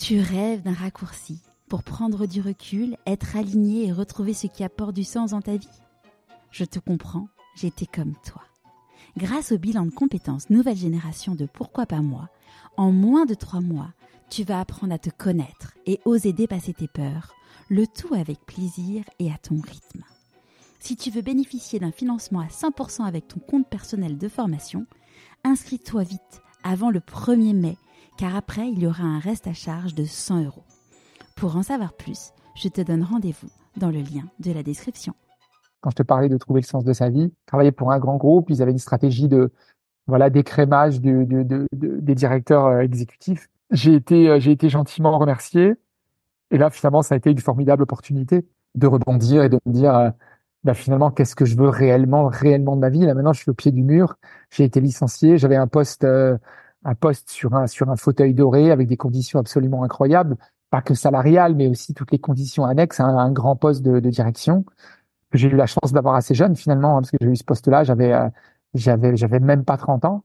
Tu rêves d'un raccourci pour prendre du recul, être aligné et retrouver ce qui apporte du sens dans ta vie? Je te comprends, j'étais comme toi. Grâce au bilan de compétences nouvelle génération de Pourquoi pas moi, en moins de 3 mois, tu vas apprendre à te connaître et oser dépasser tes peurs, le tout avec plaisir et à ton rythme. Si tu veux bénéficier d'un financement à 100% avec ton compte personnel de formation, inscris-toi vite avant le 1er mai, car après, il y aura un reste à charge de 100 €. Pour en savoir plus, je te donne rendez-vous dans le lien de la description. Quand je te parlais de trouver le sens de sa vie, travailler pour un grand groupe, ils avaient une stratégie d'écrémage des directeurs exécutifs. J'ai été gentiment remercié. Et là, finalement, ça a été une formidable opportunité de rebondir et de me dire, finalement, qu'est-ce que je veux réellement de ma vie? Là, maintenant, je suis au pied du mur. J'ai été licencié. J'avais un poste sur un fauteuil doré avec des conditions absolument incroyables. Pas que salariales, mais aussi toutes les conditions annexes à un grand poste de direction que j'ai eu la chance d'avoir assez jeune, finalement, parce que j'ai eu ce poste-là. J'avais même pas 30 ans.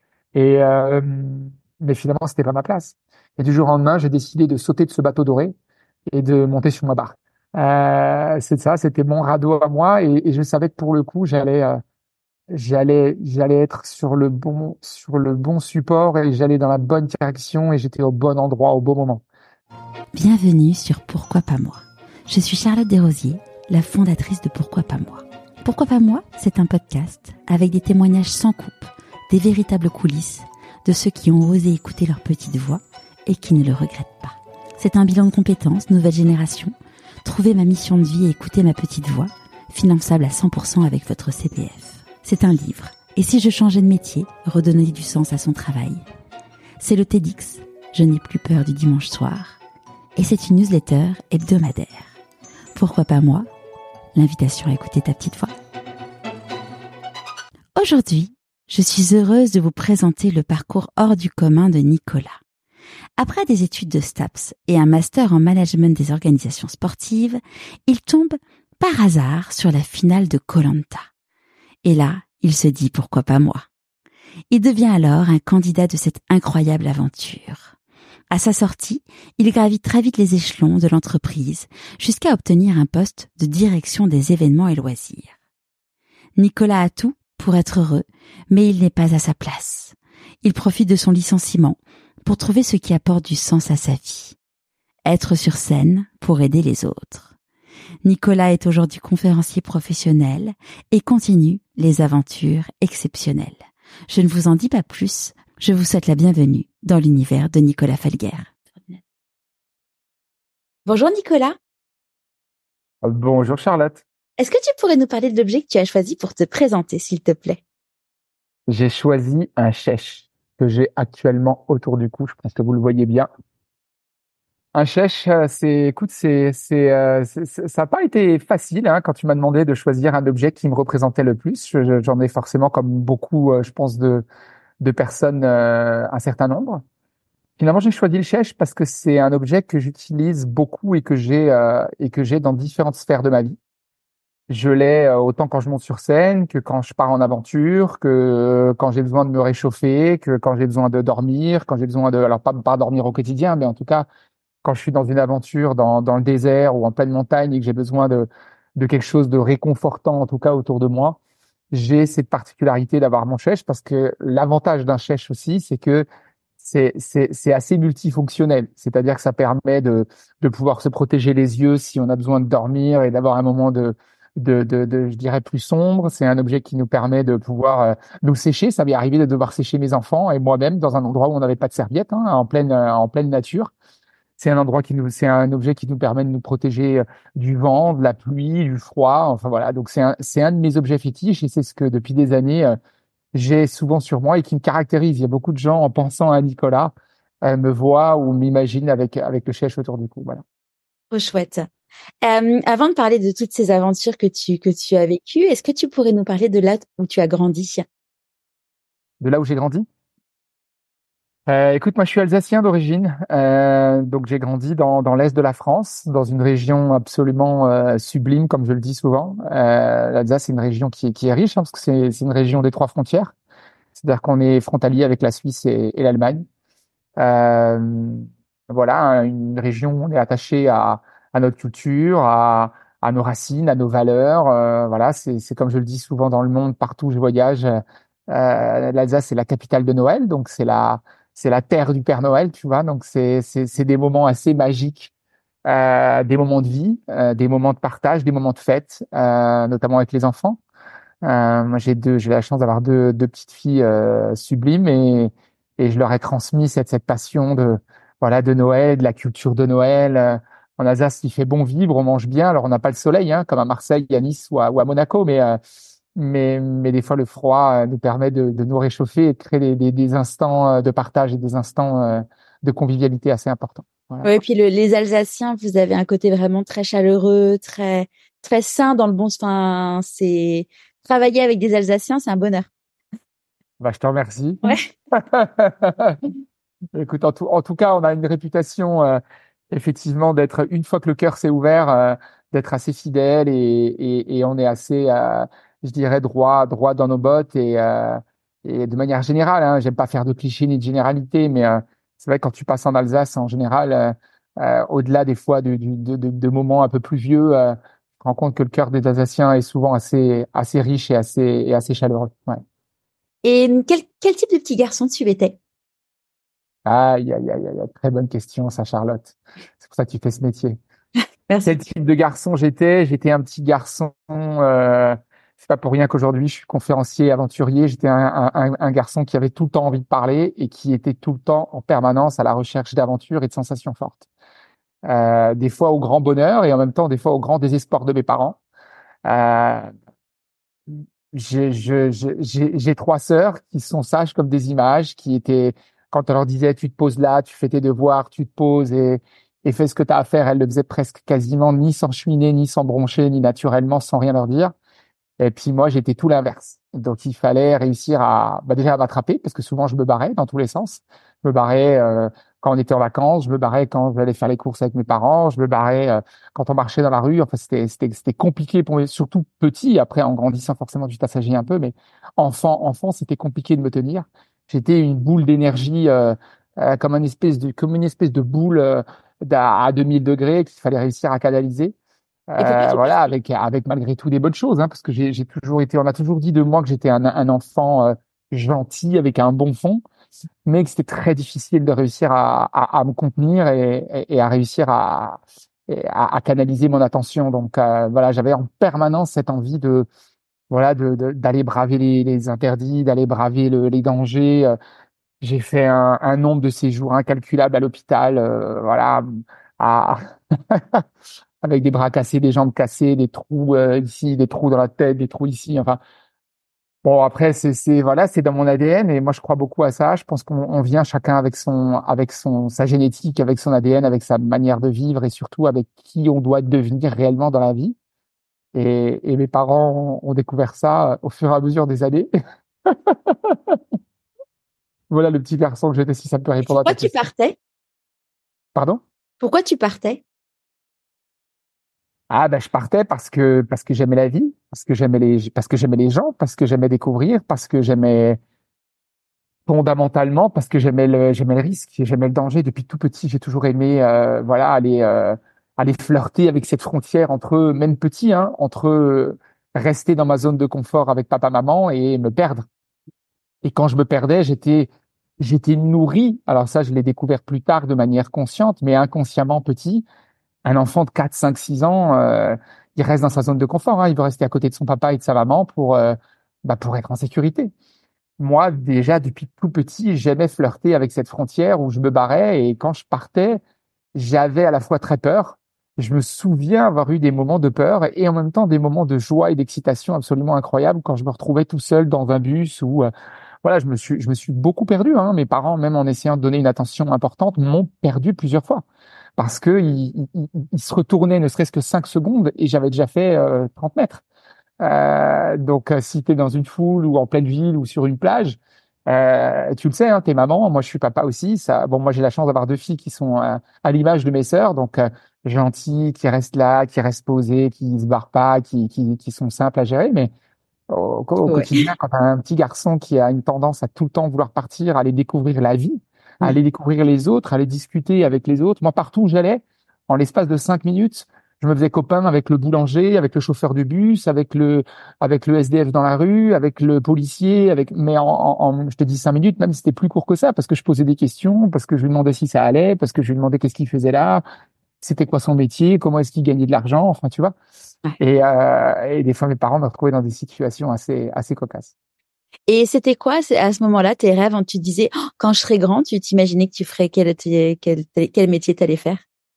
Mais finalement, c'était pas ma place. Et du jour au lendemain, j'ai décidé de sauter de ce bateau doré et de monter sur ma barque. C'était mon radeau à moi et je savais que pour le coup, j'allais être sur le bon support et j'allais dans la bonne direction et j'étais au bon endroit au bon moment. Bienvenue sur Pourquoi pas moi. Je suis Charlotte Desrosiers, la fondatrice de Pourquoi pas moi. Pourquoi pas moi, c'est un podcast avec des témoignages sans coupe, des véritables coulisses de ceux qui ont osé écouter leur petite voix et qui ne le regrettent pas. C'est un bilan de compétences nouvelle génération. Trouver ma mission de vie et écouter ma petite voix, finançable à 100% avec votre CPF. C'est un livre. Et si je changeais de métier, redonner du sens à son travail. C'est le TEDx. Je n'ai plus peur du dimanche soir. Et c'est une newsletter hebdomadaire. Pourquoi pas moi? L'invitation à écouter ta petite voix. Aujourd'hui, je suis heureuse de vous présenter le parcours hors du commun de Nicolas. Après des études de STAPS et un master en management des organisations sportives, il tombe par hasard sur la finale de Koh-Lanta. Et là, il se dit pourquoi pas moi. Il devient alors un candidat de cette incroyable aventure. À sa sortie, il gravit très vite les échelons de l'entreprise jusqu'à obtenir un poste de direction des événements et loisirs. Nicolas a tout pour être heureux, mais il n'est pas à sa place. Il profite de son licenciement pour trouver ce qui apporte du sens à sa vie. Être sur scène pour aider les autres. Nicolas est aujourd'hui conférencier professionnel et continue les aventures exceptionnelles. Je ne vous en dis pas plus, je vous souhaite la bienvenue dans l'univers de Nicolas Felguer. Bonjour Nicolas. Bonjour Charlotte. Est-ce que tu pourrais nous parler de l'objet que tu as choisi pour te présenter, s'il te plaît? J'ai choisi un chèche que j'ai actuellement autour du cou. Je pense que vous le voyez bien. Un chèche, ça n'a pas été facile quand tu m'as demandé de choisir un objet qui me représentait le plus. J'en ai forcément, comme beaucoup, je pense, de personnes, un certain nombre. Finalement, j'ai choisi le chèche parce que c'est un objet que j'utilise beaucoup et que j'ai dans différentes sphères de ma vie. Je l'ai autant quand je monte sur scène que quand je pars en aventure, que quand j'ai besoin de me réchauffer, que quand j'ai besoin de dormir, quand j'ai besoin alors pas dormir au quotidien, mais en tout cas, quand je suis dans une aventure dans le désert ou en pleine montagne et que j'ai besoin de quelque chose de réconfortant, en tout cas autour de moi, j'ai cette particularité d'avoir mon chèche parce que l'avantage d'un chèche aussi, c'est que c'est assez multifonctionnel. C'est-à-dire que ça permet de pouvoir se protéger les yeux si on a besoin de dormir et d'avoir un moment je dirais plus sombre. C'est un objet qui nous permet de pouvoir nous sécher. Ça m'est arrivé de devoir sécher mes enfants et moi-même dans un endroit où on n'avait pas de serviette, en pleine nature. C'est un objet qui nous permet de nous protéger du vent, de la pluie, du froid. Enfin voilà. Donc c'est un de mes objets fétiches et c'est ce que depuis des années j'ai souvent sur moi et qui me caractérise. Il y a beaucoup de gens en pensant à Nicolas me voient ou m'imaginent avec le chèche autour du cou. Voilà. Trop chouette. Avant de parler de toutes ces aventures que tu as vécues, est-ce que tu pourrais nous parler de là où tu as grandi? De là où j'ai grandi? Écoute, moi je suis alsacien d'origine, donc j'ai grandi dans l'est de la France, dans une région absolument sublime, comme je le dis souvent. L'Alsace, c'est une région qui est riche, parce que c'est une région des 3 frontières. C'est-à-dire qu'on est frontalier avec la Suisse et l'Allemagne. voilà, une région où on est attaché à notre culture, à nos racines, à nos valeurs. Voilà, c'est comme je le dis souvent dans le monde, partout où je voyage. L'Alsace, c'est la capitale de Noël, donc c'est la terre du Père Noël, tu vois. Donc c'est des moments assez magiques, des moments de vie, des moments de partage, des moments de fête, notamment avec les enfants. Moi, j'ai la chance d'avoir deux petites filles sublimes et je leur ai transmis cette passion de voilà de Noël, de la culture de Noël. En Alsace, il fait bon vivre, on mange bien. Alors, on n'a pas le soleil, hein, comme à Marseille, à Nice ou à Monaco, mais des fois, le froid nous permet de nous réchauffer et de créer des instants de partage et des instants de convivialité assez importants. Voilà. Ouais, et puis les Alsaciens, vous avez un côté vraiment très chaleureux, très sain dans le bon sens. Enfin, c'est travailler avec des Alsaciens, c'est un bonheur. Bah, je te remercie. Ouais. Écoute, en tout cas, on a une réputation effectivement d'être, une fois que le cœur s'est ouvert, d'être assez fidèle et on est assez, je dirais, droit dans nos bottes et de manière générale, hein, j'aime pas faire de clichés ni de généralité, mais c'est vrai que quand tu passes en Alsace, en général, au-delà des fois de moments un peu plus vieux, tu te rends compte que le cœur des Alsaciens est souvent assez riche et assez chaleureux. Ouais. Et quel type de petit garçon tu étais? Aïe, aïe, aïe, aïe, aïe, très bonne question, ça, Charlotte. C'est pour ça que tu fais ce métier. Quel Merci. type de garçon j'étais? J'étais un petit garçon. C'est pas pour rien qu'aujourd'hui je suis conférencier aventurier. J'étais un garçon qui avait tout le temps envie de parler et qui était tout le temps en permanence à la recherche d'aventures et de sensations fortes. Des fois au grand bonheur et en même temps des fois au grand désespoir de mes parents. Euh, j'ai trois sœurs qui sont sages comme des images, qui étaient, quand on leur disait tu te poses là, tu fais tes devoirs, tu te poses et fais ce que tu as à faire, elles le faisaient presque quasiment ni sans cheminer, ni sans broncher, ni naturellement, sans rien leur dire. Et puis moi, j'étais tout l'inverse. Donc il fallait réussir à bah, déjà à m'attraper parce que souvent je me barrais dans tous les sens. Je me barrais quand on était en vacances, je me barrais quand j'allais faire les courses avec mes parents, je me barrais quand on marchait dans la rue. Enfin c'était compliqué pour moi, surtout petit. Après en grandissant forcément tu t'assagis un peu, mais enfant c'était compliqué de me tenir. J'étais une boule d'énergie comme une espèce de boule à 2000 degrés qu'il fallait réussir à canaliser. Et pourquoi tu Voilà, partais? avec malgré tout des bonnes choses, hein, parce que j'ai toujours été, on a toujours dit de moi que j'étais un enfant gentil avec un bon fond, mais que c'était très difficile de réussir à me contenir et à réussir à canaliser mon attention. Donc voilà, j'avais en permanence cette envie de voilà d'aller braver les interdits, d'aller braver les dangers. J'ai fait un nombre de séjours incalculable à l'hôpital, voilà, à avec des bras cassés, des jambes cassées, des trous ici, des trous dans la tête, des trous ici. Enfin, bon après voilà, c'est dans mon ADN et moi je crois beaucoup à ça. Je pense qu'on vient chacun avec son sa génétique, avec son ADN, avec sa manière de vivre et surtout avec qui on doit devenir réellement dans la vie. Et mes parents ont découvert ça au fur et à mesure des années. Voilà le petit garçon que j'étais, si ça peut Et répondre à pourquoi ta tu question. partais? Pardon? Pourquoi tu partais? Ah ben je partais parce que j'aimais la vie, parce que j'aimais les gens, parce que j'aimais découvrir, parce que j'aimais fondamentalement parce que j'aimais le risque, j'aimais le danger depuis tout petit. J'ai toujours aimé voilà aller flirter avec cette frontière entre même petit, hein, entre rester dans ma zone de confort avec papa maman et me perdre. Et quand je me perdais, j'étais nourri. Alors ça, je l'ai découvert plus tard de manière consciente, mais inconsciemment petit. Un enfant de 4, 5, 6 ans, il reste dans sa zone de confort. Hein. Il veut rester à côté de son papa et de sa maman pour être en sécurité. Moi, déjà, depuis tout petit, j'aimais flirter avec cette frontière où je me barrais et quand je partais, j'avais à la fois très peur. Je me souviens avoir eu des moments de peur et en même temps des moments de joie et d'excitation absolument incroyables quand je me retrouvais tout seul dans un bus ou voilà, je me suis beaucoup perdu. Hein. Mes parents, même en essayant de donner une attention importante, m'ont perdu plusieurs fois parce que ils se retournaient ne serait-ce que 5 secondes et j'avais déjà fait 30 mètres. Donc, si tu es dans une foule ou en pleine ville ou sur une plage, tu le sais, hein, t'es maman, moi je suis papa aussi. Ça, bon, moi j'ai la chance d'avoir deux filles qui sont à l'image de mes sœurs, donc gentilles, qui restent là, qui restent posées, qui se barrent pas, qui sont simples à gérer. Mais au Ouais. quotidien, quand t'as un petit garçon qui a une tendance à tout le temps vouloir partir, aller découvrir la vie, aller découvrir les autres, aller discuter avec les autres. Moi, partout où j'allais, en l'espace de 5 minutes, je me faisais copain avec le boulanger, avec le chauffeur de bus, avec le SDF dans la rue, avec le policier, mais je te dis 5 minutes, même si c'était plus court que ça, parce que je posais des questions, parce que je lui demandais si ça allait, parce que je lui demandais qu'est-ce qu'il faisait là, c'était quoi son métier, comment est-ce qu'il gagnait de l'argent, enfin, tu vois. Ouais. Et des fois, mes parents me retrouvaient dans des situations assez cocasses. Et c'était quoi à ce moment-là tes rêves quand tu te disais quand je serai grand, tu t'imaginais que tu ferais quel métier t'allais faire?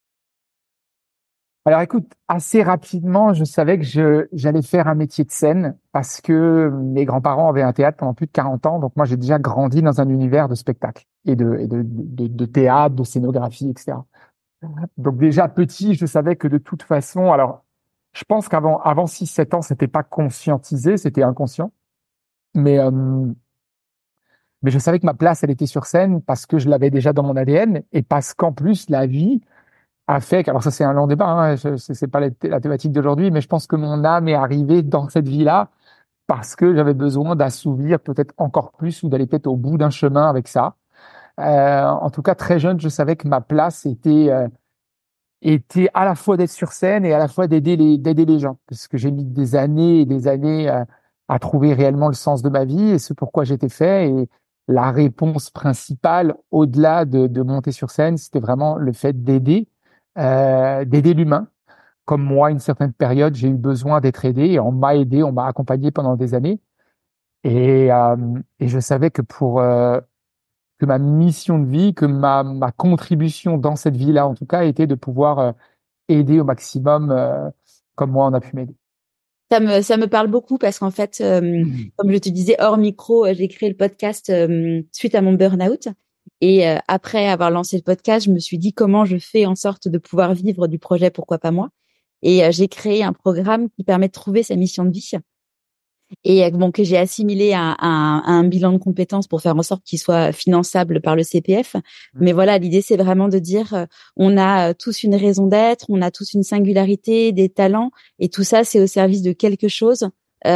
Alors écoute, assez rapidement, je savais que j'allais faire un métier de scène parce que mes grands-parents avaient un théâtre pendant plus de 40 ans. Donc moi, j'ai déjà grandi dans un univers de spectacle et de théâtre, de scénographie, etc. Donc déjà petit, je savais que de toute façon, alors je pense qu'avant 6-7 ans, c'était pas conscientisé, c'était inconscient. Mais, euh, mais je savais que ma place, elle était sur scène parce que je l'avais déjà dans mon ADN et parce qu'en plus, la vie a fait alors ça c'est un long débat, hein, c'est pas la thématique d'aujourd'hui, mais je pense que mon âme est arrivée dans cette vie-là parce que j'avais besoin d'assouvir peut-être encore plus ou d'aller peut-être au bout d'un chemin avec ça. En tout cas, très jeune, je savais que ma place était à la fois d'être sur scène et à la fois d'aider les gens, parce que j'ai mis des années et des années à trouver réellement le sens de ma vie et ce pourquoi j'étais fait. Et la réponse principale, au-delà de monter sur scène, c'était vraiment le fait d'aider l'humain. Comme moi, à une certaine période, j'ai eu besoin d'être aidé et on m'a aidé, on m'a accompagné pendant des années. Et je savais que que ma mission de vie, que ma contribution dans cette vie-là, en tout cas, était de pouvoir aider au maximum, comme moi, on a pu m'aider. Ça me parle beaucoup parce qu'en fait, comme je te disais hors micro, j'ai créé le podcast suite à mon burn-out. Et après avoir lancé le podcast, je me suis dit comment je fais en sorte de pouvoir vivre du projet Pourquoi pas moi. Et j'ai créé un programme qui permet de trouver sa mission de vie et bon que j'ai assimilé à un bilan de compétences pour faire en sorte qu'il soit finançable par le CPF. Mais voilà, l'idée c'est vraiment de dire on a tous une raison d'être, on a tous une singularité, des talents, et tout ça c'est au service de quelque chose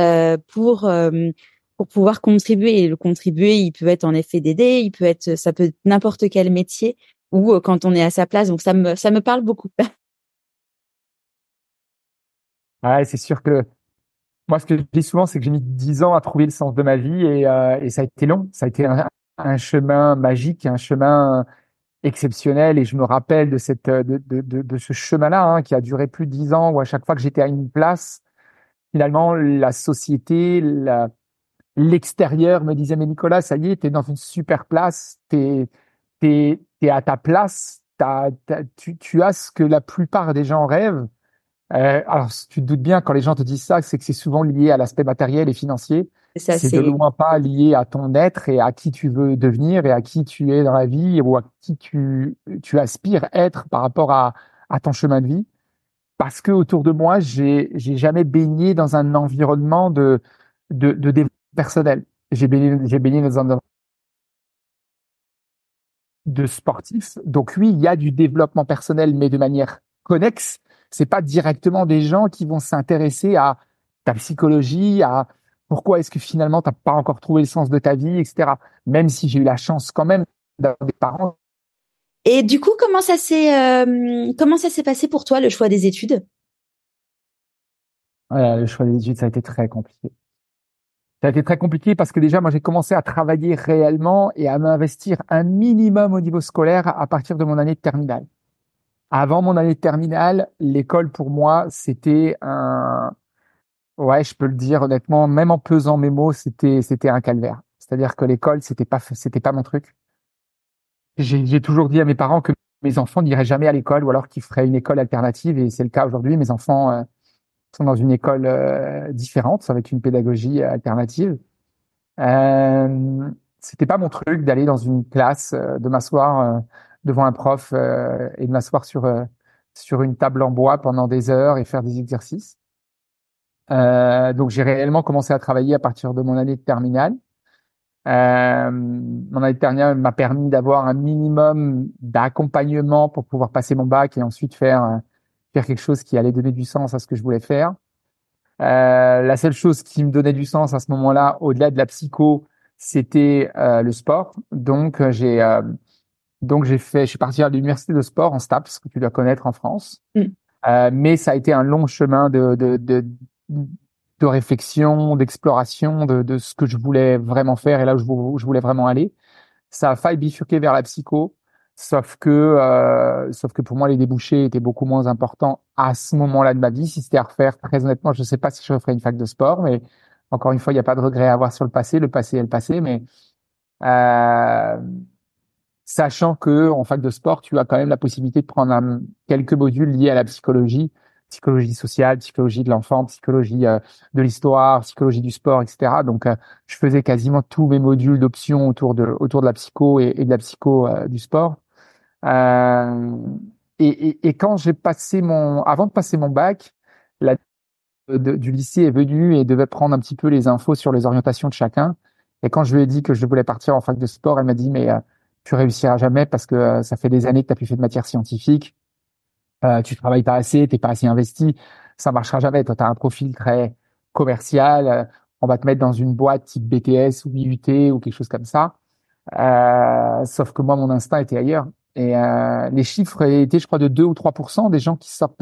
pour pouvoir contribuer. Et le contribuer, il peut être en effet d'aider, ça peut être n'importe quel métier ou quand on est à sa place. Donc ça me parle beaucoup. Ouais, c'est sûr que moi, ce que je dis souvent, c'est que j'ai mis 10 ans à trouver le sens de ma vie et ça a été long. Ça a été un chemin magique, un chemin exceptionnel. Et je me rappelle de ce chemin-là, hein, qui a duré plus de 10 ans, où à chaque fois que j'étais à une place, finalement, la société, l'extérieur me disait, mais Nicolas, ça y est, t'es dans une super place, t'es à ta place, tu as ce que la plupart des gens rêvent. Alors, tu te doutes bien, quand les gens te disent ça, c'est que c'est souvent lié à l'aspect matériel et financier. Ça C'est de c'est loin pas lié à ton être et à qui tu veux devenir et à qui tu es dans la vie ou à qui tu aspires être par rapport à ton chemin de vie. Parce que autour de moi, j'ai jamais baigné dans un environnement de développement personnel. J'ai baigné dans un environnement de sportif. Donc oui, il y a du développement personnel, mais de manière connexe. C'est pas directement des gens qui vont s'intéresser à ta psychologie, à pourquoi est-ce que finalement t'as pas encore trouvé le sens de ta vie, etc. Même si j'ai eu la chance quand même d'avoir des parents. Et du coup, comment ça s'est passé pour toi le choix des études? Le choix des études, ça a été très compliqué. Ça a été très compliqué parce que déjà, moi, j'ai commencé à travailler réellement et à m'investir un minimum au niveau scolaire à partir de mon année de terminale. Avant mon année de terminale, l'école pour moi, c'était ouais, je peux le dire honnêtement, même en pesant mes mots, c'était un calvaire. C'est-à-dire que l'école, c'était pas mon truc. J'ai toujours dit à mes parents que mes enfants n'iraient jamais à l'école ou alors qu'ils feraient une école alternative et c'est le cas aujourd'hui. Mes enfants sont dans une école différente avec une pédagogie alternative. C'était pas mon truc d'aller dans une classe, de m'asseoir devant un prof et de m'asseoir sur une table en bois pendant des heures et faire des exercices. Donc j'ai réellement commencé à travailler à partir de mon année de terminale. Mon année de terminale m'a permis d'avoir un minimum d'accompagnement pour pouvoir passer mon bac et ensuite faire quelque chose qui allait donner du sens à ce que je voulais faire. La seule chose qui me donnait du sens à ce moment-là, au-delà de la psycho, c'était le sport. Donc Donc je suis parti à l'université de sport en STAPS, que tu dois connaître en France. Mm. Mais ça a été un long chemin de réflexion, d'exploration de ce que je voulais vraiment faire et là où je voulais vraiment aller. Ça a failli bifurquer vers la psycho, sauf que pour moi, les débouchés étaient beaucoup moins importants à ce moment-là de ma vie. Si c'était à refaire, très honnêtement, je ne sais pas si je referais une fac de sport, mais encore une fois, il n'y a pas de regret à avoir sur le passé. Le passé est le passé, mais euh, sachant que en fac de sport, tu as quand même la possibilité de prendre quelques modules liés à la psychologie, psychologie sociale, psychologie de l'enfant, psychologie de l'histoire, psychologie du sport, etc. Donc, je faisais quasiment tous mes modules d'options autour de la psycho et de la psycho du sport. Euh, et quand avant de passer mon bac, la du lycée est venue et devait prendre un petit peu les infos sur les orientations de chacun. Et quand je lui ai dit que je voulais partir en fac de sport, elle m'a dit, mais tu réussiras jamais parce que ça fait des années que tu n'as plus fait de matière scientifique, tu travailles pas assez, t'es pas assez investi, ça marchera jamais. Toi, tu as un profil très commercial, on va te mettre dans une boîte type BTS ou IUT ou quelque chose comme ça. Sauf que moi, mon instinct était ailleurs. Et les chiffres étaient, je crois, de 2 ou 3% des gens qui sortent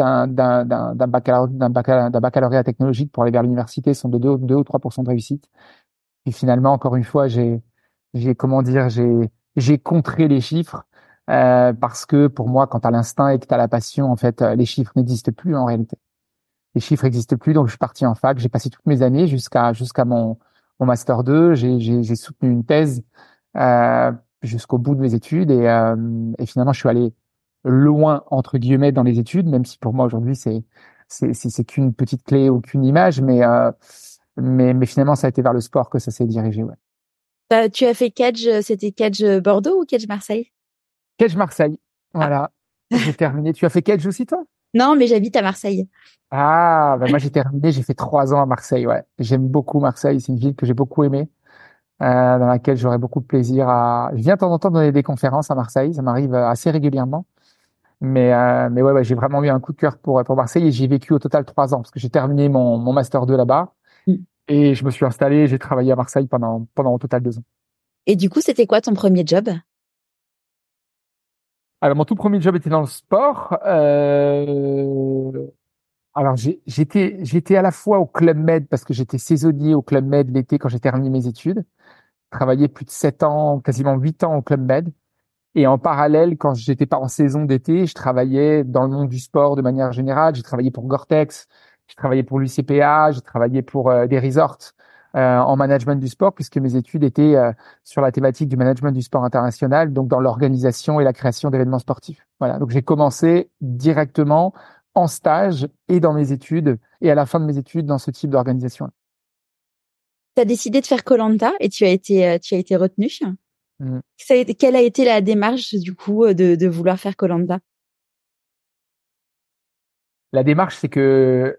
d'un baccalauréat technologique pour aller vers l'université sont de 2 ou 3% de réussite. Et finalement, encore une fois, comment dire, j'ai contré les chiffres parce que pour moi, quand tu as l'instinct et que tu as la passion, en fait, les chiffres n'existent plus en réalité. Les chiffres n'existent plus, donc je suis parti en fac. J'ai passé toutes mes années jusqu'à mon master 2. J'ai soutenu une thèse euh, jusqu'au bout de mes études et finalement je suis allé loin entre guillemets dans les études, même si pour moi aujourd'hui c'est qu'une petite clé ou qu'une image, mais finalement ça a été vers le sport que ça s'est dirigé. Ouais. Tu as fait Kedge, c'était Kedge Bordeaux ou Kedge Marseille? Kedge Marseille, Ah. voilà. J'ai terminé. Tu as fait Kedge aussi toi? Non, mais j'habite à Marseille. Ah, ben moi j'ai terminé, j'ai fait 3 ans à Marseille. Ouais, j'aime beaucoup Marseille, c'est une ville que j'ai beaucoup aimée. Dans laquelle j'aurais beaucoup de plaisir à. Je viens de temps en temps donner des conférences à Marseille, ça m'arrive assez régulièrement. Mais ouais, j'ai vraiment eu un coup de cœur pour Marseille et j'y ai vécu au total 3 ans parce que j'ai terminé mon master 2 là-bas Mm. et je me suis installé, j'ai travaillé à Marseille pendant au total 2 ans. Et du coup, c'était quoi ton premier job? Alors mon tout premier job était dans le sport. Alors j'étais à la fois au Club Med parce que j'étais saisonnier au Club Med l'été quand j'ai terminé mes études. Travaillé plus de 7 ans, quasiment 8 ans au Club Med. Et en parallèle, quand j'étais pas en saison d'été, je travaillais dans le monde du sport de manière générale. J'ai travaillé pour Gore-Tex, j'ai travaillé pour l'UCPA, j'ai travaillé pour des resorts en management du sport, puisque mes études étaient sur la thématique du management du sport international, donc dans l'organisation et la création d'événements sportifs. Voilà, donc j'ai commencé directement en stage et dans mes études, et à la fin de mes études dans ce type d'organisation. Tu as décidé de faire koh et tu as été retenu. Mm. Quelle a été la démarche du coup de vouloir faire koh? La démarche, c'est que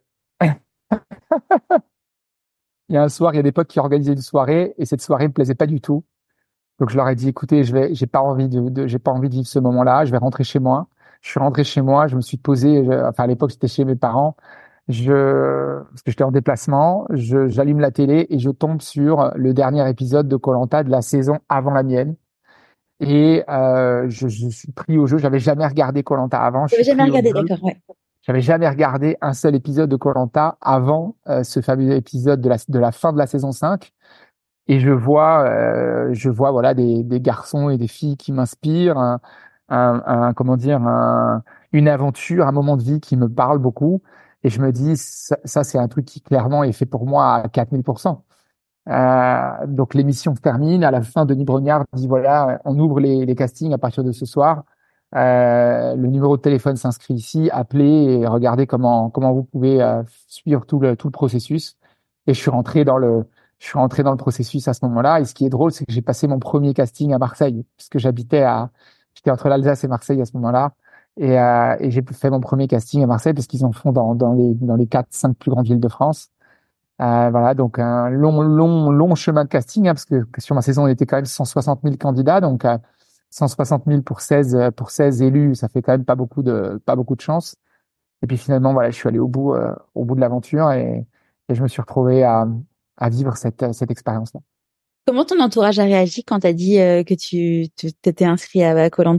il y a un soir, il y a des potes qui organisaient une soirée et cette soirée me plaisait pas du tout. Donc je leur ai dit, écoutez, j'ai pas envie de vivre ce moment-là. Je vais rentrer chez moi. Je suis rentré chez moi. Je me suis posé. Enfin à l'époque j'étais chez mes parents. Parce que j'étais en déplacement. J'allume la télé et je tombe sur le dernier épisode de koh de la saison avant la mienne. Et je suis pris au jeu. J'avais jamais regardé koh avant. Je J'avais suis jamais pris au regardé, jeu. d'accord, ouais. J'avais jamais regardé un seul épisode de koh avant ce fameux épisode de la fin de la saison 5. Et je vois voilà des garçons et des filles qui m'inspirent, comment dire, une aventure, un moment de vie qui me parle beaucoup. Et je me dis, ça c'est un truc qui clairement est fait pour moi à 4000%. Donc l'émission se termine. À la fin, Denis Brognard dit voilà, on ouvre les castings à partir de ce soir. Le numéro de téléphone s'inscrit ici. Appelez et regardez comment vous pouvez suivre tout le processus. Et je suis rentré dans le processus à ce moment-là. Et ce qui est drôle, c'est que j'ai passé mon premier casting à Marseille, puisque j'étais entre l'Alsace et Marseille à ce moment-là. Et j'ai fait mon premier casting à Marseille parce qu'ils en font dans les 4-5 plus grandes villes de France. Voilà, donc un long chemin de casting, hein, parce que sur ma saison, on était quand même 160 000 candidats, donc 160 000 pour 16 élus, ça fait quand même pas beaucoup de chance. Et puis finalement, voilà, je suis allé au bout de l'aventure et je me suis retrouvé à vivre cette expérience-là. Comment ton entourage a réagi quand t'as dit que tu t'étais inscrit à koh.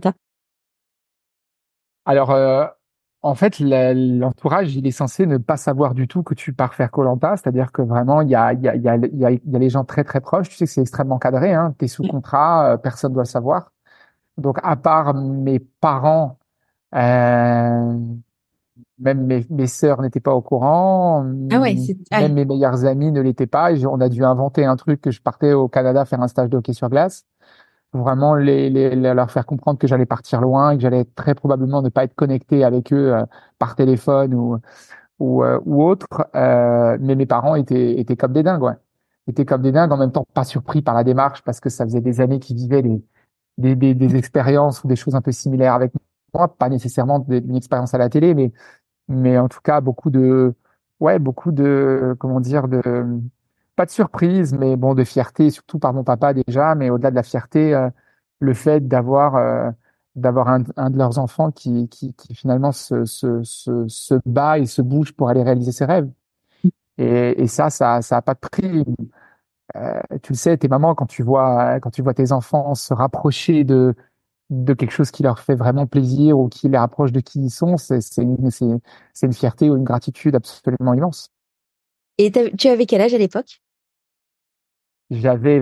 Alors, en fait, l'entourage, il est censé ne pas savoir du tout que tu pars faire koh, c'est-à-dire que vraiment, il y a les gens très très proches. Tu sais que c'est extrêmement cadré, hein. T'es sous contrat, personne doit le savoir. Donc, à part mes parents, euh, même mes sœurs n'étaient pas au courant, Ah ouais, même mes meilleurs amis ne l'étaient pas. On a dû inventer un truc que je partais au Canada faire un stage de hockey sur glace. Vraiment leur faire comprendre que j'allais partir loin et que j'allais très probablement ne pas être connecté avec eux par téléphone ou autre. Mais mes parents étaient comme des dingues, ouais. Étaient comme des dingues, en même temps pas surpris par la démarche parce que ça faisait des années qu'ils vivaient des expériences ou des choses un peu similaires avec moi, pas nécessairement une expérience à la télé, mais en tout cas beaucoup de, comment dire, pas de surprise, mais bon, de fierté, surtout par mon papa déjà, mais au-delà de la fierté, le fait d'avoir un de leurs enfants qui finalement se bat et se bouge pour aller réaliser ses rêves. Et ça a pas de prix. Tu le sais, tes mamans, quand tu vois tes enfants se rapprocher de quelque chose qui leur fait vraiment plaisir ou qui les rapproche de qui ils sont, c'est une fierté ou une gratitude absolument immense. Et tu avais quel âge à l'époque? J'avais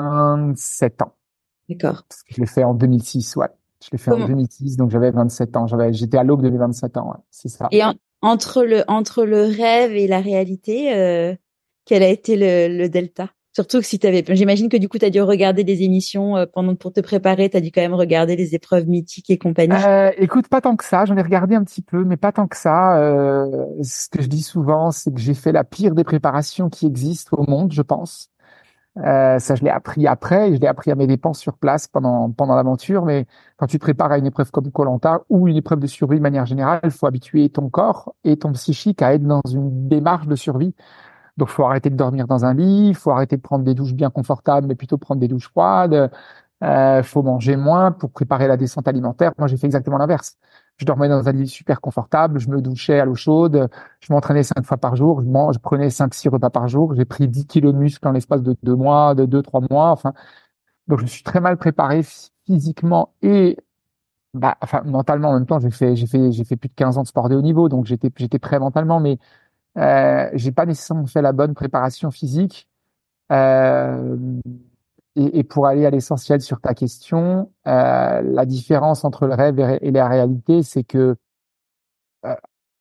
27 ans, D'accord. parce que je l'ai fait en 2006, ouais. Je l'ai fait en Comment 2006, donc j'avais 27 ans. J'étais à l'aube de mes 27 ans, ouais. C'est ça. et entre le rêve et la réalité, quel a été le delta? Surtout que si j'imagine que du coup tu as dû regarder des émissions pour te préparer, tu as dû quand même regarder les épreuves mythiques et compagnie. Écoute, pas tant que ça. J'en ai regardé un petit peu, mais pas tant que ça. Ce que je dis souvent, c'est que j'ai fait la pire des préparations qui existent au monde, je pense. Ça, je l'ai appris après, et je l'ai appris à mes dépens sur place pendant l'aventure. Mais quand tu te prépares à une épreuve comme koh ou une épreuve de survie de manière générale, il faut habituer ton corps et ton psychique à être dans une démarche de survie. Donc, il faut arrêter de dormir dans un lit, il faut arrêter de prendre des douches bien confortables, mais plutôt prendre des douches froides. Faut manger moins pour préparer la descente alimentaire. Moi, j'ai fait exactement l'inverse. Je dormais dans un lit super confortable, je me douchais à l'eau chaude, je m'entraînais 5 fois par jour, je prenais 5, 6 repas par jour. J'ai pris 10 kilos de muscle en l'espace de 2 mois, de 2, 3 mois. Enfin, donc je me suis très mal préparé physiquement et enfin mentalement en même temps. J'ai fait plus de 15 ans de sport de haut niveau, donc j'étais prêt mentalement, mais j'ai pas nécessairement fait la bonne préparation physique. Euh, et pour aller à l'essentiel sur ta question, la différence entre le rêve et la réalité, c'est que euh,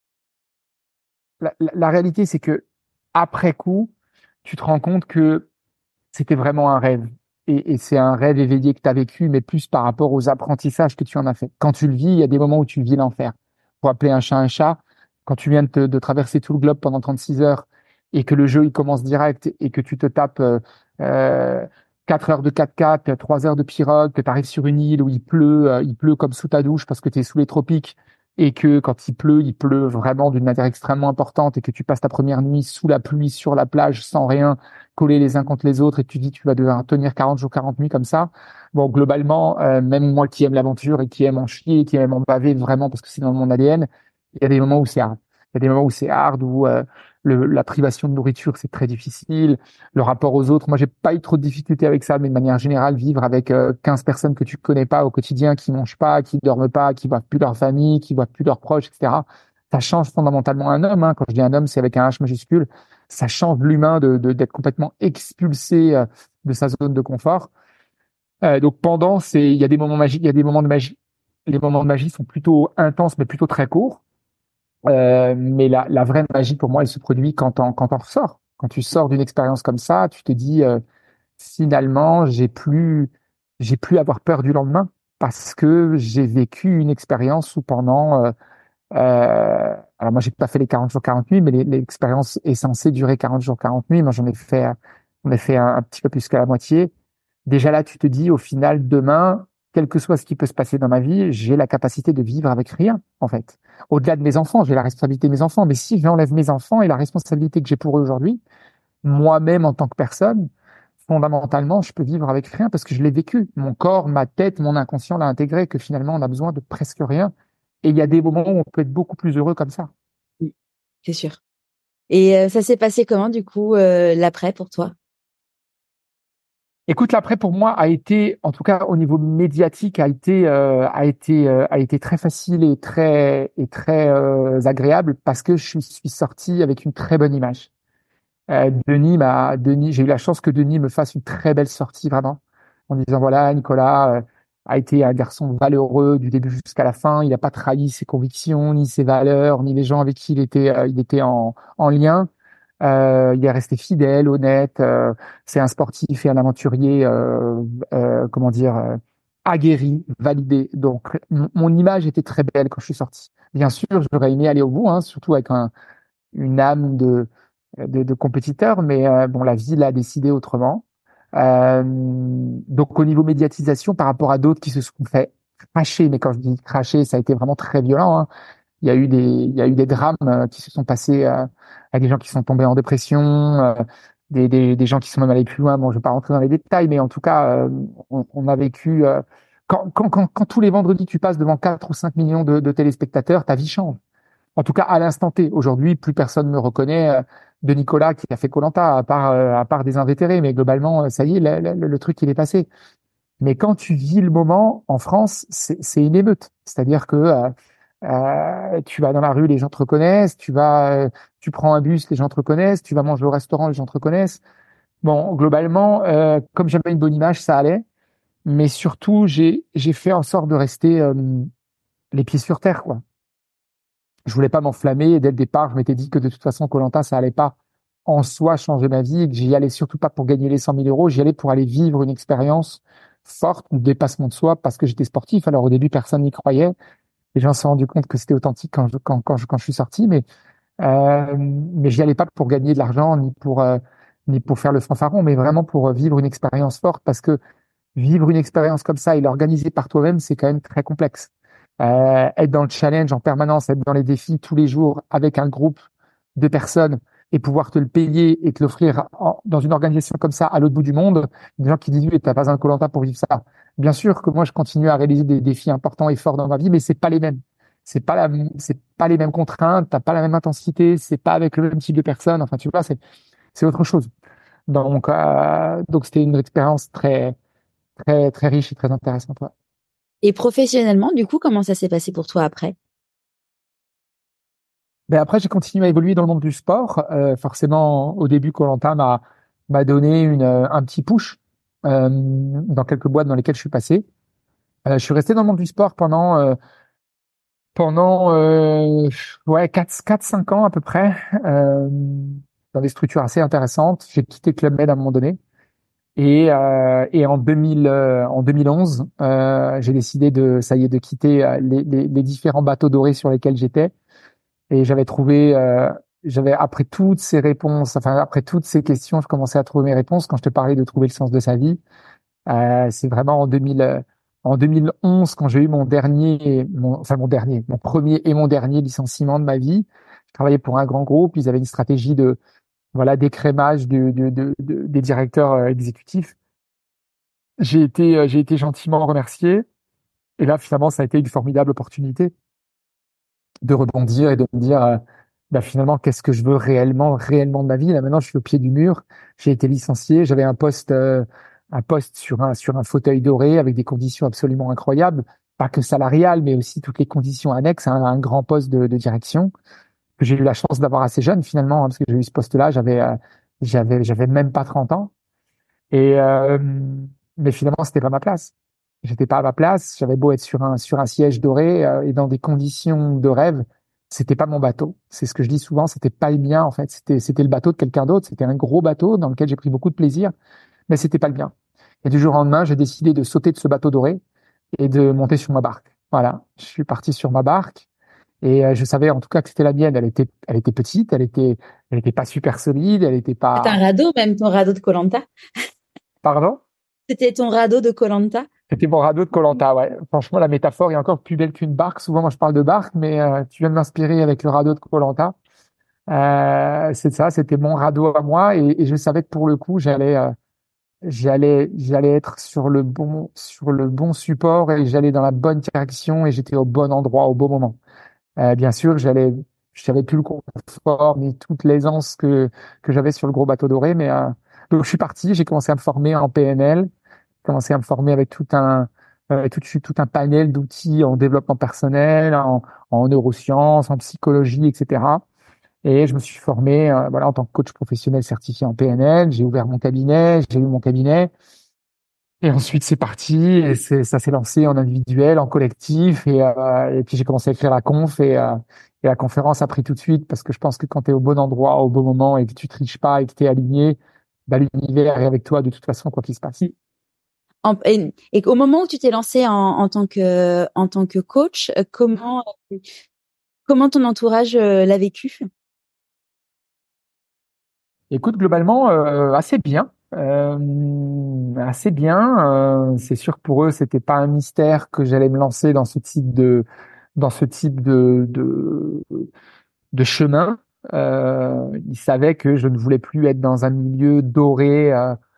la réalité, c'est que après coup, tu te rends compte que c'était vraiment un rêve. Et c'est un rêve éveillé que tu as vécu, mais plus par rapport aux apprentissages que tu en as fait. Quand tu le vis, il y a des moments où tu vis l'enfer. Pour appeler un chat, quand tu viens de traverser tout le globe pendant 36 heures et que le jeu il commence direct et que tu te tapes euh, 4 heures de 4x4, 3 heures de pirogue, que tu arrives sur une île où il pleut comme sous ta douche parce que tu es sous les tropiques et que quand il pleut vraiment d'une manière extrêmement importante et que tu passes ta première nuit sous la pluie sur la plage sans rien collés les uns contre les autres et tu dis tu vas devoir tenir 40 jours, 40 nuits comme ça. Bon, globalement, même moi qui aime l'aventure et qui aime en chier, qui aime en baver vraiment parce que c'est dans mon ADN, il y a des moments où c'est hard. Il y a des moments où c'est hard, où la privation de nourriture, c'est très difficile. Le rapport aux autres, moi, j'ai pas eu trop de difficultés avec ça, mais de manière générale, vivre avec 15 personnes que tu connais pas au quotidien, qui mangent pas, qui dorment pas, qui voient plus leur famille, qui voient plus leurs proches, etc. Ça change fondamentalement un homme, hein. Quand je dis un homme, c'est avec un H majuscule. Ça change l'humain d'être complètement expulsé de sa zone de confort. Donc pendant, il y a des moments magiques, il y a des moments de magie. Les moments de magie sont plutôt intenses, mais plutôt très courts. Mais la vraie magie pour moi, elle se produit quand t'en ressors. Quand tu sors d'une expérience comme ça, tu te dis finalement, j'ai plus à avoir peur du lendemain parce que j'ai vécu une expérience où pendant alors moi j'ai pas fait les 40 jours 40 nuits, mais l'expérience est censée durer 40 jours 40 nuits. Moi j'en ai fait un petit peu plus qu'à la moitié. Déjà là, tu te dis au final demain, quel que soit ce qui peut se passer dans ma vie, j'ai la capacité de vivre avec rien en fait. Au-delà de mes enfants, j'ai la responsabilité de mes enfants, mais si j'enlève mes enfants et la responsabilité que j'ai pour eux aujourd'hui, moi-même en tant que personne, fondamentalement, je peux vivre avec rien parce que je l'ai vécu. Mon corps, ma tête, mon inconscient l'a intégré, que finalement on a besoin de presque rien. Et il y a des moments où on peut être beaucoup plus heureux comme ça. Mm, c'est sûr. Et ça s'est passé comment du coup l'après pour toi? Écoute, l'après pour moi a été, en tout cas au niveau médiatique, a été très facile et très agréable parce que je suis sorti avec une très bonne image. Denis, j'ai eu la chance que Denis me fasse une très belle sortie vraiment, en disant voilà, Nicolas a été un garçon valeureux du début jusqu'à la fin. Il n'a pas trahi ses convictions, ni ses valeurs, ni les gens avec qui il était en lien. Il est resté fidèle, honnête. C'est un sportif et un aventurier, comment dire, aguerri, validé. Donc, mon image était très belle quand je suis sorti. Bien sûr, j'aurais aimé aller au bout, hein, surtout avec une âme de compétiteur, mais bon, la vie l'a décidé autrement. Donc, au niveau médiatisation, par rapport à d'autres qui se sont fait cracher, mais quand je dis cracher, ça a été vraiment très violent, hein. Il y a eu des drames qui se sont passés à des gens qui sont tombés en dépression, des gens qui sont même allés plus loin. Bon, je vais pas rentrer dans les détails, mais en tout cas, on a vécu. Quand tous les vendredis tu passes devant 4 ou 5 millions de téléspectateurs, ta vie change. En tout cas, à l'instant T. Aujourd'hui, plus personne ne reconnaît de Nicolas qui a fait koh à part des invétérés. Mais globalement, ça y est, le truc, il est passé. Mais quand tu vis le moment, en France, c'est une émeute. C'est-à-dire que tu vas dans la rue, les gens te reconnaissent. Tu prends un bus, les gens te reconnaissent. Tu vas manger au restaurant, les gens te reconnaissent. Bon, globalement, comme j'avais une bonne image, ça allait. Mais surtout, j'ai fait en sorte de rester les pieds sur terre, quoi. Je voulais pas m'enflammer et dès le départ, je m'étais dit que de toute façon, koh ça allait pas en soi changer ma vie et que j'y allais surtout pas pour gagner les 100 000 euros. J'y allais pour aller vivre une expérience forte, un dépassement de soi parce que j'étais sportif. Alors au début, personne n'y croyait. Les gens se sont rendus compte que c'était authentique quand je suis sorti, mais j'y allais pas pour gagner de l'argent ni pour faire le fanfaron, mais vraiment pour vivre une expérience forte parce que vivre une expérience comme ça et l'organiser par toi-même, c'est quand même très complexe. Être dans le challenge en permanence, être dans les défis tous les jours avec un groupe de personnes et pouvoir te le payer et te l'offrir dans une organisation comme ça à l'autre bout du monde, des gens qui disent oui, t'as pas un koh pour vivre ça. Bien sûr que moi, je continue à réaliser des défis importants et forts dans ma vie, mais c'est pas les mêmes. C'est pas les mêmes contraintes, t'as pas la même intensité, c'est pas avec le même type de personnes. Enfin, tu vois, c'est autre chose. Donc c'était une expérience très riche et très intéressante. Ouais. Et professionnellement, du coup, comment ça s'est passé pour toi après? Mais après, j'ai continué à évoluer dans le monde du sport. Forcément, au début, koh m'a donné un petit push dans quelques boîtes dans lesquelles je suis passé. Je suis resté dans le monde du sport pendant ouais 4 5 ans à peu près, dans des structures assez intéressantes. J'ai quitté Club Med à un moment donné. Et en 2011, j'ai décidé ça y est, de quitter les différents bateaux dorés sur lesquels j'étais. Et j'avais après toutes ces réponses, enfin après toutes ces questions, je commençais à trouver mes réponses. Quand je te parlais de trouver le sens de sa vie, c'est vraiment en 2011 quand j'ai eu mon premier et mon dernier licenciement de ma vie. Je travaillais pour un grand groupe, ils avaient une stratégie de voilà d'écrémage des directeurs exécutifs. J'ai été gentiment remercié. Et là, finalement, ça a été une formidable opportunité de rebondir et de me dire, bah, finalement, qu'est-ce que je veux réellement de ma vie? Là, maintenant, je suis au pied du mur. J'ai été licencié. J'avais un poste sur un fauteuil doré avec des conditions absolument incroyables. Pas que salariales, mais aussi toutes les conditions annexes à un grand poste de direction que j'ai eu la chance d'avoir assez jeune, finalement, hein, parce que j'ai eu ce poste-là. J'avais même pas 30 ans. Et, mais finalement, c'était pas ma place. J'étais pas à ma place. J'avais beau être sur un siège doré et dans des conditions de rêve, c'était pas mon bateau. C'est ce que je dis souvent. C'était pas le mien en fait. C'était le bateau de quelqu'un d'autre. C'était un gros bateau dans lequel j'ai pris beaucoup de plaisir, mais c'était pas le mien. Et du jour au lendemain, j'ai décidé de sauter de ce bateau doré et de monter sur ma barque. Voilà, je suis parti sur ma barque et je savais en tout cas que c'était la mienne. Elle était petite, elle était pas super solide, elle était C'était un pas. radeau, même ton radeau de koh. Pardon? C'était ton radeau de koh. C'était mon radeau de koh ouais. Franchement, la métaphore est encore plus belle qu'une barque. Souvent, moi, je parle de barque, mais tu viens de m'inspirer avec le radeau de koh. C'est ça, c'était mon radeau à moi, et je savais que pour le coup, j'allais être sur le bon support et j'allais dans la bonne direction et j'étais au bon endroit au bon moment. Bien sûr, je savais plus le confort ni toute l'aisance que j'avais sur le gros bateau doré. Mais donc je suis parti, j'ai commencé à me former en PNL, commencé à me former avec tout un panel d'outils en développement personnel, en neurosciences, en psychologie, etc. Et je me suis formé, voilà, en tant que coach professionnel certifié en PNL. J'ai ouvert mon cabinet, j'ai eu mon cabinet. Et ensuite, c'est parti, et ça s'est lancé en individuel, en collectif, et puis j'ai commencé à écrire la conf, et la conférence a pris tout de suite, parce que je pense que quand tu es au bon endroit, au bon moment, et que tu triches pas, et que tu es aligné, bah, l'univers est avec toi de toute façon, quoi qu'il se passe. Et au moment où tu t'es lancé en tant que coach, comment ton entourage l'a vécu? Écoute, globalement, assez bien. Assez bien. C'est sûr que pour eux, c'était pas un mystère que j'allais me lancer dans ce type de chemin. Ils savaient que je ne voulais plus être dans un milieu doré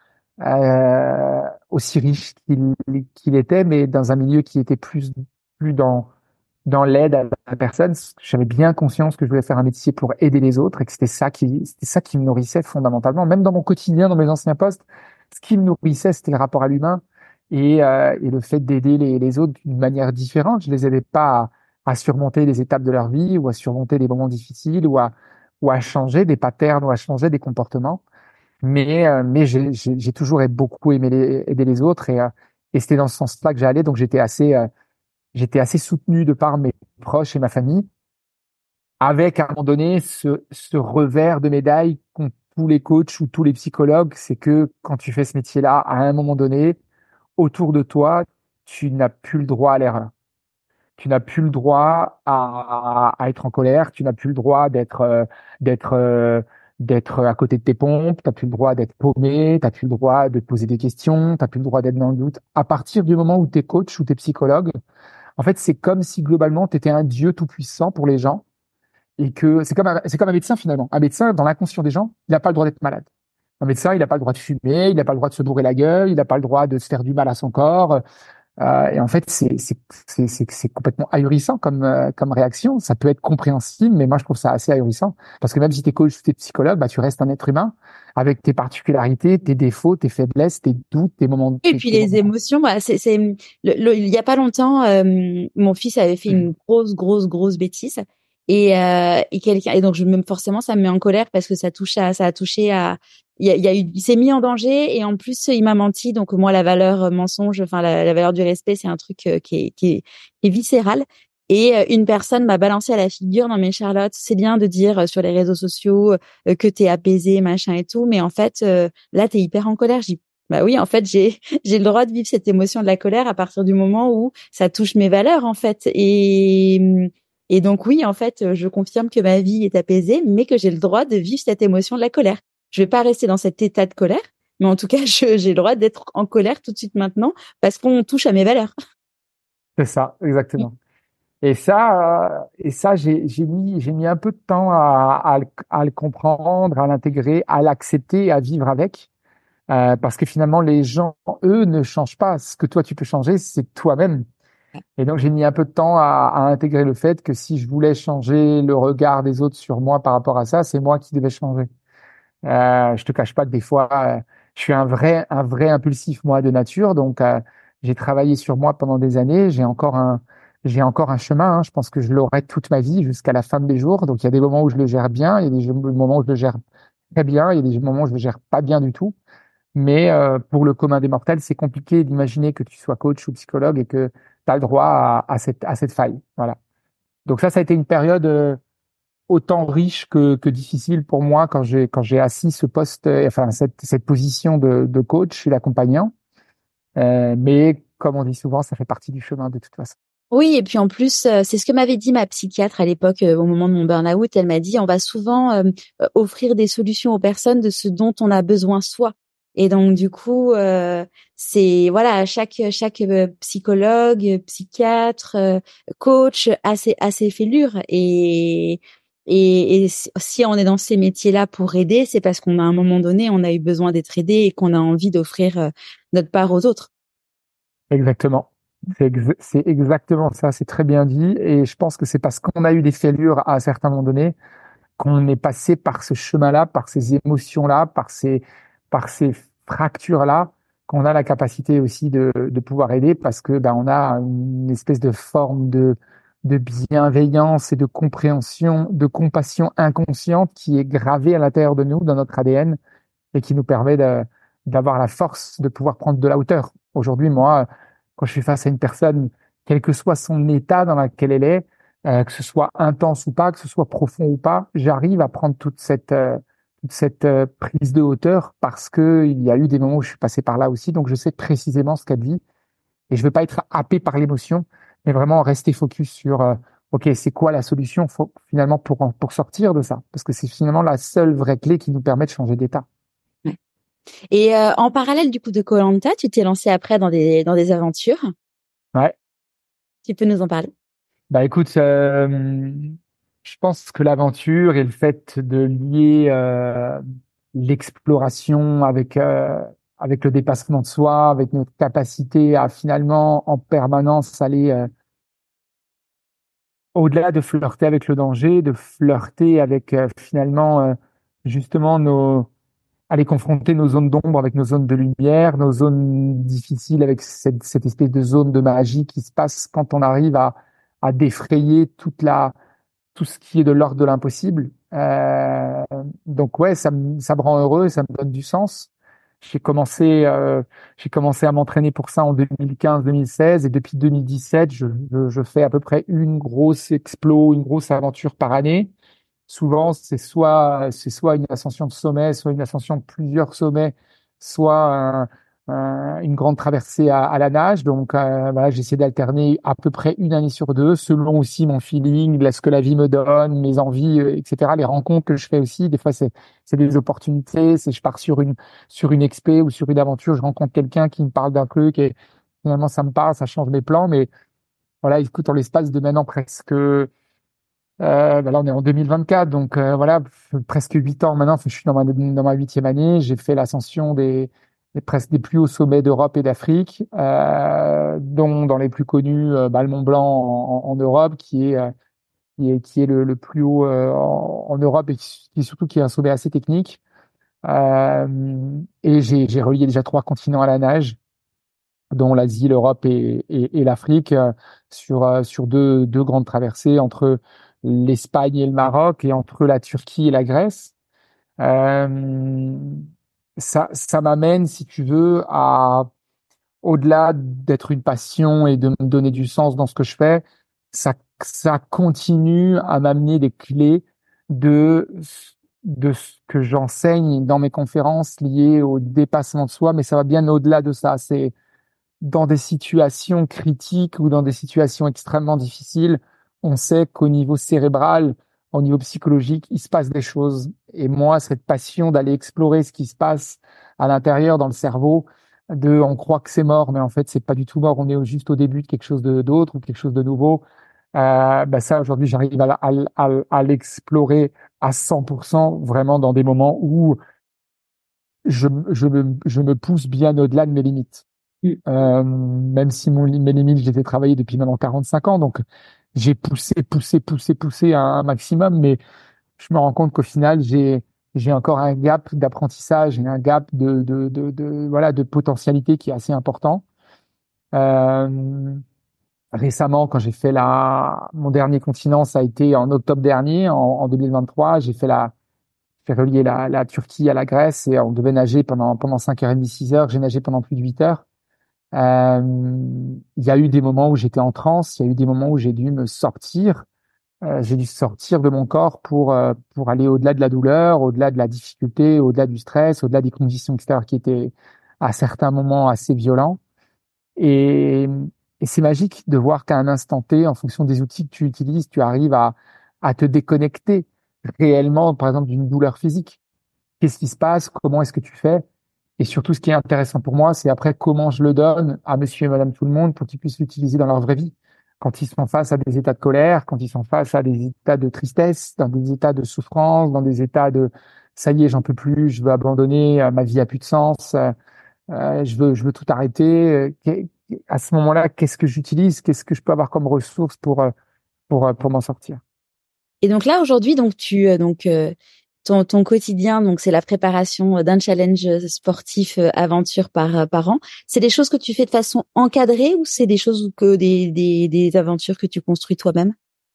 aussi riche qu'il était, mais dans un milieu qui était plus dans l'aide à la personne. J'avais bien conscience que je voulais faire un métier pour aider les autres et que c'était ça qui me nourrissait fondamentalement. Même dans mon quotidien, dans mes anciens postes, ce qui me nourrissait, c'était le rapport à l'humain et le fait d'aider les autres d'une manière différente. Je les aidais pas à surmonter les étapes de leur vie ou à surmonter des moments difficiles ou à changer des patterns ou à changer des comportements. Mais j'ai toujours beaucoup aimé aider les autres et c'était dans ce sens-là que j'allais. Donc j'étais assez soutenu de par mes proches et ma famille, avec à un moment donné ce revers de médaille qu'ont tous les coachs ou tous les psychologues, c'est que quand tu fais ce métier-là, à un moment donné, autour de toi, tu n'as plus le droit à l'erreur. Tu n'as plus le droit à être en colère, tu n'as plus le droit d'être d'être à côté de tes pompes, tu n'as plus le droit d'être paumé, tu n'as plus le droit de te poser des questions, tu n'as plus le droit d'être dans le doute. À partir du moment où tu es coach ou tu es psychologue, en fait, c'est comme si globalement, tu étais un dieu tout-puissant pour les gens et que c'est comme un médecin finalement. Un médecin, dans l'inconscient des gens, il n'a pas le droit d'être malade. Un médecin, il n'a pas le droit de fumer, il n'a pas le droit de se bourrer la gueule, il n'a pas le droit de se faire du mal à son corps. Et en fait, c'est complètement ahurissant comme réaction. Ça peut être compréhensible, mais moi, je trouve ça assez ahurissant. Parce que même si tu es coach ou tu es psychologue, bah, tu restes un être humain avec tes particularités, tes défauts, tes faiblesses, tes doutes, tes moments. Et puis les émotions, bah, il y a pas longtemps, mon fils avait fait une grosse bêtise et donc forcément ça me met en colère parce que ça a touché à, il s'est mis en danger et en plus il m'a menti, donc moi la valeur mensonge, enfin la valeur du respect, c'est un truc qui est viscéral. Et une personne m'a balancé à la figure: non mais Charlotte, c'est bien de dire sur les réseaux sociaux que t'es apaisée, machin et tout, mais en fait là t'es hyper en colère. Bah oui, en fait, j'ai le droit de vivre cette émotion de la colère à partir du moment où ça touche mes valeurs, en fait. Et donc oui, en fait, je confirme que ma vie est apaisée, mais que j'ai le droit de vivre cette émotion de la colère. Je vais pas rester dans cet état de colère, mais en tout cas, j'ai le droit d'être en colère tout de suite maintenant parce qu'on touche à mes valeurs. C'est ça, exactement. Et ça, j'ai mis un peu de temps à le comprendre, à l'intégrer, à l'accepter, à vivre avec. Parce que finalement, les gens, eux, ne changent pas. Ce que toi, tu peux changer, c'est toi-même. Et donc, j'ai mis un peu de temps à intégrer le fait que si je voulais changer le regard des autres sur moi par rapport à ça, c'est moi qui devais changer. Je te cache pas que des fois, je suis un vrai impulsif, moi, de nature. Donc, j'ai travaillé sur moi pendant des années. J'ai encore un chemin, hein. Je pense que je l'aurai toute ma vie jusqu'à la fin de mes jours. Donc, il y a des moments où je le gère bien, il y a des moments où je le gère très bien, il y a des moments où je le gère pas bien du tout. Mais pour le commun des mortels, c'est compliqué d'imaginer que tu sois coach ou psychologue et que tu as le droit à cette faille. Voilà. Donc ça a été une période autant riche que difficile pour moi quand j'ai assis ce poste, enfin cette position de coach et d'accompagnant. Mais comme on dit souvent, ça fait partie du chemin de toute façon. Oui, et puis en plus, c'est ce que m'avait dit ma psychiatre à l'époque, au moment de mon burn-out. Elle m'a dit: on va souvent offrir des solutions aux personnes de ce dont on a besoin soi. Et donc du coup, c'est voilà, chaque psychologue, psychiatre, coach a ses fêlures. Et si on est dans ces métiers-là pour aider, c'est parce qu'on a à un moment donné, on a eu besoin d'être aidé et qu'on a envie d'offrir notre part aux autres. Exactement. C'est exactement ça, c'est très bien dit. Et je pense que c'est parce qu'on a eu des fêlures à un certain moment donné qu'on est passé par ce chemin-là, par ces émotions-là, par ces fractures-là, qu'on a la capacité aussi de pouvoir aider parce que ben, on a une espèce de forme de bienveillance et de compréhension, de compassion inconsciente qui est gravée à l'intérieur de nous, dans notre ADN, et qui nous permet d'avoir la force de pouvoir prendre de la hauteur. Aujourd'hui, moi, quand je suis face à une personne, quel que soit son état dans lequel elle est, que ce soit intense ou pas, que ce soit profond ou pas, j'arrive à prendre toute cette prise de hauteur parce que il y a eu des moments où je suis passé par là aussi, donc je sais précisément ce qu'elle vit et je veux pas être happé par l'émotion, mais vraiment rester focus sur ok, c'est quoi la solution finalement pour sortir de ça, parce que c'est finalement la seule vraie clé qui nous permet de changer d'état. Ouais. Et en parallèle du coup de koh tu t'es lancé après dans des aventures. Ouais. Tu peux nous en parler? Bah écoute, je pense que l'aventure et le fait de lier l'exploration avec le dépassement de soi, avec notre capacité à finalement en permanence aller au-delà de flirter avec le danger, de flirter avec finalement justement aller confronter nos zones d'ombre avec nos zones de lumière, nos zones difficiles avec cette espèce de zone de magie qui se passe quand on arrive à défrayer tout ce qui est de l'ordre de l'impossible. Donc ouais, ça me rend heureux, ça me donne du sens. J'ai commencé à m'entraîner pour ça en 2015-2016 et depuis 2017, je fais à peu près une grosse une grosse aventure par année. Souvent, c'est soit une ascension de sommet, soit une ascension de plusieurs sommets, soit une grande traversée à la nage. Donc, voilà, j'essaie d'alterner à peu près une année sur deux, selon aussi mon feeling, ce que la vie me donne, mes envies, etc. Les rencontres que je fais aussi. Des fois, c'est des opportunités. C'est je pars sur une expé ou sur une aventure, je rencontre quelqu'un qui me parle d'un truc et finalement ça me parle, ça change mes plans. Mais voilà, écoute, en l'espace de maintenant presque ben là, on est en 2024, donc voilà, presque 8 ans maintenant. Je suis dans ma huitième année. J'ai fait l'ascension presque des plus hauts sommets d'Europe et d'Afrique, dont dans les plus connus, le Mont Blanc en Europe, qui est le plus haut en Europe et surtout qui est un sommet assez technique. Et j'ai relié déjà 3 continents à la nage, dont l'Asie, l'Europe et l'Afrique, sur deux grandes traversées entre l'Espagne et le Maroc et entre la Turquie et la Grèce. Euh, ça m'amène, si tu veux, au-delà d'être une passion et de me donner du sens dans ce que je fais, ça continue à m'amener des clés de, de ce que j'enseigne dans mes conférences liées au dépassement de soi, mais ça va bien au-delà de ça. C'est dans des situations critiques ou dans des situations extrêmement difficiles, on sait qu'au niveau cérébral, au niveau psychologique, il se passe des choses. Et moi, cette passion d'aller explorer ce qui se passe à l'intérieur, dans le cerveau, on croit que c'est mort, mais en fait, c'est pas du tout mort. On est juste au début de quelque chose d'autre ou quelque chose de nouveau. Ça, aujourd'hui, j'arrive à l'explorer à 100%, vraiment dans des moments où je me pousse bien au-delà de mes limites. Même si mes limites, je les ai travaillées depuis maintenant 45 ans, donc j'ai poussé à un maximum, mais je me rends compte qu'au final, j'ai encore un gap d'apprentissage et un gap voilà, de potentialité qui est assez important. Euh, Récemment, quand j'ai fait mon dernier continent, ça a été en octobre dernier, en 2023, j'ai relié la Turquie à la Grèce et on devait nager pendant 5h30, 6 heures. J'ai nagé pendant plus de 8 heures. Il y a eu des moments où j'étais en transe, il y a eu des moments où j'ai dû me sortir, j'ai dû sortir de mon corps pour aller au-delà de la douleur, au-delà de la difficulté, au-delà du stress, au-delà des conditions extérieures qui étaient à certains moments assez violents. Et, et c'est magique de voir qu'à un instant T, en fonction des outils que tu utilises, tu arrives à te déconnecter réellement, par exemple, d'une douleur physique. Qu'est-ce qui se passe? Comment est-ce que tu fais? Et surtout, ce qui est intéressant pour moi, c'est après comment je le donne à monsieur et madame tout le monde pour qu'ils puissent l'utiliser dans leur vraie vie. Quand ils sont face à des états de colère, quand ils sont face à des états de tristesse, dans des états de souffrance, dans des états de ça y est, j'en peux plus, je veux abandonner, ma vie a plus de sens, je veux tout arrêter. à ce moment-là, qu'est-ce que j'utilise, qu'est-ce que je peux avoir comme ressources pour m'en sortir. Et donc là, aujourd'hui, donc ton quotidien, donc c'est la préparation d'un challenge sportif aventure par an. C'est des choses que tu fais de façon encadrée ou c'est des choses que des aventures que tu construis toi-même?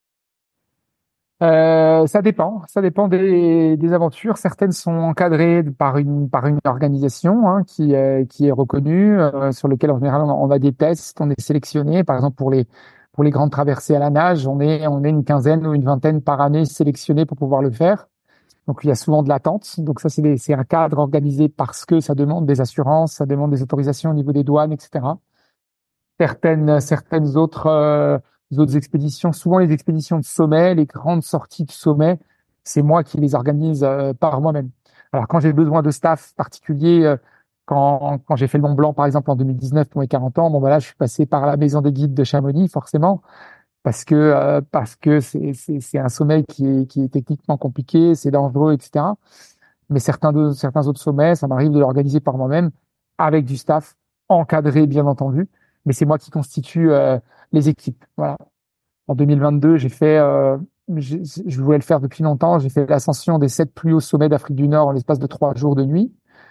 Ça dépend des aventures. Certaines sont encadrées par une organisation qui est reconnue, sur lequel en général on a des tests, on est sélectionné. Par exemple pour les grandes traversées à la nage, on est une quinzaine ou une vingtaine par année sélectionnés pour pouvoir le faire. Donc il y a souvent de l'attente. Donc ça c'est un cadre organisé parce que ça demande des assurances, ça demande des autorisations au niveau des douanes, etc. Certaines autres expéditions, souvent les expéditions de sommet, les grandes sorties de sommet, c'est moi qui les organise par moi-même. Alors quand j'ai besoin de staff particulier, quand j'ai fait le Mont Blanc par exemple en 2019 pour mes 40 ans, bon voilà, je suis passé par la maison des guides de Chamonix forcément parce que c'est un sommet qui est techniquement compliqué, c'est dangereux, etc. Mais certains autres sommets, ça m'arrive de l'organiser par moi-même avec du staff encadré, bien entendu. Mais c'est moi qui constitue les équipes. Voilà. En 2022, je voulais le faire depuis longtemps. J'ai fait l'ascension des 7 plus hauts sommets d'Afrique du Nord en l'espace de 3 jours de nuit,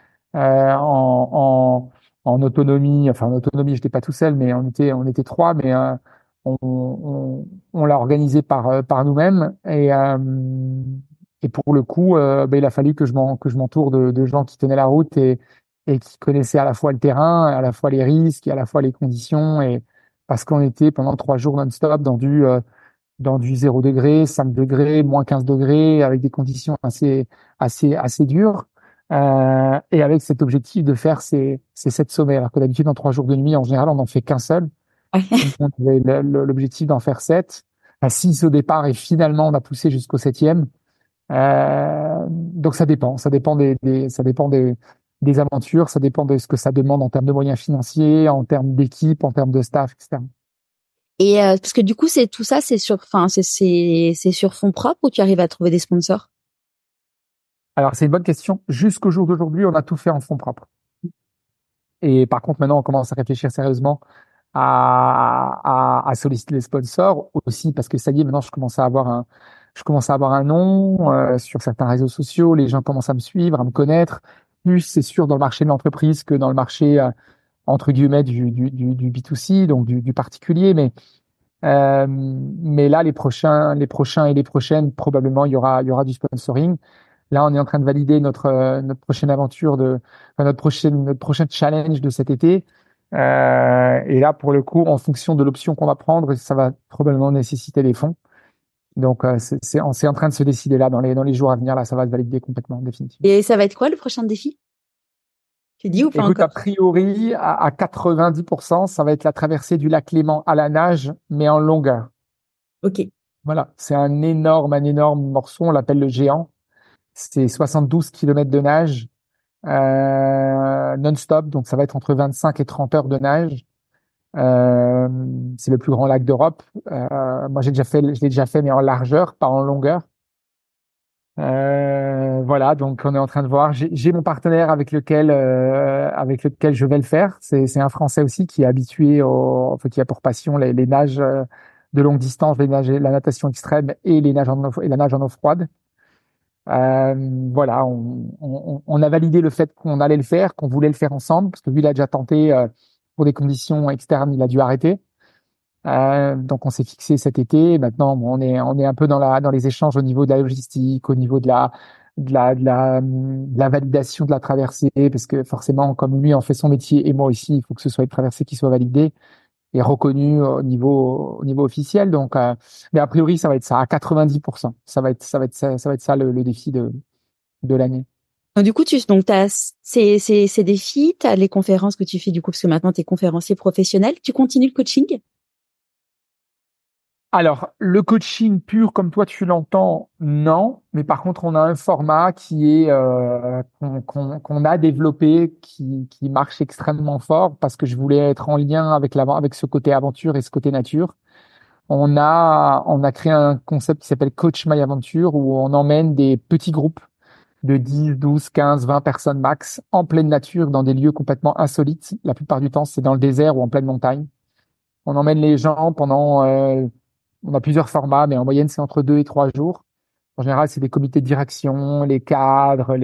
en autonomie. Enfin, en autonomie, j'étais pas tout seul, mais on était trois. Mais on l'a organisé par nous-mêmes et pour le coup, il a fallu que je m'entoure de gens qui tenaient la route et qui connaissaient à la fois le terrain, à la fois les risques, et à la fois les conditions et parce qu'on était pendant 3 jours non-stop dans du 0 degré, 5 degrés, moins 15 degrés, avec des conditions assez dures, et avec cet objectif de faire ces 7 sommets. Alors que d'habitude, en 3 jours de nuit, en général, on n'en fait qu'un seul. On avait l'objectif d'en faire 7, à 6 au départ, et finalement, on a poussé jusqu'au septième. Donc ça dépend des aventures, ça dépend de ce que ça demande en termes de moyens financiers, en termes d'équipe, en termes de staff, etc. Et parce que du coup, c'est tout ça, c'est sur fonds propres ou tu arrives à trouver des sponsors? Alors c'est une bonne question. Jusqu'au jour d'aujourd'hui, on a tout fait en fonds propres. Et par contre, maintenant, on commence à réfléchir sérieusement à solliciter les sponsors aussi parce que ça y est, maintenant, je commence à avoir un nom sur certains réseaux sociaux. Les gens commencent à me suivre, à me connaître. Plus c'est sûr dans le marché de l'entreprise que dans le marché entre guillemets du B2C, donc du particulier. Mais là, les prochains et les prochaines, probablement, il y aura du sponsoring. Là, on est en train de valider notre prochaine aventure enfin, notre prochain challenge de cet été. Et là, pour le coup, en fonction de l'option qu'on va prendre, ça va probablement nécessiter des fonds. Donc, c'est en train de se décider là dans les jours à venir. Là, ça va se valider complètement, définitivement. Et ça va être quoi le prochain défi? Tu dis ou pas Écoute, encore? a priori, à 90%, ça va être la traversée du lac Léman à la nage, mais en longueur. Ok. Voilà, c'est un énorme morceau. On l'appelle le géant. C'est 72 kilomètres de nage non-stop, donc ça va être entre 25 et 30 heures de nage. Euh, c'est le plus grand lac d'Europe. Moi, je l'ai déjà fait, mais en largeur, pas en longueur. Voilà, donc on est en train de voir. J'ai mon partenaire avec lequel je vais le faire. C'est un Français aussi qui est habitué enfin, qui a pour passion les nages de longue distance, la natation extrême et et la nage en eau froide. Voilà, on a validé le fait qu'on allait le faire, qu'on voulait le faire ensemble, parce que lui, il a déjà tenté pour des conditions externes, il a dû arrêter. Donc, on s'est fixé cet été. Maintenant, on est un peu dans les échanges au niveau de la logistique, au niveau de la validation de la traversée, parce que forcément, comme lui en fait son métier et moi aussi, il faut que ce soit une traversée qui soit validée et reconnue au niveau officiel. Donc, mais a priori, ça va être ça à 90%. Ça va être ça le défi de l'année. Donc, du coup, donc t'as ces défis, t'as les conférences que tu fais du coup parce que maintenant t'es conférencier professionnel. Tu continues le coaching? Alors, le coaching pur comme toi tu l'entends, non. Mais par contre, on a un format qui est qu'on a développé, qui marche extrêmement fort parce que je voulais être en lien avec ce côté aventure et ce côté nature. On a créé un concept qui s'appelle Coach My Aventure où on emmène des petits groupes de 10, 12, 15, 20 personnes max, en pleine nature, dans des lieux complètement insolites. La plupart du temps, c'est dans le désert ou en pleine montagne. On emmène les gens on a plusieurs formats, mais en moyenne, c'est entre 2 et 3 jours. En général, c'est des comités de direction, les cadres,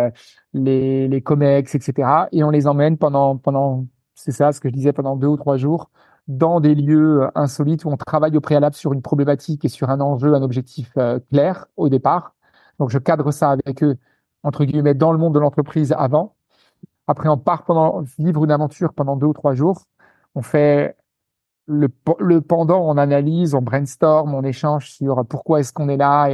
les comex, etc. Et on les emmène c'est ça ce que je disais, pendant 2 ou 3 jours, dans des lieux insolites où on travaille au préalable sur une problématique et sur un enjeu, un objectif clair au départ. Donc, je cadre ça avec eux, entre guillemets, dans le monde de l'entreprise avant. Après, on part vivre une aventure pendant 2 ou 3 jours. On fait le pendant, on analyse, on brainstorm, on échange sur pourquoi est-ce qu'on est là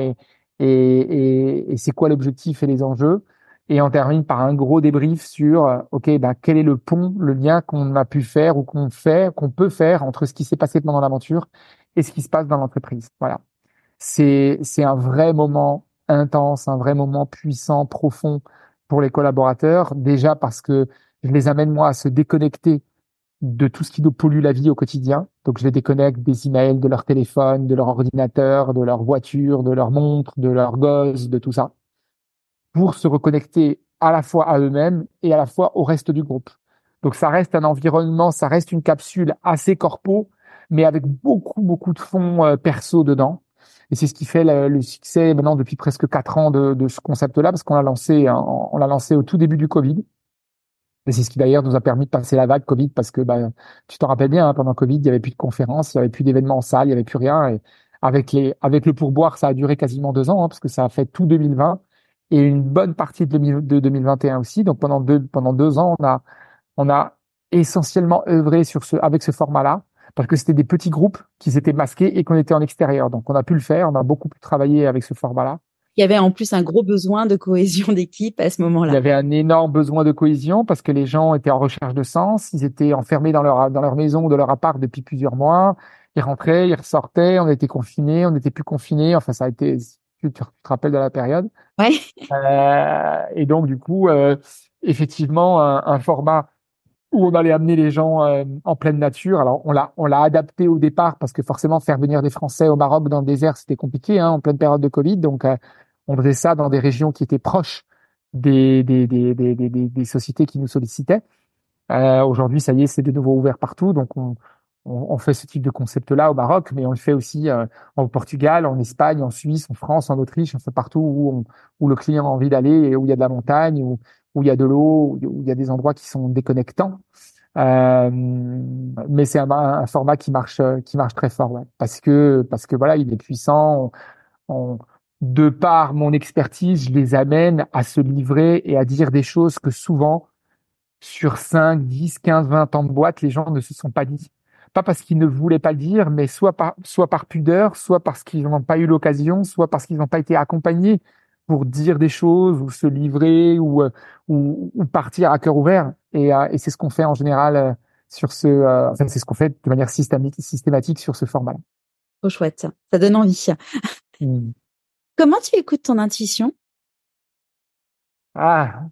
et c'est quoi l'objectif et les enjeux. Et on termine par un gros débrief sur, OK, ben, quel est le pont, le lien qu'on a pu faire ou qu'on peut faire entre ce qui s'est passé pendant l'aventure et ce qui se passe dans l'entreprise. Voilà. C'est un vrai moment intense, un vrai moment puissant, profond pour les collaborateurs. Déjà parce que je les amène, moi, à se déconnecter de tout ce qui nous pollue la vie au quotidien. Donc, je les déconnecte des emails, de leur téléphone, de leur ordinateur, de leur voiture, de leur montre, de leur gosse, de tout ça, pour se reconnecter à la fois à eux-mêmes et à la fois au reste du groupe. Donc, ça reste un environnement, ça reste une capsule assez corpo, mais avec beaucoup, beaucoup de fonds perso dedans. Et c'est ce qui fait le succès maintenant depuis presque 4 ans de ce concept-là, parce qu'on l'a lancé au tout début du Covid. Et c'est ce qui d'ailleurs nous a permis de passer la vague Covid parce que tu t'en rappelles bien, hein, pendant Covid, il y avait plus de conférences, il y avait plus d'événements en salle, il y avait plus rien. Et avec le pourboire, ça a duré quasiment 2 ans, hein, parce que ça a fait tout 2020 et une bonne partie de 2021 aussi. Donc pendant 2 ans, on a essentiellement œuvré avec ce format-là parce que c'était des petits groupes qui s'étaient masqués et qu'on était en extérieur. Donc on a pu le faire, on a beaucoup pu travailler avec ce format-là. Il y avait en plus un gros besoin de cohésion d'équipe à ce Il y moment-là. avait un énorme besoin de cohésion parce que les gens étaient en recherche de sens, ils étaient enfermés dans leur maison ou dans leur appart depuis plusieurs mois, ils rentraient, ils ressortaient, on était confinés, on n'était plus confinés, enfin ça a été, tu te rappelles de la période. Ouais. Et donc du coup, effectivement, un format où on allait amener les gens en pleine nature. Alors on l'a adapté au départ parce que forcément faire venir des Français au Maroc dans le désert, c'était compliqué, hein, en pleine période de Covid, donc on faisait ça dans des régions qui étaient proches des sociétés qui nous sollicitaient. Aujourd'hui, ça y est, c'est de nouveau ouvert partout. Donc, on fait ce type de concept-là au Maroc, mais on le fait aussi au Portugal, en Espagne, en Suisse, en France, en Autriche, on fait partout où le client a envie d'aller et où il y a de la montagne, où il y a de l'eau, où il y a des endroits qui sont déconnectants. Mais c'est un format qui marche très fort, ouais, parce que voilà, il est puissant. On- de par mon expertise, je les amène à se livrer et à dire des choses que souvent, sur 5, 10, 15, 20 ans de boîte, les gens ne se sont pas dit. Pas parce qu'ils ne voulaient pas le dire, mais soit par pudeur, soit parce qu'ils n'ont pas eu l'occasion, soit parce qu'ils n'ont pas été accompagnés pour dire des choses ou se livrer ou partir à cœur ouvert. Et c'est ce qu'on fait en général enfin, c'est ce qu'on fait de manière systématique sur ce format-là. Trop chouette. Ça donne envie. Hmm. Comment tu écoutes ton intuition? Ah,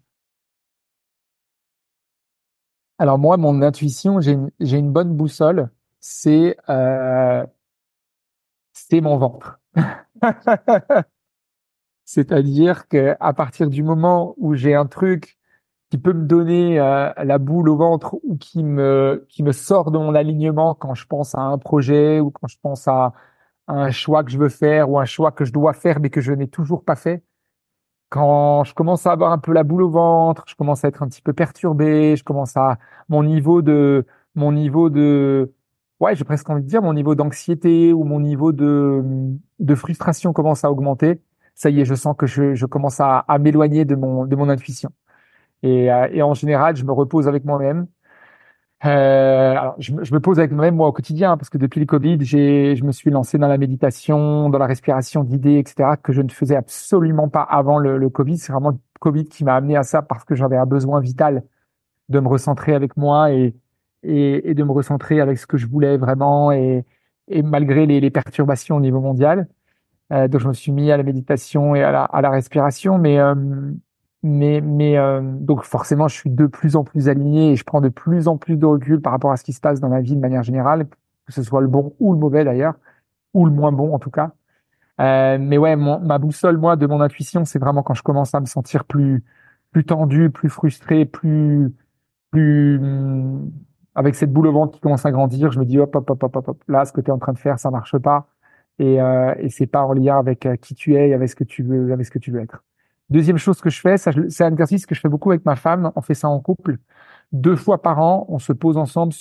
alors moi, mon intuition, j'ai une bonne boussole, c'est mon ventre. C'est-à-dire que à partir du moment où j'ai un truc qui peut me donner la boule au ventre ou qui me sort de mon alignement quand je pense à un projet ou quand je pense à un choix que je veux faire ou un choix que je dois faire mais que je n'ai toujours pas fait, quand je commence à avoir un peu la boule au ventre, je commence à être un petit peu perturbé, mon niveau de, ouais, j'ai presque envie de dire mon niveau d'anxiété ou mon niveau de frustration commence à augmenter. Ça y est, je sens que je commence à m'éloigner de mon intuition. Et en général, je me repose avec moi-même. Alors, je me pose avec moi-même, moi, au quotidien, parce que depuis le Covid, je me suis lancé dans la méditation, dans la respiration guidée, etc., que je ne faisais absolument pas avant le Covid. C'est vraiment le Covid qui m'a amené à ça parce que j'avais un besoin vital de me recentrer avec moi et de me recentrer avec ce que je voulais vraiment et malgré les perturbations au niveau mondial. Donc, je me suis mis à la méditation et à la respiration, mais donc forcément, je suis de plus en plus aligné et je prends de plus en plus de recul par rapport à ce qui se passe dans ma vie de manière générale, que ce soit le bon ou le mauvais d'ailleurs, ou le moins bon en tout cas. Mais ouais, ma boussole, moi, de mon intuition, c'est vraiment quand je commence à me sentir plus tendu, plus frustré, plus avec cette boule au ventre qui commence à grandir. Je me dis hop, hop, hop, hop, hop, hop. Là, ce que tu es en train de faire, ça marche pas. Et c'est pas en lien avec qui tu es et avec ce que tu veux, avec ce que tu veux être. Deuxième chose que je fais, ça, c'est un exercice que je fais beaucoup avec ma femme. On fait ça en couple. 2 fois par an, on se pose ensemble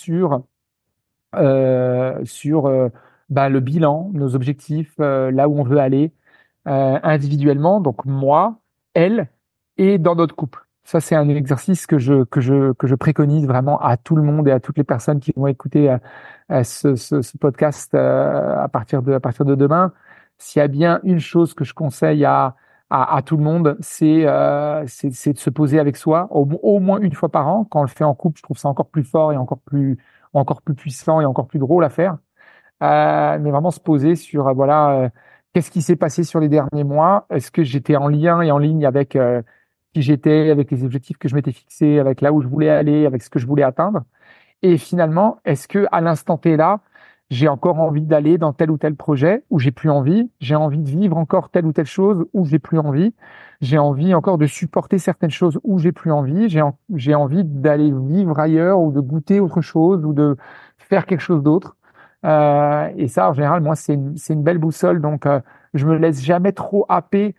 sur le bilan, nos objectifs, là où on veut aller individuellement, donc moi, elle, et dans notre couple. Ça, c'est un exercice que je préconise vraiment à tout le monde et à toutes les personnes qui vont écouter ce podcast à partir de demain. S'il y a bien une chose que je conseille à tout le monde, c'est de se poser avec soi au moins une fois par an. Quand on le fait en couple, je trouve ça encore plus fort et encore plus puissant et encore plus drôle à faire. Mais vraiment se poser sur qu'est-ce qui s'est passé sur les derniers mois? Est-ce que j'étais en lien et en ligne avec qui j'étais, avec les objectifs que je m'étais fixés, avec là où je voulais aller, avec ce que je voulais atteindre? Et finalement, est-ce que à l'instant T là, j'ai encore envie d'aller dans tel ou tel projet où j'ai plus envie? J'ai envie de vivre encore telle ou telle chose où j'ai plus envie? J'ai envie encore de supporter certaines choses où j'ai plus envie? J'ai envie d'aller vivre ailleurs ou de goûter autre chose ou de faire quelque chose d'autre? Et ça, en général, moi, c'est une belle boussole. Donc, je me laisse jamais trop happer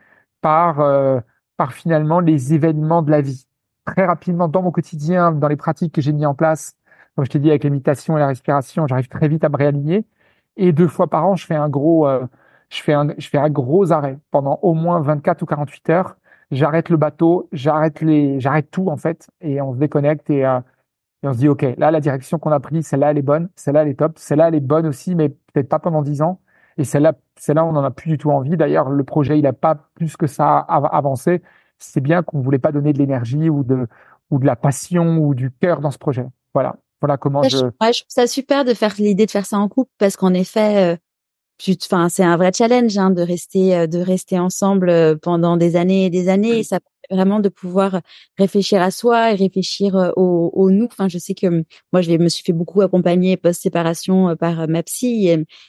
par finalement les événements de la vie. Très rapidement, dans mon quotidien, dans les pratiques que j'ai mis en place, comme je t'ai dit, avec la méditation et la respiration, j'arrive très vite à me réaligner. Et 2 fois par an, je fais un gros arrêt pendant au moins 24 ou 48 heures. J'arrête le bateau, j'arrête tout en fait, et on se déconnecte et on se dit, OK, là, la direction qu'on a prise, celle-là, elle est bonne, celle-là, elle est top, celle-là, elle est bonne aussi, mais peut-être pas pendant 10 ans. Et celle-là, on n'en a plus du tout envie. D'ailleurs, le projet, il n'a pas plus que ça avancé. C'est bien qu'on voulait pas donner de l'énergie ou de la passion ou du cœur dans ce projet. Voilà. Voilà comment Ouais, je trouve ça super de faire l'idée de faire ça en couple parce qu'en effet, enfin, c'est un vrai challenge hein, de rester ensemble pendant des années et des années. Et ça permet vraiment de pouvoir réfléchir à soi et réfléchir au nous. Enfin, je sais que moi, me suis fait beaucoup accompagner post-séparation par ma psy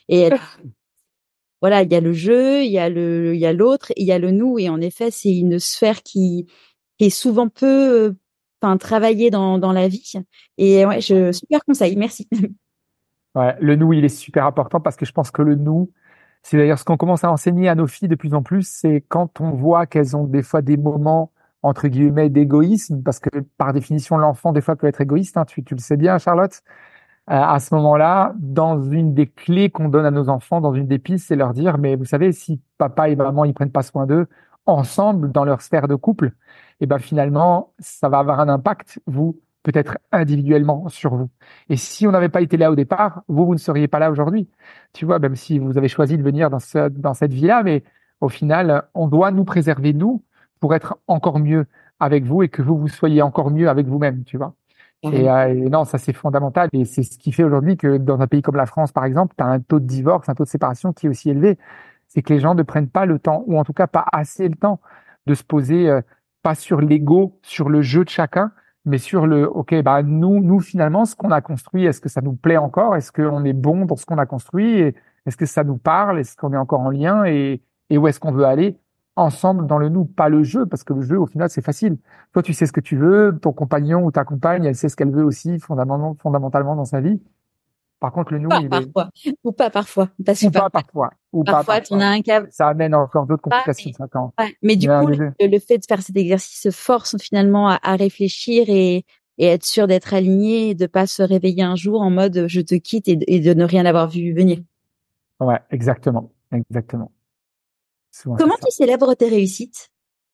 voilà, il y a le jeu, il y a l'autre, il y a le nous. Et en effet, c'est une sphère qui est souvent peu, enfin, travaillée dans la vie. Et ouais, super conseil, merci. Ouais, le nous, il est super important parce que je pense que le nous, c'est d'ailleurs ce qu'on commence à enseigner à nos filles de plus en plus, c'est quand on voit qu'elles ont des fois des moments, entre guillemets, d'égoïsme, parce que par définition, l'enfant, des fois, peut être égoïste, hein, tu le sais bien, Charlotte. À ce moment-là, dans une des clés qu'on donne à nos enfants, dans une des pistes, c'est leur dire, mais vous savez, si papa et maman, ils prennent pas soin d'eux, ensemble, dans leur sphère de couple, et ben finalement, ça va avoir un impact, vous, peut-être individuellement sur vous. Et si on n'avait pas été là au départ, vous ne seriez pas là aujourd'hui. Tu vois, même si vous avez choisi de venir dans cette vie-là, mais au final, on doit nous préserver, nous, pour être encore mieux avec vous et que vous soyez encore mieux avec vous-même, tu vois. Et non, ça c'est fondamental et c'est ce qui fait aujourd'hui que dans un pays comme la France, par exemple, tu as un taux de divorce, un taux de séparation qui est aussi élevé. C'est que les gens ne prennent pas le temps, ou en tout cas pas assez le temps, de se poser pas sur l'ego, sur le jeu de chacun, mais sur OK, bah nous finalement, ce qu'on a construit, est-ce que ça nous plaît encore? Est-ce qu'on est bon dans ce qu'on a construit? Et est-ce que ça nous parle? Est-ce qu'on est encore en lien? Et où est-ce qu'on veut aller? Ensemble dans le nous, pas le jeu, parce que le jeu, au final, c'est facile. Toi, tu sais ce que tu veux, ton compagnon ou ta compagne, elle sait ce qu'elle veut aussi, fondamentalement dans sa vie. Par contre, le nous, Pas parfois, ou pas parfois, parce que ou pas parfois, ou pas parfois, on parfois. a un câble. Ça amène encore d'autres Pas, complications, ça, quand. ouais. Mais du Il y en a coup, des deux. le fait de faire cet exercice force finalement à réfléchir et être sûr d'être aligné et de pas se réveiller un jour en mode je te quitte et de ne rien avoir vu venir. Ouais, exactement, exactement. Souvent, c'est Comment ça. tu célèbres tes réussites?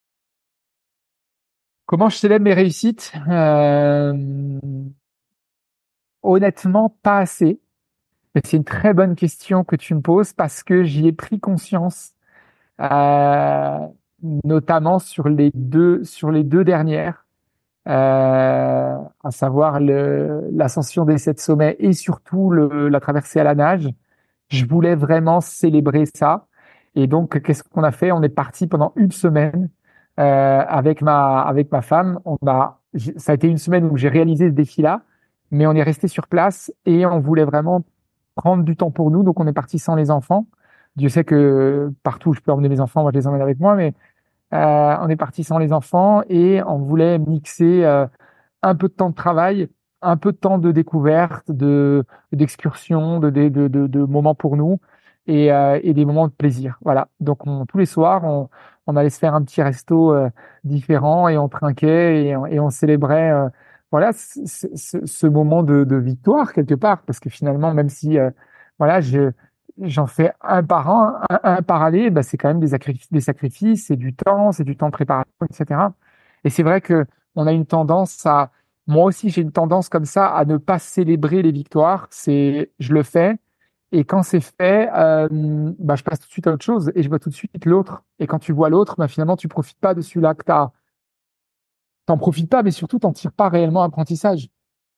Comment je célèbre mes réussites? Honnêtement, pas assez. Mais c'est une très bonne question que tu me poses parce que j'y ai pris conscience, euh, notamment sur les deux dernières, à savoir l'ascension des 7 sommets et surtout la traversée à la nage. Je voulais vraiment célébrer ça. Et donc, qu'est-ce qu'on a fait? On est parti pendant une semaine avec ma femme. Ça a été une semaine où j'ai réalisé ce défi-là, mais on est resté sur place et on voulait vraiment prendre du temps pour nous. Donc, on est parti sans les enfants. Dieu sait que partout où je peux emmener mes enfants, moi je les emmène avec moi, mais on est parti sans les enfants et on voulait mixer un peu de temps de travail, un peu de temps de découverte, d'excursion, de moments pour nous et des moments de plaisir. Voilà. Donc tous les soirs, on allait se faire un petit resto différent et on trinquait et on célébrait voilà ce moment de victoire quelque part parce que finalement, même si voilà, j'en fais un par an, un par année, bah, c'est quand même des sacrifices, c'est du temps de préparation, etc. Et c'est vrai que on a une tendance à, moi aussi j'ai une tendance comme ça à ne pas célébrer les victoires. Je le fais et quand c'est fait, bah, je passe tout de suite à autre chose et je vois tout de suite l'autre. Et quand tu vois l'autre, bah, finalement tu profites pas de celui-là t'en profites pas, mais surtout t'en tires pas réellement apprentissage.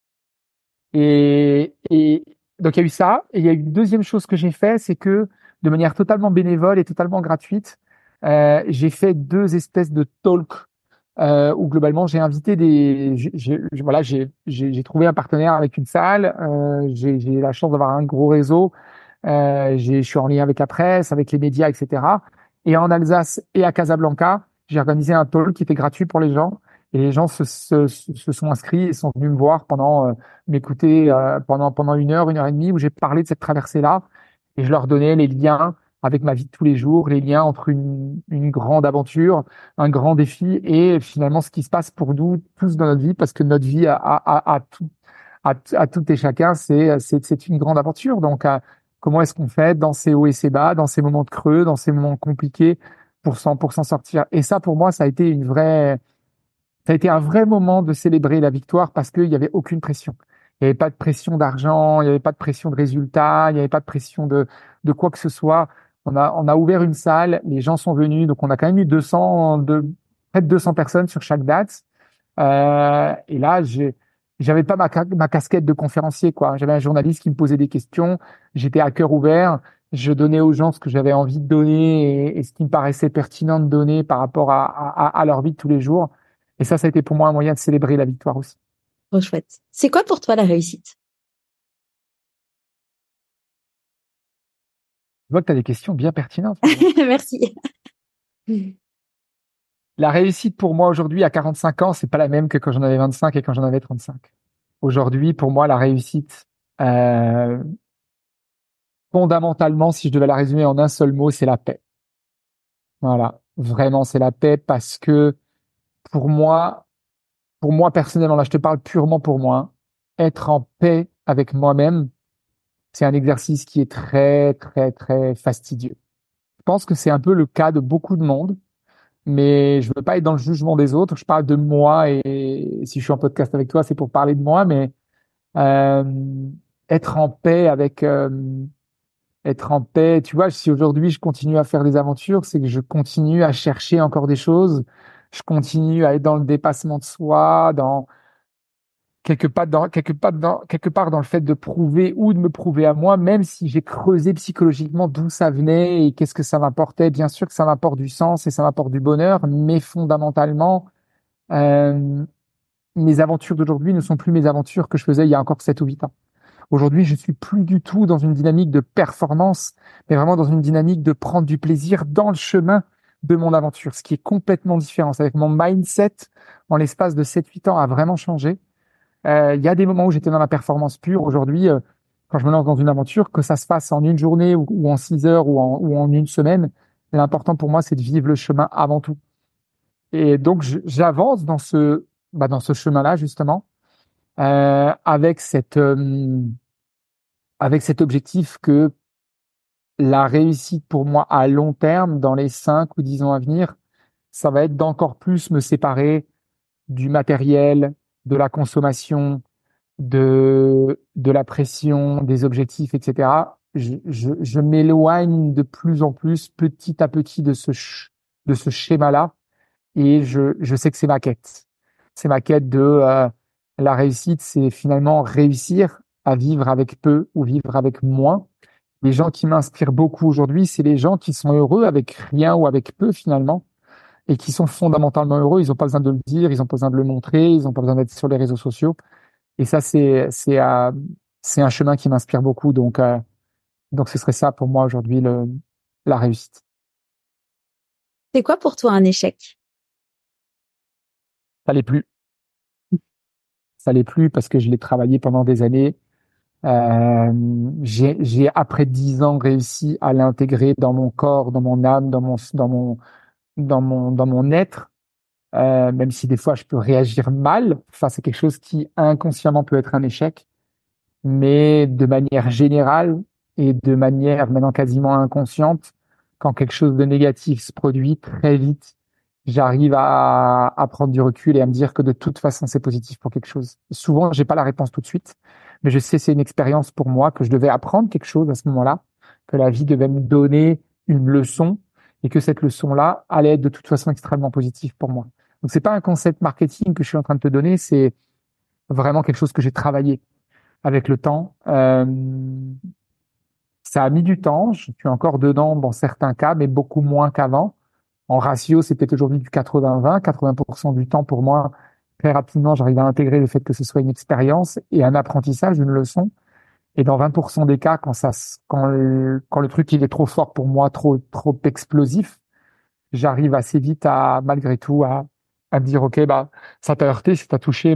Et donc il y a eu ça. Et il y a eu une deuxième chose que j'ai fait, c'est que de manière totalement bénévole et totalement gratuite, j'ai fait deux espèces de talks où globalement j'ai invité voilà, j'ai trouvé un partenaire avec une salle. J'ai la chance d'avoir un gros réseau. Je suis en lien avec la presse, avec les médias, etc. Et en Alsace et à Casablanca, j'ai organisé un talk qui était gratuit pour les gens. Et les gens se sont inscrits et sont venus me voir m'écouter pendant une heure et demie où j'ai parlé de cette traversée-là. Et je leur donnais les liens avec ma vie de tous les jours, les liens entre une grande aventure, un grand défi et finalement ce qui se passe pour nous tous dans notre vie, parce que notre vie à tout et chacun, c'est une grande aventure. Donc, comment est-ce qu'on fait dans ces hauts et ces bas, dans ces moments de creux, dans ces moments compliqués pour s'en sortir? Et ça, pour moi, ça a été un vrai moment de célébrer la victoire parce qu'il n'y avait aucune pression. Il n'y avait pas de pression d'argent, il n'y avait pas de pression de résultats, il n'y avait pas de pression de quoi que ce soit. On a ouvert une salle, les gens sont venus, donc on a quand même eu près de 200 personnes sur chaque date. Et là, j'avais pas ma casquette de conférencier, quoi. J'avais un journaliste qui me posait des questions. J'étais à cœur ouvert. Je donnais aux gens ce que j'avais envie de donner et ce qui me paraissait pertinent de donner par rapport à leur vie de tous les jours. Et ça a été pour moi un moyen de célébrer la victoire aussi. Trop chouette. C'est quoi pour toi la réussite? Je vois que tu as des questions bien pertinentes. Merci. La réussite pour moi aujourd'hui à 45 ans, c'est pas la même que quand j'en avais 25 et quand j'en avais 35. Aujourd'hui, pour moi, la réussite, euh, fondamentalement, si je devais la résumer en un seul mot, c'est la paix. Voilà, vraiment, c'est la paix parce que pour moi, pour moi personnellement, là, je te parle purement pour moi, hein, être en paix avec moi-même, c'est un exercice qui est très, très, très fastidieux. Je pense que c'est un peu le cas de beaucoup de monde, mais je veux pas être dans le jugement des autres. Je parle de moi et si je suis en podcast avec toi, c'est pour parler de moi, mais euh, être en paix être en paix. Tu vois, si aujourd'hui je continue à faire des aventures, c'est que je continue à chercher encore des choses. Je continue à être dans le dépassement de soi, dans quelque part dans le fait de prouver ou de me prouver à moi, même si j'ai creusé psychologiquement d'où ça venait et qu'est-ce que ça m'apportait. Bien sûr que ça m'apporte du sens et ça m'apporte du bonheur, mais fondamentalement, euh, mes aventures d'aujourd'hui ne sont plus mes aventures que je faisais il y a encore 7 ou 8 ans. Aujourd'hui, je suis plus du tout dans une dynamique de performance, mais vraiment dans une dynamique de prendre du plaisir dans le chemin de mon aventure, ce qui est complètement différent. C'est avec mon mindset, en l'espace de 7 8 ans, a vraiment changé. Il y a des moments où j'étais dans la performance pure. Aujourd'hui, quand je me lance dans une aventure, que ça se passe en une journée ou en 6 heures ou en une semaine, l'important pour moi, c'est de vivre le chemin avant tout. Et donc, j'avance dans ce chemin-là, justement, euh, avec cette, euh, avec cet objectif que la réussite pour moi à long terme, dans les 5 ou 10 ans à venir, ça va être d'encore plus me séparer du matériel, de la consommation, de la pression, des objectifs, etc. Je m'éloigne de plus en plus, petit à petit, de ce schéma-là, et je sais que c'est ma quête. C'est ma quête de la réussite, c'est finalement réussir à vivre avec peu ou vivre avec moins. Les gens qui m'inspirent beaucoup aujourd'hui, c'est les gens qui sont heureux avec rien ou avec peu finalement, et qui sont fondamentalement heureux. Ils n'ont pas besoin de le dire, ils n'ont pas besoin de le montrer, ils n'ont pas besoin d'être sur les réseaux sociaux. Et ça, c'est un chemin qui m'inspire beaucoup. Donc ce serait ça pour moi aujourd'hui la réussite. C'est quoi pour toi un échec? Ça l'est plus. Ça l'est plus parce que je l'ai travaillé pendant des années. J'ai après 10 ans réussi à l'intégrer dans mon corps, dans mon âme, dans mon être. Même si des fois je peux réagir mal. Enfin, c'est quelque chose qui inconsciemment peut être un échec. Mais de manière générale et de manière maintenant quasiment inconsciente, quand quelque chose de négatif se produit très vite, j'arrive à prendre du recul et à me dire que de toute façon c'est positif pour quelque chose. Souvent, j'ai pas la réponse tout de suite, mais je sais que c'est une expérience pour moi, que je devais apprendre quelque chose à ce moment-là, que la vie devait me donner une leçon et que cette leçon-là allait être de toute façon extrêmement positive pour moi. Donc c'est pas un concept marketing que je suis en train de te donner, c'est vraiment quelque chose que j'ai travaillé avec le temps. Ça a mis du temps, je suis encore dedans dans certains cas, mais beaucoup moins qu'avant. En ratio, c'est peut-être aujourd'hui du 80-20. 80% du temps, pour moi, très rapidement, j'arrive à intégrer le fait que ce soit une expérience et un apprentissage, une leçon. Et dans 20% des cas, quand le truc il est trop fort pour moi, trop explosif, j'arrive assez vite à, malgré tout, à me dire, OK, bah, ça t'a heurté, ça t'a touché,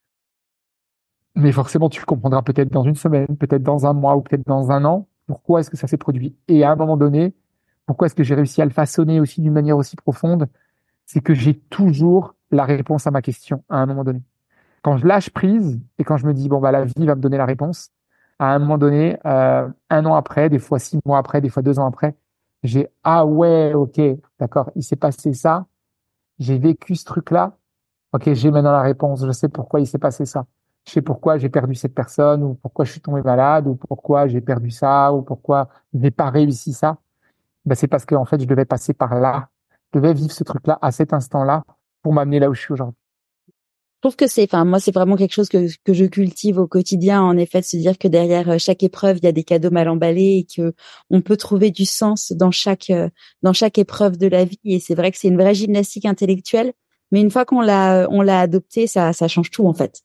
mais forcément, tu comprendras peut-être dans une semaine, peut-être dans un mois ou peut-être dans un an, pourquoi est-ce que ça s'est produit. Et à un moment donné, pourquoi est-ce que j'ai réussi à le façonner aussi d'une manière aussi profonde? C'est que j'ai toujours la réponse à ma question à un moment donné. Quand je lâche prise et quand je me dis, bon, bah, la vie va me donner la réponse, à un moment donné, un an après, des fois 6 mois après, des fois 2 ans après, ah ouais, ok, d'accord, il s'est passé ça, j'ai vécu ce truc-là, ok, j'ai maintenant la réponse, je sais pourquoi il s'est passé ça. Je sais pourquoi j'ai perdu cette personne, ou pourquoi je suis tombé malade, ou pourquoi j'ai perdu ça, ou pourquoi je n'ai pas réussi ça. Ben, c'est parce que, en fait, je devais passer par là. Je devais vivre ce truc-là à cet instant-là pour m'amener là où je suis aujourd'hui. Je trouve que moi, c'est vraiment quelque chose que je cultive au quotidien, en effet, de se dire que derrière chaque épreuve, il y a des cadeaux mal emballés et que on peut trouver du sens dans chaque épreuve de la vie. Et c'est vrai que c'est une vraie gymnastique intellectuelle, mais une fois on l'a adopté, ça change tout, en fait.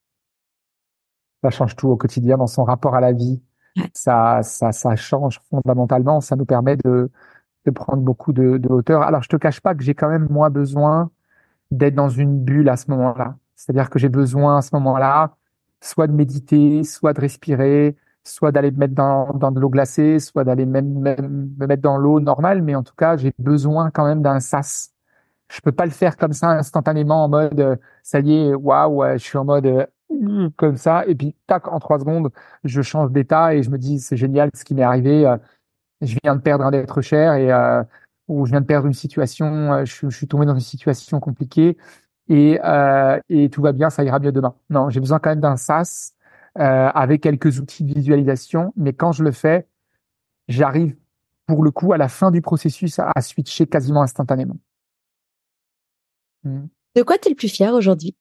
Ça change tout au quotidien dans son rapport à la vie. Ouais. Ça change fondamentalement. Ça nous permet de prendre beaucoup de hauteur. Alors, je te cache pas que j'ai quand même moins besoin d'être dans une bulle à ce moment-là. C'est-à-dire que j'ai besoin à ce moment-là, soit de méditer, soit de respirer, soit d'aller me mettre dans de l'eau glacée, soit d'aller même me mettre dans l'eau normale, mais en tout cas, j'ai besoin quand même d'un sas. Je peux pas le faire comme ça instantanément en mode, ça y est, waouh, je suis en mode comme ça, et puis tac, en 3 secondes, je change d'état et je me dis, c'est génial ce qui m'est arrivé. Je viens de perdre un être cher ou je viens de perdre une situation, je suis tombé dans une situation compliquée et tout va bien, ça ira mieux demain. Non, j'ai besoin quand même d'un sas avec quelques outils de visualisation, mais quand je le fais, j'arrive pour le coup à la fin du processus à switcher quasiment instantanément. Mm. De quoi t'es le plus fier aujourd'hui?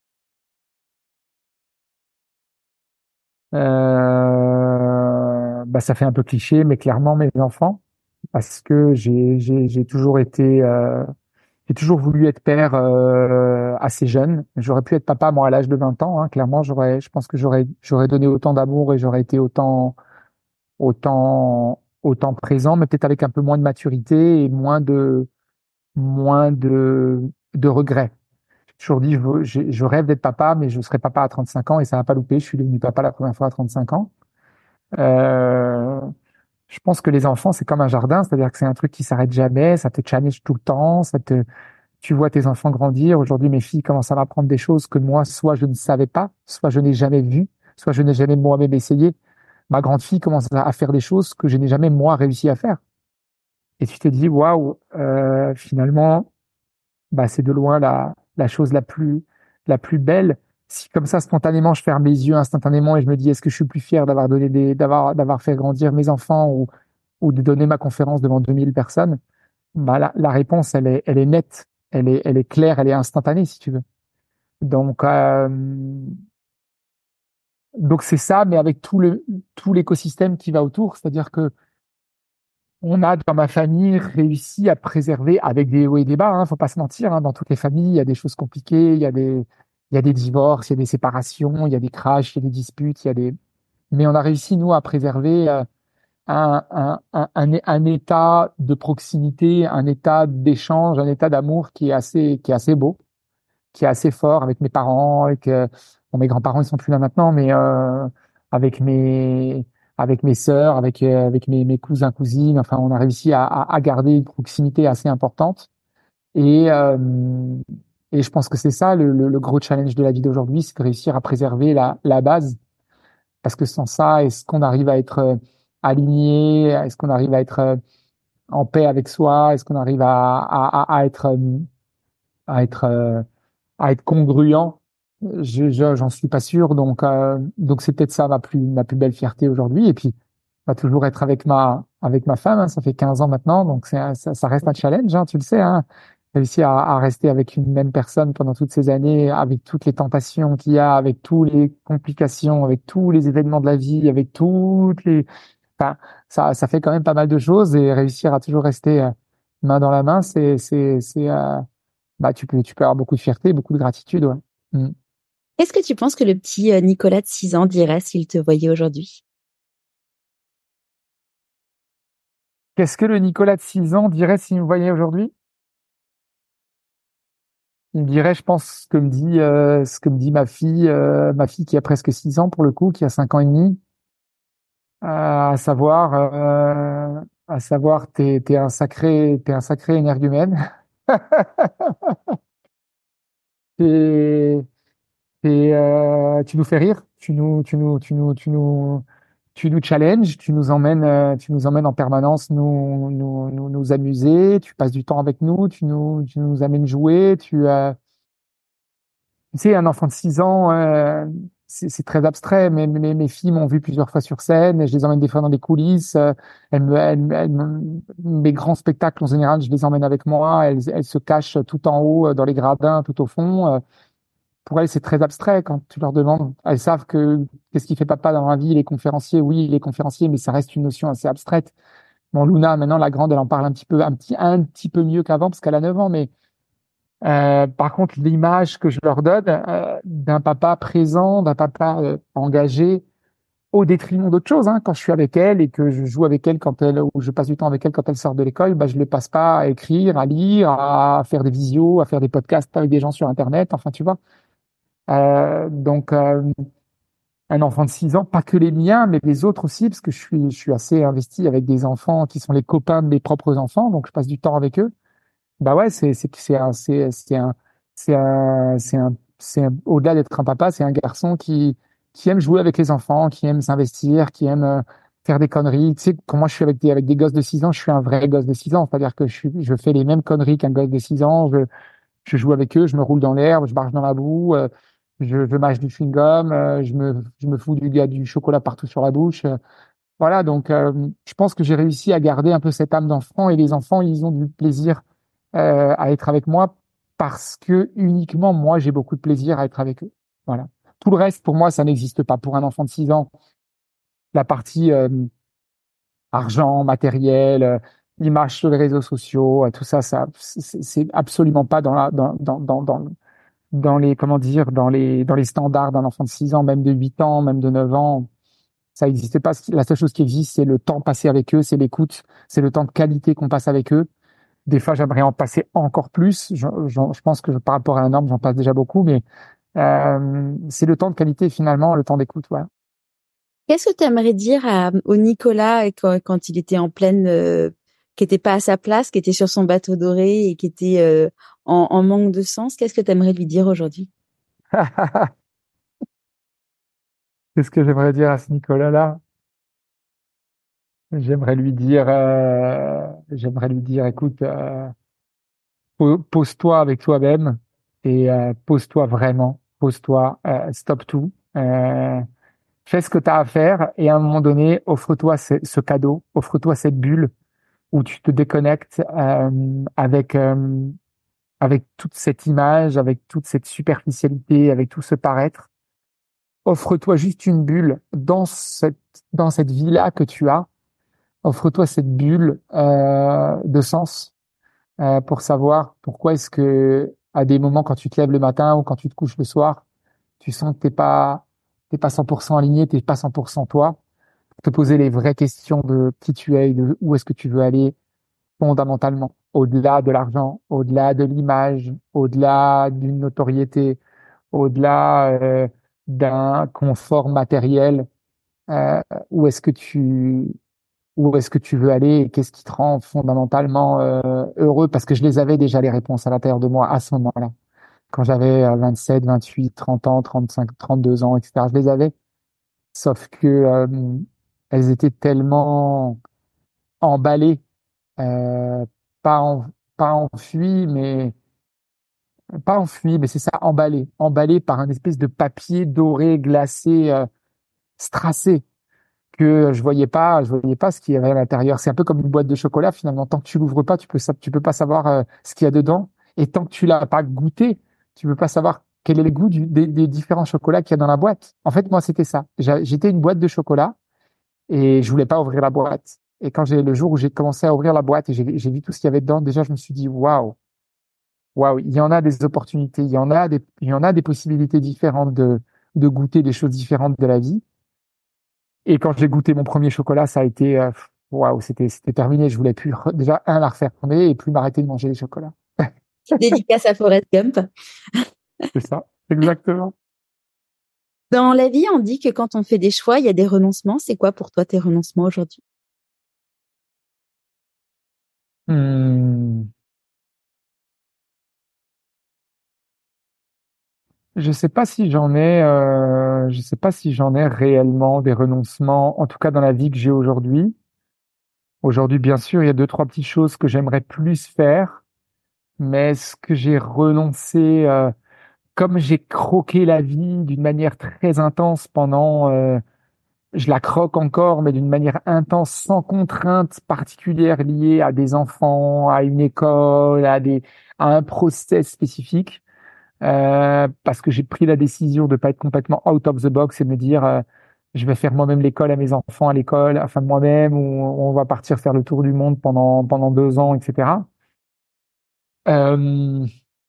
Bah ça fait un peu cliché, mais clairement mes enfants, parce que j'ai toujours été j'ai toujours voulu être père assez jeune. J'aurais pu être papa moi à l'âge de 20 ans. Hein. Clairement, je pense que j'aurais donné autant d'amour et j'aurais été autant présent, mais peut-être avec un peu moins de maturité et moins de regrets. J'ai toujours dit, je rêve d'être papa, mais je serai papa à 35 ans et ça va pas louper. Je suis devenu papa la première fois à 35 ans. Euh, je pense que les enfants, c'est comme un jardin, c'est-à-dire que c'est un truc qui s'arrête jamais, ça te challenge tout le temps, tu vois tes enfants grandir. Aujourd'hui, mes filles commencent à m'apprendre des choses que moi, soit je ne savais pas, soit je n'ai jamais vues, soit je n'ai jamais moi-même essayé. Ma grande fille commence à faire des choses que je n'ai jamais moi réussi à faire. Et tu te dis, waouh, finalement, bah, c'est de loin la chose la plus belle. Si comme ça, spontanément, je ferme les yeux instantanément et je me dis, est-ce que je suis plus fier d'avoir fait grandir mes enfants ou de donner ma conférence devant 2000 personnes? Bah, la réponse, elle est nette, elle est claire, elle est instantanée, si tu veux. Donc, donc c'est ça, mais avec tout l'écosystème qui va autour. C'est-à-dire que on a dans ma famille réussi à préserver avec des hauts et des bas, hein, faut pas se mentir, hein, dans toutes les familles, il y a des choses compliquées, il y a des divorces, il y a des séparations, il y a des crashs, il y a des disputes, mais on a réussi, nous, à préserver un état de proximité, un état d'échange, un état d'amour qui est assez beau, qui est assez fort avec mes parents, avec bon, mes grands-parents ils sont plus là maintenant, mais avec mes sœurs, avec mes cousins cousines. Enfin, on a réussi à garder une proximité assez importante. Et et je pense que c'est ça le gros challenge de la vie d'aujourd'hui, c'est de réussir à préserver la base. Parce que sans ça, est-ce qu'on arrive à être aligné? Est-ce qu'on arrive à être en paix avec soi? Est-ce qu'on arrive à être à être congruent? J'en suis pas sûr. Donc c'est peut-être ça ma plus belle fierté aujourd'hui. Et puis, va toujours être avec ma femme. Hein, ça fait 15 ans maintenant, donc ça reste un challenge. Hein, tu le sais. Hein, réussir à rester avec une même personne pendant toutes ces années, avec toutes les tentations qu'il y a, avec toutes les complications, avec tous les événements de la vie, avec toutes les, enfin, ça fait quand même pas mal de choses et réussir à toujours rester main dans la main, bah, tu peux avoir beaucoup de fierté, beaucoup de gratitude, ouais. Mm. Qu'est-ce que tu penses que le petit Nicolas de 6 ans dirait s'il te voyait aujourd'hui? Qu'est-ce que le Nicolas de 6 ans dirait s'il me voyait aujourd'hui? Il me dirait, je pense, ce que me dit ma fille qui a presque 6 ans pour le coup, qui a 5 ans et demi, à savoir, t'es un sacré énergumène. T'es, tu nous fais rire, tu nous challenges, tu nous emmènes en permanence nous amuser, tu passes du temps avec nous, tu nous amènes jouer, tu sais, un enfant de 6 ans, c'est très abstrait, mais mes filles m'ont vu plusieurs fois sur scène, et je les emmène des fois dans les coulisses, mes grands spectacles en général, je les emmène avec moi, elles se cachent tout en haut, dans les gradins, tout au fond. Pour elles, c'est très abstrait quand tu leur demandes. Elles savent que qu'est-ce qui fait papa dans la vie, il est conférencier, oui, il est conférencier, mais ça reste une notion assez abstraite. Bon, Luna, maintenant, la grande, elle en parle un petit peu mieux qu'avant parce qu'elle a 9 ans, mais par contre, l'image que je leur donne d'un papa présent, d'un papa engagé, au détriment d'autres choses. Hein, quand je suis avec elle et que je joue avec elle ou je passe du temps avec elle quand elle sort de l'école, bah, je le passe pas à écrire, à lire, à faire des visios, à faire des podcasts avec des gens sur Internet. Enfin, tu vois. Donc, un enfant de 6 ans, pas que les miens, mais les autres aussi, parce que je suis assez investi avec des enfants qui sont les copains de mes propres enfants, donc je passe du temps avec eux. Bah ouais, au-delà d'être un papa, c'est un garçon qui aime jouer avec les enfants, qui aime s'investir, qui aime faire des conneries. Tu sais, quand moi je suis avec des gosses de 6 ans, je suis un vrai gosse de 6 ans. C'est-à-dire que je fais les mêmes conneries qu'un gosse de 6 ans. Je joue avec eux, je me roule dans l'herbe, je marche dans la boue, je mâche du chewing-gum, je me fous du chocolat partout sur la bouche. Voilà, donc je pense que j'ai réussi à garder un peu cette âme d'enfant et les enfants, ils ont du plaisir à être avec moi parce que uniquement moi, j'ai beaucoup de plaisir à être avec eux. Voilà. Tout le reste, pour moi, ça n'existe pas. Pour un enfant de 6 ans, la partie argent, matériel, image sur les réseaux sociaux, tout ça, c'est absolument pas dans les, comment dire, dans les standards d'un enfant de 6 ans, même de 8 ans, même de 9 ans. Ça n'existe pas. La seule chose qui existe, c'est le temps passé avec eux, c'est l'écoute, c'est le temps de qualité qu'on passe avec eux. Des fois, j'aimerais en passer encore plus. Je pense que par rapport à un homme, j'en passe déjà beaucoup, mais c'est le temps de qualité finalement, le temps d'écoute. Voilà. Qu'est-ce que tu aimerais dire au Nicolas quand il était en pleine, qui était pas à sa place, qui était sur son bateau doré et qui était en manque de sens? Qu'est-ce que tu aimerais lui dire aujourd'hui? Qu'est-ce que j'aimerais dire à ce Nicolas-là? J'aimerais lui dire, écoute, pose-toi avec toi-même et pose-toi vraiment, pose-toi, stop tout, fais ce que tu as à faire et à un moment donné, offre-toi ce cadeau, offre-toi cette bulle où tu te déconnectes avec toute cette image, avec toute cette superficialité, avec tout ce paraître. Offre-toi juste une bulle dans cette vie-là que tu as. Offre-toi cette bulle de sens pour savoir pourquoi est-ce que à des moments quand tu te lèves le matin ou quand tu te couches le soir, tu sens que t'es pas 100% aligné, t'es pas 100% toi. te poser les vraies questions de qui tu es et de où est-ce que tu veux aller fondamentalement, au-delà de l'argent, au-delà de l'image, au-delà d'une notoriété, au-delà d'un confort matériel, euh, où est-ce que tu où est-ce que tu veux aller et qu'est-ce qui te rend fondamentalement heureux, parce que je les avais déjà les réponses à l'intérieur de moi à ce moment-là, quand j'avais 27, 28, 30 ans, 35, 32 ans, etc. Je les avais, sauf que elles étaient tellement emballées, euh, pas en, pas enfuies, mais pas enfuies, mais c'est ça, emballées par un espèce de papier doré, glacé, strassé, que je voyais pas ce qu'il y avait à l'intérieur. C'est un peu comme une boîte de chocolat, finalement. Tant que tu l'ouvres pas, tu peux pas savoir ce qu'il y a dedans. Et tant que tu l'as pas goûté, tu peux pas savoir quel est le goût des différents chocolats qu'il y a dans la boîte. En fait, moi, c'était ça. J'étais une boîte de chocolat et je voulais pas ouvrir la boîte. Et le jour où j'ai commencé à ouvrir la boîte et j'ai vu tout ce qu'il y avait dedans, déjà, je me suis dit, waouh, waouh, il y en a des opportunités, il y en a des possibilités différentes de goûter des choses différentes de la vie. Et quand j'ai goûté mon premier chocolat, ça a été waouh, c'était terminé. Je voulais plus déjà la refaire tourner et plus m'arrêter de manger les chocolats. Dédicace à Forrest Gump. C'est ça, exactement. Dans la vie, on dit que quand on fait des choix, il y a des renoncements. C'est quoi pour toi tes renoncements aujourd'hui? Hmm. Je sais pas si j'en ai réellement des renoncements, en tout cas dans la vie que j'ai aujourd'hui. Aujourd'hui, bien sûr, il y a deux, trois petites choses que j'aimerais plus faire, mais ce que j'ai renoncé, comme j'ai croqué la vie d'une manière très intense pendant, je la croque encore, mais d'une manière intense, sans contrainte particulière liée à des enfants, à une école, à un process spécifique, parce que j'ai pris la décision de pas être complètement out of the box et me dire, je vais faire moi-même l'école à mes enfants à l'école, enfin moi-même, ou on va partir faire le tour du monde pendant 2 ans, etc. Euh,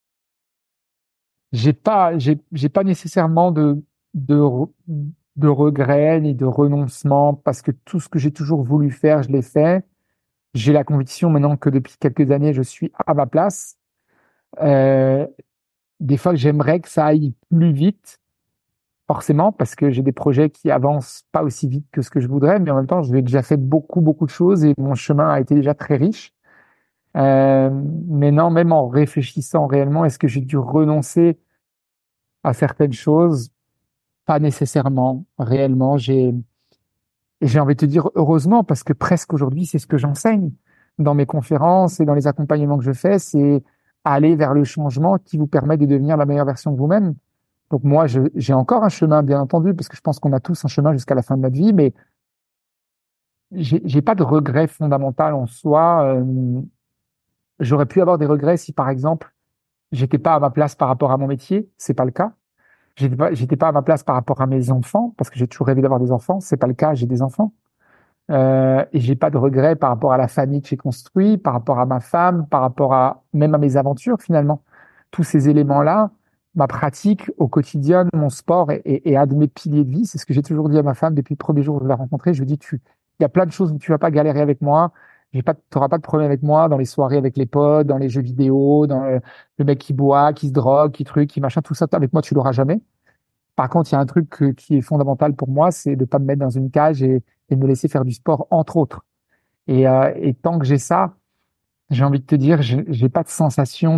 j'ai pas nécessairement de, re- de regrets ni de renoncement parce que tout ce que j'ai toujours voulu faire, je l'ai fait. J'ai la conviction maintenant que depuis quelques années, je suis à ma place. Euh, des fois, j'aimerais que ça aille plus vite, forcément, parce que j'ai des projets qui avancent pas aussi vite que ce que je voudrais, mais en même temps, j'ai déjà fait beaucoup, beaucoup de choses et mon chemin a été déjà très riche. Mais non, même en réfléchissant réellement, est-ce que j'ai dû renoncer à certaines choses? Pas nécessairement, réellement. Et j'ai envie de te dire heureusement, parce que presque aujourd'hui, c'est ce que j'enseigne dans mes conférences et dans les accompagnements que je fais, c'est aller vers le changement qui vous permet de devenir la meilleure version de vous-même. Donc moi, j'ai encore un chemin, bien entendu, parce que je pense qu'on a tous un chemin jusqu'à la fin de notre vie, mais j'ai pas de regret fondamental en soi. J'aurais pu avoir des regrets si, par exemple, j'étais pas à ma place par rapport à mon métier. C'est pas le cas. J'étais pas à ma place par rapport à mes enfants, parce que j'ai toujours rêvé d'avoir des enfants. C'est pas le cas, j'ai des enfants. Et j'ai pas de regrets par rapport à la famille que j'ai construite, par rapport à ma femme, par rapport à même à mes aventures finalement. Tous ces éléments-là, ma pratique au quotidien, mon sport et un de mes piliers de vie, c'est ce que j'ai toujours dit à ma femme depuis le premier jour où je l'ai rencontrée. Je lui dis, il y a plein de choses où tu vas pas galérer avec moi. T'auras pas de problème avec moi dans les soirées avec les potes, dans les jeux vidéo, dans le mec qui boit, qui se drogue, qui truc, qui machin, tout ça, avec moi, tu l'auras jamais. Par contre, il y a un truc qui est fondamental pour moi, c'est de pas me mettre dans une cage et de me laisser faire du sport, entre autres. Et tant que j'ai ça, j'ai envie de te dire, j'ai pas de sensation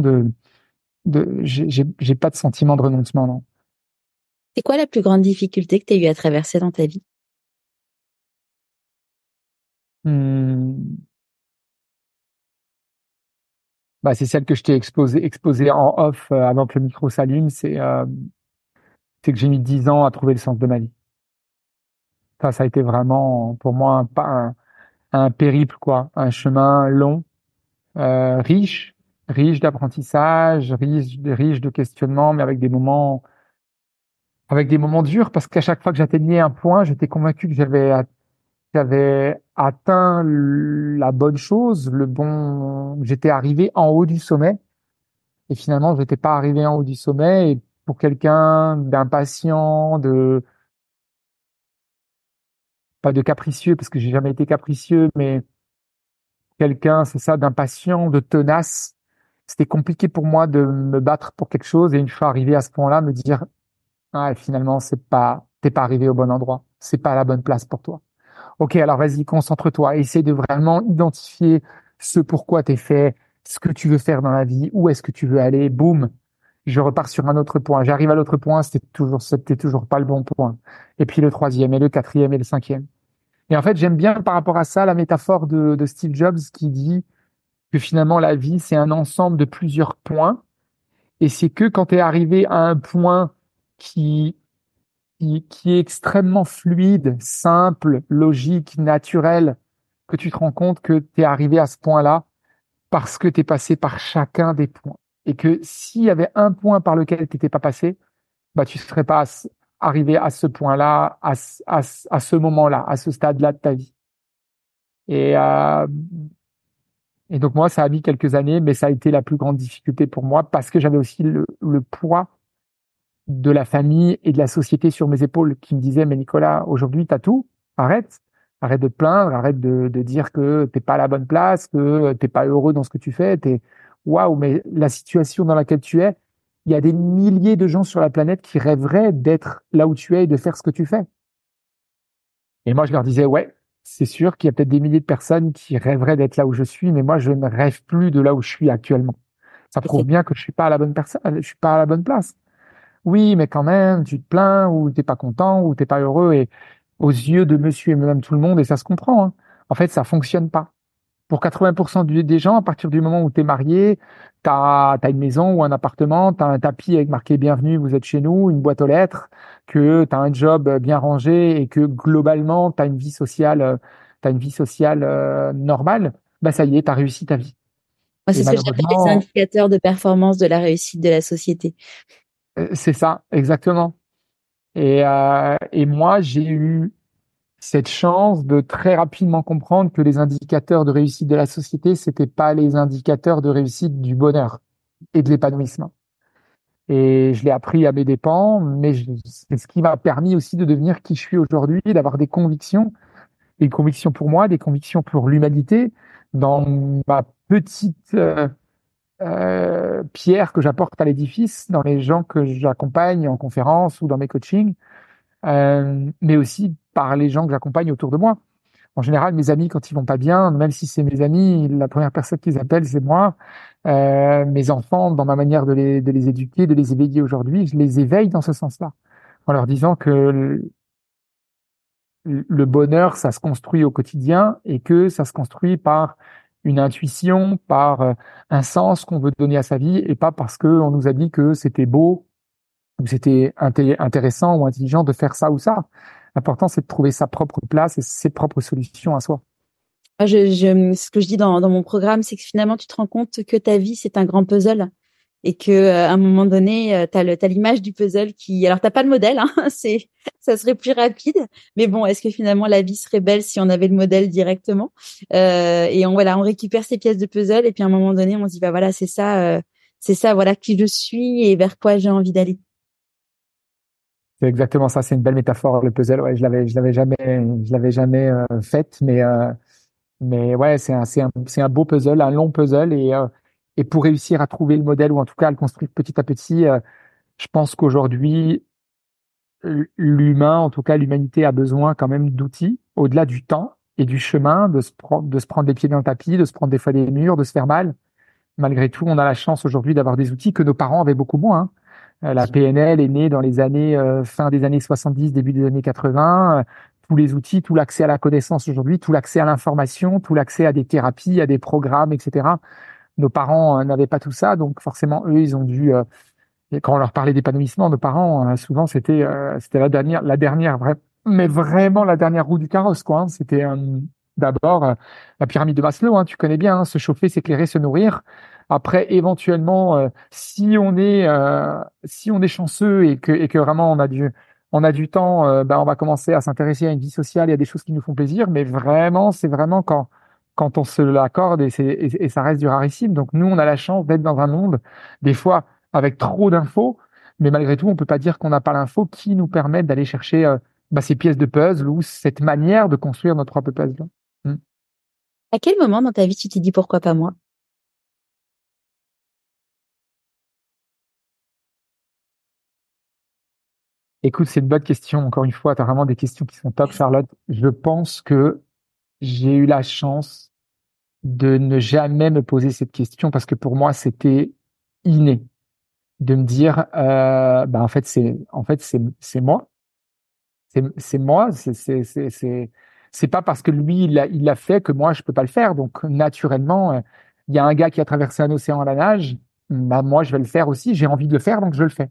j'ai pas de sentiment de renoncement, non. C'est quoi la plus grande difficulté que tu as eu à traverser dans ta vie? Hmm. Bah, c'est celle que je t'ai exposée en off avant que le micro s'allume, c'est que j'ai mis 10 ans à trouver le sens de ma vie. Ça a été vraiment pour moi un périple, quoi, un chemin long, riche, riche d'apprentissage, riche de questionnement, mais avec des moments durs, parce qu'à chaque fois que j'atteignais un point, j'étais convaincu que j'avais atteint la bonne chose, j'étais arrivé en haut du sommet, et finalement, je n'étais pas arrivé en haut du sommet, et pour quelqu'un d'impatient, pas de capricieux parce que j'ai jamais été capricieux, mais quelqu'un, c'est ça, d'impatient, de tenace. C'était compliqué pour moi de me battre pour quelque chose et une fois arrivé à ce point-là, me dire, ah, finalement, t'es pas arrivé au bon endroit. C'est pas la bonne place pour toi. Ok, alors vas-y, concentre-toi. Essaie de vraiment identifier ce pourquoi t'es fait, ce que tu veux faire dans la vie, où est-ce que tu veux aller. Boum, je repars sur un autre point. J'arrive à l'autre point, c'était toujours pas le bon point. Et puis le troisième, et le quatrième, et le cinquième. Et en fait, j'aime bien par rapport à ça la métaphore de Steve Jobs qui dit que finalement la vie, c'est un ensemble de plusieurs points. Et c'est que quand tu es arrivé à un point qui, qui est extrêmement fluide, simple, logique, naturel, que tu te rends compte que tu es arrivé à ce point-là parce que tu es passé par chacun des points. Et que s'il y avait un point par lequel tu n'étais pas passé, bah, tu serais pas arrivé à ce point-là, à ce moment-là, à ce stade-là de ta vie. Et, euh, et donc moi, ça a mis quelques années, mais ça a été la plus grande difficulté pour moi parce que j'avais aussi le poids de la famille et de la société sur mes épaules qui me disaient, mais Nicolas, aujourd'hui, t'as tout, arrête. Arrête de te plaindre, arrête de dire que t'es pas à la bonne place, que t'es pas heureux dans ce que tu fais. Waouh, mais la situation dans laquelle tu es, il y a des milliers de gens sur la planète qui rêveraient d'être là où tu es et de faire ce que tu fais. Et moi, je leur disais, ouais, c'est sûr qu'il y a peut-être des milliers de personnes qui rêveraient d'être là où je suis, mais moi, je ne rêve plus de là où je suis actuellement. Ça prouve bien que je suis pas à la bonne personne, je suis pas à la bonne place. Oui, mais quand même, tu te plains ou t'es pas content ou t'es pas heureux et aux yeux de monsieur et madame tout le monde, et ça se comprend, hein. En fait, ça fonctionne pas. Pour 80% des gens, à partir du moment où tu es marié, t'as une maison ou un appartement, t'as un tapis avec marqué bienvenue, vous êtes chez nous, une boîte aux lettres, que t'as un job bien rangé et que globalement t'as une vie sociale normale, bah ça y est, t'as réussi ta vie. Moi, Et c'est ce que j'appelle les malheureusement, indicateurs de performance de la réussite de la société. c'est ça, exactement. Et moi, j'ai eu cette chance de très rapidement comprendre que les indicateurs de réussite de la société, c'était pas les indicateurs de réussite du bonheur et de l'épanouissement. Et je l'ai appris à mes dépens, mais c'est ce qui m'a permis aussi de devenir qui je suis aujourd'hui, d'avoir des convictions pour moi, des convictions pour l'humanité, dans ma petite pierre que j'apporte à l'édifice, dans les gens que j'accompagne en conférence ou dans mes coachings, mais aussi par les gens que j'accompagne autour de moi. En général, mes amis, quand ils vont pas bien, même si c'est mes amis, la première personne qu'ils appellent, c'est moi. Mes enfants, dans ma manière de les éduquer, de les éveiller aujourd'hui, je les éveille dans ce sens-là, en leur disant que le bonheur, ça se construit au quotidien et que ça se construit par une intuition, par un sens qu'on veut donner à sa vie et pas parce qu'on nous a dit que c'était beau ou c'était intéressant ou intelligent de faire ça ou ça. L'important, c'est de trouver sa propre place et ses propres solutions à soi. Ce que je dis dans mon programme, c'est que finalement, tu te rends compte que ta vie, c'est un grand puzzle et que à un moment donné, t'as l'image du puzzle qui, alors t'as pas le modèle, hein, ça serait plus rapide, mais bon, est-ce que finalement la vie serait belle si on avait le modèle directement? Et on récupère ces pièces de puzzle et puis à un moment donné, on se dit bah voilà, c'est ça, voilà qui je suis et vers quoi j'ai envie d'aller. C'est exactement ça. C'est une belle métaphore, le puzzle. Ouais, je l'avais jamais faite, mais ouais, c'est un beau puzzle, un long puzzle, et pour réussir à trouver le modèle ou en tout cas à le construire petit à petit, je pense qu'aujourd'hui, l'humain, en tout cas l'humanité, a besoin quand même d'outils au-delà du temps et du chemin, de se prendre les pieds dans le tapis, de se prendre des fois des murs, de se faire mal. Malgré tout, on a la chance aujourd'hui d'avoir des outils que nos parents avaient beaucoup moins, hein. La PNL est née dans les années fin des années 70, début des années 80. Tous les outils, tout l'accès à la connaissance aujourd'hui, tout l'accès à l'information, tout l'accès à des thérapies, à des programmes, etc. Nos parents n'avaient pas tout ça, donc forcément eux, ils ont dû. Et quand on leur parlait d'épanouissement, nos parents, souvent c'était mais vraiment la dernière roue du carrosse, quoi, hein. C'était d'abord la pyramide de Maslow, hein, tu connais bien, hein, se chauffer, s'éclairer, se nourrir. Après, éventuellement, si on est chanceux et que vraiment on a du temps, ben on va commencer à s'intéresser à une vie sociale et à des choses qui nous font plaisir. Mais vraiment, c'est vraiment quand on se l'accorde et ça reste du rarissime. Donc nous, on a la chance d'être dans un monde des fois avec trop d'infos, mais malgré tout, on peut pas dire qu'on n'a pas l'info qui nous permet d'aller chercher ces pièces de puzzle ou cette manière de construire notre propre puzzle. À quel moment dans ta vie tu t'es dit pourquoi pas moi? Écoute, c'est une bonne question. Encore une fois, tu as vraiment des questions qui sont top, Charlotte. Je pense que j'ai eu la chance de ne jamais me poser cette question parce que pour moi, c'était inné de me dire, en fait, c'est moi. C'est moi. C'est pas parce que lui, il l'a fait que moi, je peux pas le faire. Donc, naturellement, il y a un gars qui a traversé un océan à la nage. Bah, moi, je vais le faire aussi. J'ai envie de le faire, donc je le fais.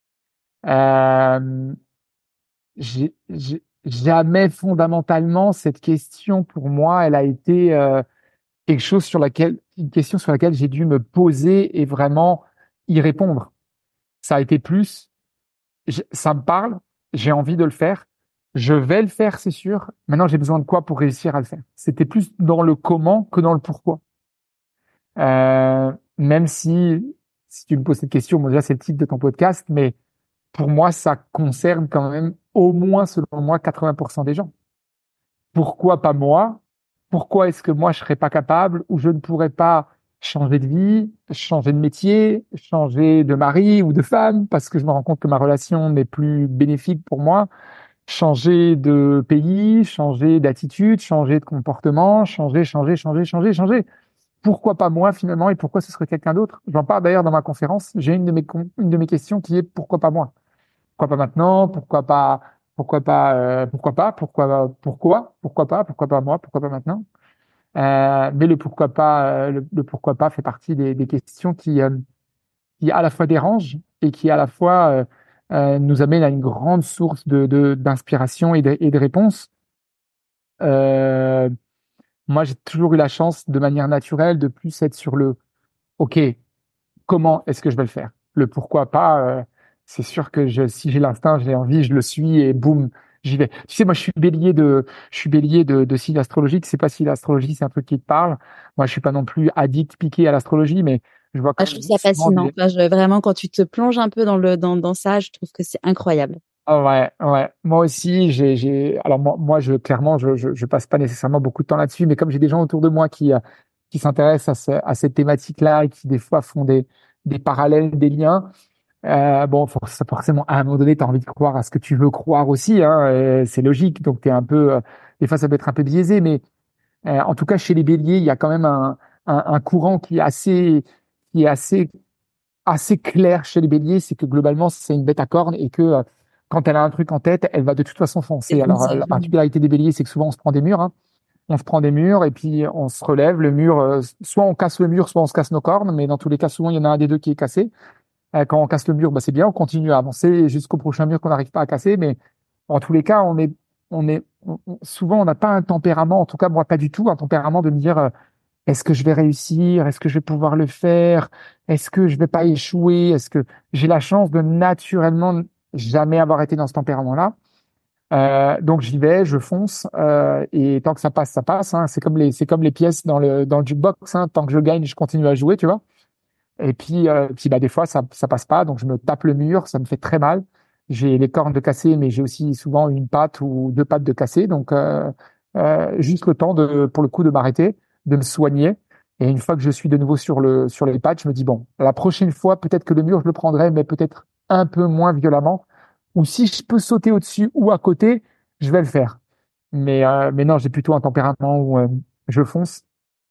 Euh, j'ai jamais fondamentalement cette question pour moi, elle a été une question sur laquelle j'ai dû me poser et vraiment y répondre. Ça a été plus, ça me parle, j'ai envie de le faire, je vais le faire, c'est sûr. Maintenant, j'ai besoin de quoi pour réussir à le faire? C'était plus dans le comment que dans le pourquoi. Même si tu me poses cette question, bon, déjà c'est le titre de ton podcast, mais pour moi, ça concerne quand même au moins, selon moi, 80% des gens. Pourquoi pas moi? Pourquoi est-ce que moi je serais pas capable ou je ne pourrais pas changer de vie, changer de métier, changer de mari ou de femme parce que je me rends compte que ma relation n'est plus bénéfique pour moi, changer de pays, changer d'attitude, changer de comportement, changer. Pourquoi pas moi finalement et pourquoi ce serait quelqu'un d'autre? J'en parle d'ailleurs dans ma conférence. J'ai une de mes questions qui est pourquoi pas moi? Pourquoi pas maintenant? Pourquoi pas moi? Pourquoi pas maintenant? Mais le pourquoi pas, le pourquoi pas fait partie des questions qui à la fois dérangent et qui à la fois nous amènent à une grande source d'inspiration et de réponses. Euh, Moi, j'ai toujours eu la chance, de manière naturelle, de plus être sur le OK, comment est-ce que je vais le faire? Le pourquoi pas, c'est sûr que si j'ai l'instinct, j'ai envie, je le suis et boum, j'y vais. Tu sais, moi, je suis bélier de signe astrologique. Je sais pas si l'astrologie, c'est un truc qui te parle. Moi, je suis pas non plus addict, piqué à l'astrologie, mais je vois Ah, quand je trouve même ça souvent fascinant. Enfin, vraiment, quand tu te plonges un peu dans ça, je trouve que c'est incroyable. Ah ouais, ouais. Moi aussi, alors moi, clairement, je passe pas nécessairement beaucoup de temps là-dessus, mais comme j'ai des gens autour de moi qui s'intéressent à cette thématique-là et qui des fois font des parallèles, des liens, bon, forcément, à un moment donné, tu as envie de croire à ce que tu veux croire aussi, hein, c'est logique. Donc, t'es un peu, des fois, ça peut être un peu biaisé, mais en tout cas, chez les béliers, il y a quand même un courant qui est assez clair chez les béliers, c'est que globalement, c'est une bête à cornes et que quand elle a un truc en tête, elle va de toute façon foncer. C'est comme Alors, ça. la particularité des béliers, c'est que souvent, on se prend des murs, hein. On se prend des murs et puis on se relève. Le mur, soit on casse le mur, soit on se casse nos cornes, mais dans tous les cas, souvent, il y en a un des deux qui est cassé. Quand on casse le mur, bah, c'est bien, on continue à avancer jusqu'au prochain mur qu'on n'arrive pas à casser, mais en tous les cas, souvent, on n'a pas un tempérament, en tout cas, moi, pas du tout, un tempérament de me dire, est-ce que je vais réussir? Est-ce que je vais pouvoir le faire? Est-ce que je vais pas échouer? Est-ce que j'ai la chance de naturellement jamais avoir été dans ce tempérament-là? Donc j'y vais, je fonce, et tant que ça passe, hein. C'est comme les pièces dans le jukebox, hein. Tant que je gagne, je continue à jouer, tu vois. Et puis bah des fois ça passe pas, donc je me tape le mur, ça me fait très mal. J'ai les cornes de cassé, mais j'ai aussi souvent une patte ou deux pattes de cassé, donc juste le temps pour le coup, de m'arrêter, de me soigner. Et une fois que je suis de nouveau sur les pattes, je me dis bon, la prochaine fois peut-être que le mur je le prendrai, mais peut-être un peu moins violemment. Ou si je peux sauter au-dessus ou à côté, je vais le faire. Mais non, j'ai plutôt un tempérament où je fonce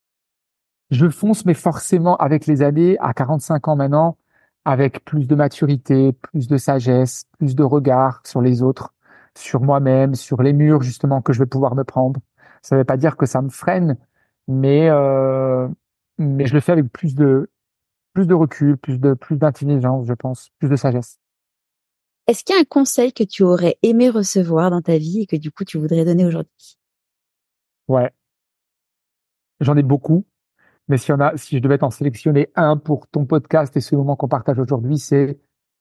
je fonce, mais forcément, avec les années, à 45 ans maintenant, avec plus de maturité, plus de sagesse, plus de regard sur les autres, sur moi-même, sur les murs, justement, que je vais pouvoir me prendre. Ça ne veut pas dire que ça me freine, mais, euh, mais je le fais avec plus de recul, plus d'intelligence, je pense, plus de sagesse. Est-ce qu'il y a un conseil que tu aurais aimé recevoir dans ta vie et que du coup tu voudrais donner aujourd'hui? Ouais. J'en ai beaucoup, mais si je devais t'en sélectionner un pour ton podcast et ce moment qu'on partage aujourd'hui, c'est: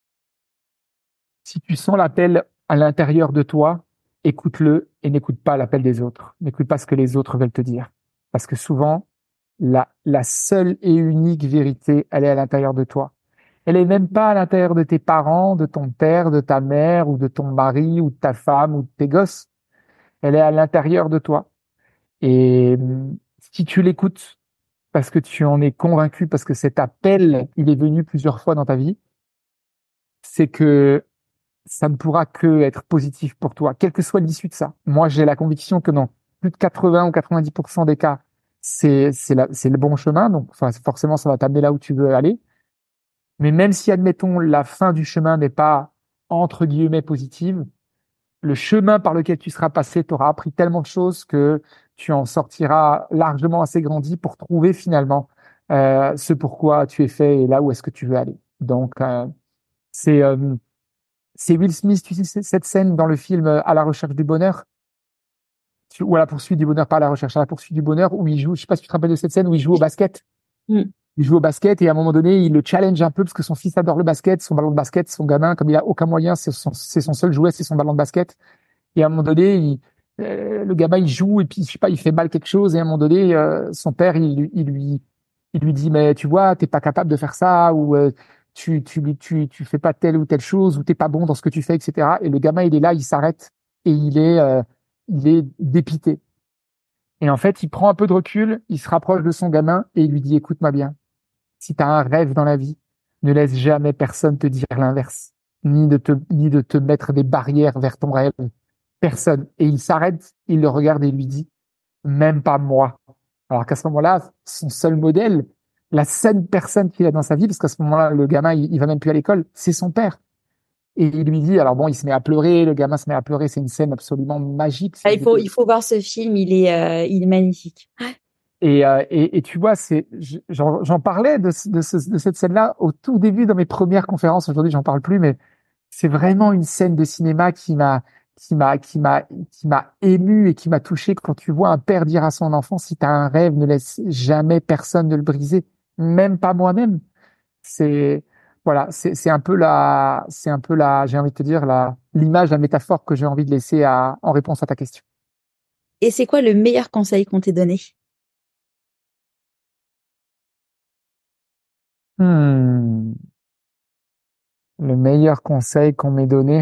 si tu sens l'appel à l'intérieur de toi, écoute-le et n'écoute pas l'appel des autres. N'écoute pas ce que les autres veulent te dire. Parce que souvent, la seule et unique vérité, elle est à l'intérieur de toi. Elle est même pas à l'intérieur de tes parents, de ton père, de ta mère, ou de ton mari, ou de ta femme, ou de tes gosses. Elle est à l'intérieur de toi. Et si tu l'écoutes, parce que tu en es convaincu, parce que cet appel, il est venu plusieurs fois dans ta vie, c'est que ça ne pourra que être positif pour toi, quelle que soit l'issue de ça. Moi, j'ai la conviction que dans plus de 80 ou 90% des cas, c'est le bon chemin. Donc, enfin, forcément, ça va t'amener là où tu veux aller. Mais même si, admettons, la fin du chemin n'est pas, entre guillemets, positive, le chemin par lequel tu seras passé t'aura appris tellement de choses que tu en sortiras largement assez grandi pour trouver finalement ce pourquoi tu es fait et là où est-ce que tu veux aller. Donc, c'est euh, c'est Will Smith, tu sais, cette scène dans le film À la recherche du bonheur, ou à la poursuite du bonheur, pas à la recherche, à la poursuite du bonheur, où il joue, je sais pas si tu te rappelles de cette scène où il joue au basket. Mm. Il joue au basket et à un moment donné, il le challenge un peu parce que son fils adore le basket, son ballon de basket, son gamin, comme il a aucun moyen, c'est son seul jouet, c'est son ballon de basket. Et à un moment donné, le gamin, il joue et puis, je sais pas, il fait mal quelque chose et à un moment donné, son père, il lui dit, mais tu vois, t'es pas capable de faire ça ou tu fais pas telle ou telle chose ou t'es pas bon dans ce que tu fais, etc. Et le gamin, il est là, il s'arrête et il est dépité. Et en fait, il prend un peu de recul, il se rapproche de son gamin et il lui dit, écoute-moi bien, si tu as un rêve dans la vie, ne laisse jamais personne te dire l'inverse, ni de te mettre des barrières vers ton rêve. Personne. Et il s'arrête, il le regarde et lui dit, même pas moi. Alors qu'à ce moment-là, son seul modèle, la seule personne qu'il a dans sa vie, parce qu'à ce moment-là, le gamin, il va même plus à l'école, c'est son père. Et il lui dit, alors bon, il se met à pleurer, le gamin se met à pleurer, c'est une scène absolument magique. Ah, il faut voir ce film, il est magnifique. Et tu vois, j'en parlais de cette scène-là au tout début dans mes premières conférences. Aujourd'hui, j'en parle plus, mais c'est vraiment une scène de cinéma qui m'a ému et qui m'a touché quand tu vois un père dire à son enfant, si tu as un rêve, ne laisse jamais personne de le briser, même pas moi-même. C'est, voilà, c'est un peu j'ai envie de te dire, l'image, la métaphore que j'ai envie de laisser en réponse à ta question. Et c'est quoi le meilleur conseil qu'on t'ait donné? Hmm. Le meilleur conseil qu'on m'ait donné.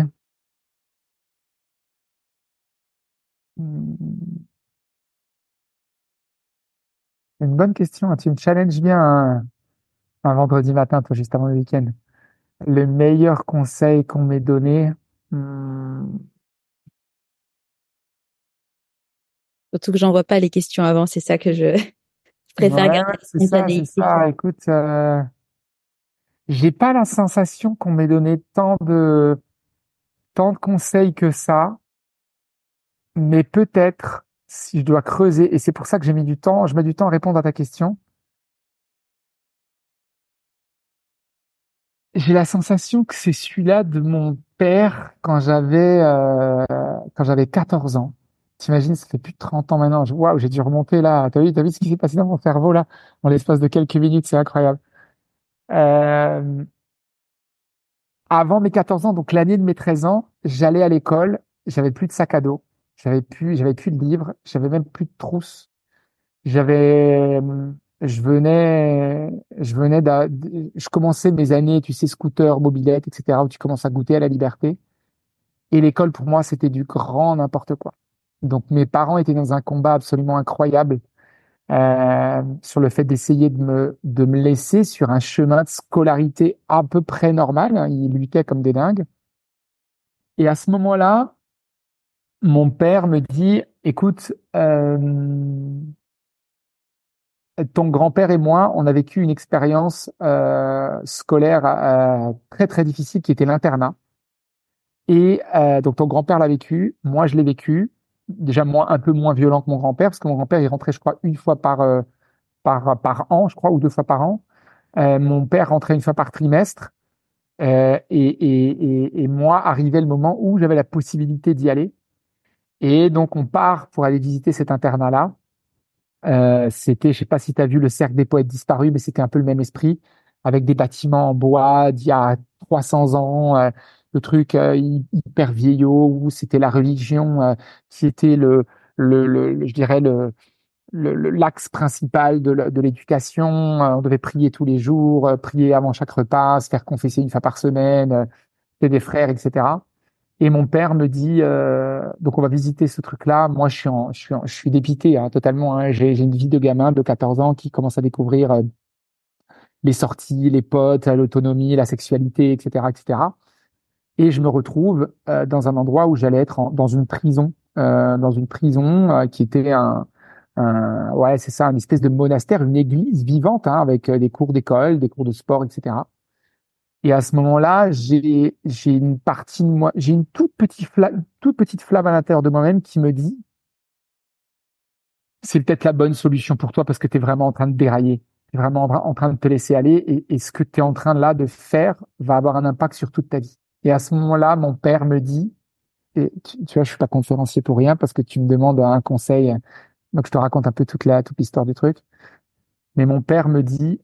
Hmm. Une bonne question, hein. Tu me challenges bien un vendredi matin, toi, juste avant le week-end. Le meilleur conseil qu'on m'ait donné. Hmm. Surtout que j'envoie pas les questions avant, c'est ça que je préfère Ouais, garder la c'est ça, c'est spontanéité. ça. Écoute, j'ai pas la sensation qu'on m'ait donné tant de conseils que ça, mais peut-être si je dois creuser, et c'est pour ça que j'ai mis du temps, je mets du temps à répondre à ta question. J'ai la sensation que c'est celui-là de mon père quand j'avais 14 ans. T'imagines, ça fait plus de 30 ans maintenant. Waouh, j'ai dû remonter là. T'as vu ce qui s'est passé dans mon cerveau là, dans l'espace de quelques minutes, c'est incroyable. Euh, Avant mes 14 ans, donc l'année de mes 13 ans, j'allais à l'école, j'avais plus de sac à dos, j'avais plus de livres, j'avais même plus de trousse. J'avais, je commençais mes années, tu sais, scooter, mobilette, etc., où tu commences à goûter à la liberté. Et l'école, pour moi, c'était du grand n'importe quoi. Donc, mes parents étaient dans un combat absolument incroyable, sur le fait d'essayer de me laisser sur un chemin de scolarité à peu près normal, hein. Ils luttaient comme des dingues. Et à ce moment-là, mon père me dit, écoute, ton grand-père et moi, on a vécu une expérience scolaire très très difficile qui était l'internat. Et donc ton grand-père l'a vécu, moi je l'ai vécu. Déjà moi un peu moins violent que mon grand-père parce que mon grand-père il rentrait je crois une fois par an, je crois, ou deux fois par an. Mon père rentrait une fois par trimestre. Et moi arrivait le moment où j'avais la possibilité d'y aller. Et donc on part pour aller visiter cet internat-là. C'était, je sais pas si tu as vu le Cercle des poètes disparus, mais c'était un peu le même esprit, avec des bâtiments en bois d'il y a 300 ans, le truc hyper vieillot, où c'était la religion qui était je dirais l'axe principal de l'éducation. On devait prier tous les jours, prier avant chaque repas, se faire confesser une fois par semaine, et des frères, etc. Et mon père me dit, donc on va visiter ce truc-là. Moi, je suis dépité, hein, totalement. Hein. J'ai une vie de gamin de 14 ans qui commence à découvrir les sorties, les potes, l'autonomie, la sexualité, etc., etc. Et je me retrouve dans un endroit où j'allais être dans une prison qui était ouais, c'est ça, une espèce de monastère, une église vivante, hein, avec des cours d'école, des cours de sport, etc. Et à ce moment-là, j'ai une partie de moi, j'ai une toute petite flamme à l'intérieur de moi-même qui me dit, c'est peut-être la bonne solution pour toi parce que tu es vraiment en train de dérailler, tu es vraiment en train de te laisser aller et ce que tu es en train là de faire va avoir un impact sur toute ta vie. Et à ce moment-là, mon père me dit, et tu vois, je suis pas conférencier pour rien parce que tu me demandes un conseil, donc je te raconte un peu toute l'histoire du truc. Mais mon père me dit,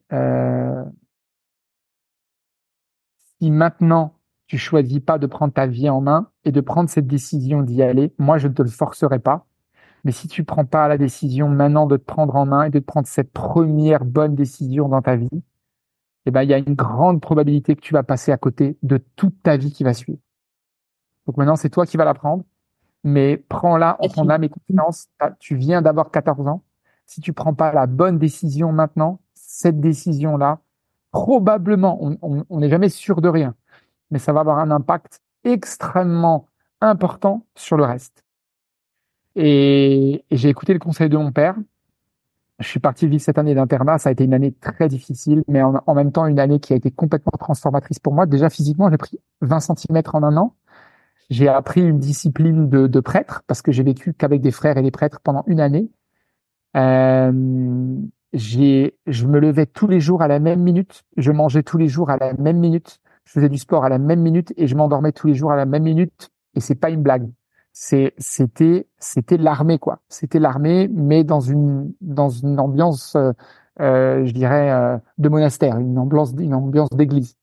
si maintenant tu choisis pas de prendre ta vie en main et de prendre cette décision d'y aller, moi je ne te le forcerai pas. Mais si tu prends pas la décision maintenant de te prendre en main et de te prendre cette première bonne décision dans ta vie, eh ben il y a une grande probabilité que tu vas passer à côté de toute ta vie qui va suivre. Donc maintenant c'est toi qui vas la prendre, mais prends-la en ton âme et confiance. Tu viens d'avoir 14 ans. Si tu prends pas la bonne décision maintenant, cette décision-là, probablement, on n'est jamais sûr de rien, mais ça va avoir un impact extrêmement important sur le reste. Et j'ai écouté le conseil de mon père. Je suis parti vivre cette année d'internat. Ça a été une année très difficile, mais en même temps une année qui a été complètement transformatrice pour moi. Déjà physiquement, j'ai pris 20 centimètres en un an. J'ai appris une discipline de prêtre parce que j'ai vécu qu'avec des frères et des prêtres pendant une année. Euh, je me levais tous les jours à la même minute. Je mangeais tous les jours à la même minute. Je faisais du sport à la même minute et je m'endormais tous les jours à la même minute. Et c'est pas une blague. C'était l'armée, quoi. C'était l'armée, mais dans une ambiance, je dirais, de monastère, une ambiance d'église.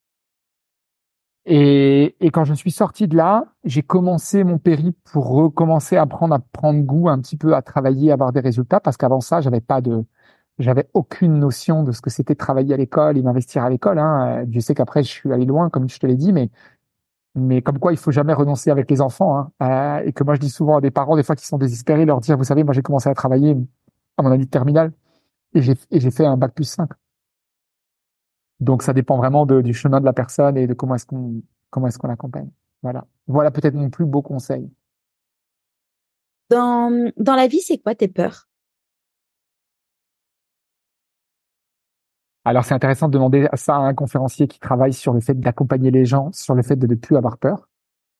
Et quand je suis sorti de là, j'ai commencé mon périple pour recommencer à prendre goût un petit peu à travailler, à avoir des résultats, parce qu'avant ça, j'avais aucune notion de ce que c'était travailler à l'école et m'investir à l'école, hein. Je sais qu'après, je suis allé loin, comme je te l'ai dit, mais comme quoi, il faut jamais renoncer avec les enfants, hein. Et que moi, je dis souvent à des parents, des fois, qui sont désespérés, leur dire, vous savez, moi, j'ai commencé à travailler à mon année de terminale et j'ai fait un bac+5. Donc, ça dépend vraiment du chemin de la personne et de comment est-ce qu'on l'accompagne. Voilà. Voilà peut-être mon plus beau conseil. Dans la vie, c'est quoi tes peurs? Alors, c'est intéressant de demander ça à un conférencier qui travaille sur le fait d'accompagner les gens, sur le fait de ne plus avoir peur.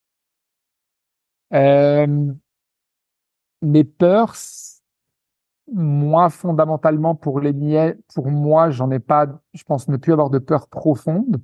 Euh, Mes peurs, moi, fondamentalement, pour moi, j'en ai pas, je pense ne plus avoir de peur profonde.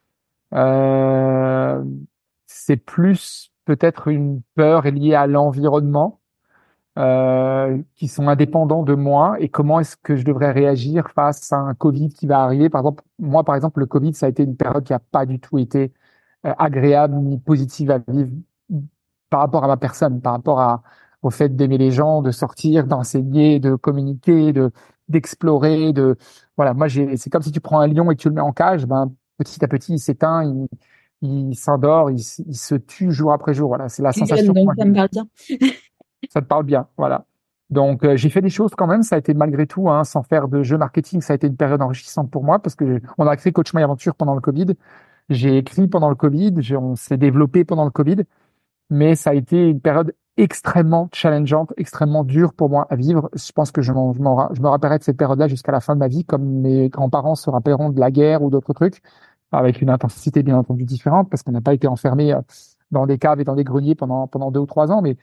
Euh, c'est plus peut-être une peur liée à l'environnement, qui sont indépendants de moi et comment est-ce que je devrais réagir face à un Covid qui va arriver. Par exemple, le Covid, ça a été une période qui a pas du tout été agréable ni positive à vivre par rapport à ma personne, au fait d'aimer les gens, de sortir, d'enseigner, de communiquer, d'explorer, voilà. Moi, c'est comme si tu prends un lion et que tu le mets en cage, ben, petit à petit, il s'éteint, il s'endort, il se tue jour après jour. Voilà. C'est la sensation que Donc, moi, ça me parle bien. ça te parle bien, voilà. Donc j'ai fait des choses quand même, ça a été malgré tout, hein, sans faire de jeu marketing, ça a été une période enrichissante pour moi parce que on a créé Coach My Aventure pendant le Covid, j'ai écrit pendant le Covid, on s'est développé pendant le Covid, mais ça a été une période extrêmement challengeante, extrêmement dure pour moi à vivre. Je pense que je me rappellerai de cette période-là jusqu'à la fin de ma vie, comme mes grands-parents se rappelleront de la guerre ou d'autres trucs, avec une intensité bien entendu différente parce qu'on n'a pas été enfermé dans des caves et dans des greniers pendant 2 ou 3 ans, mais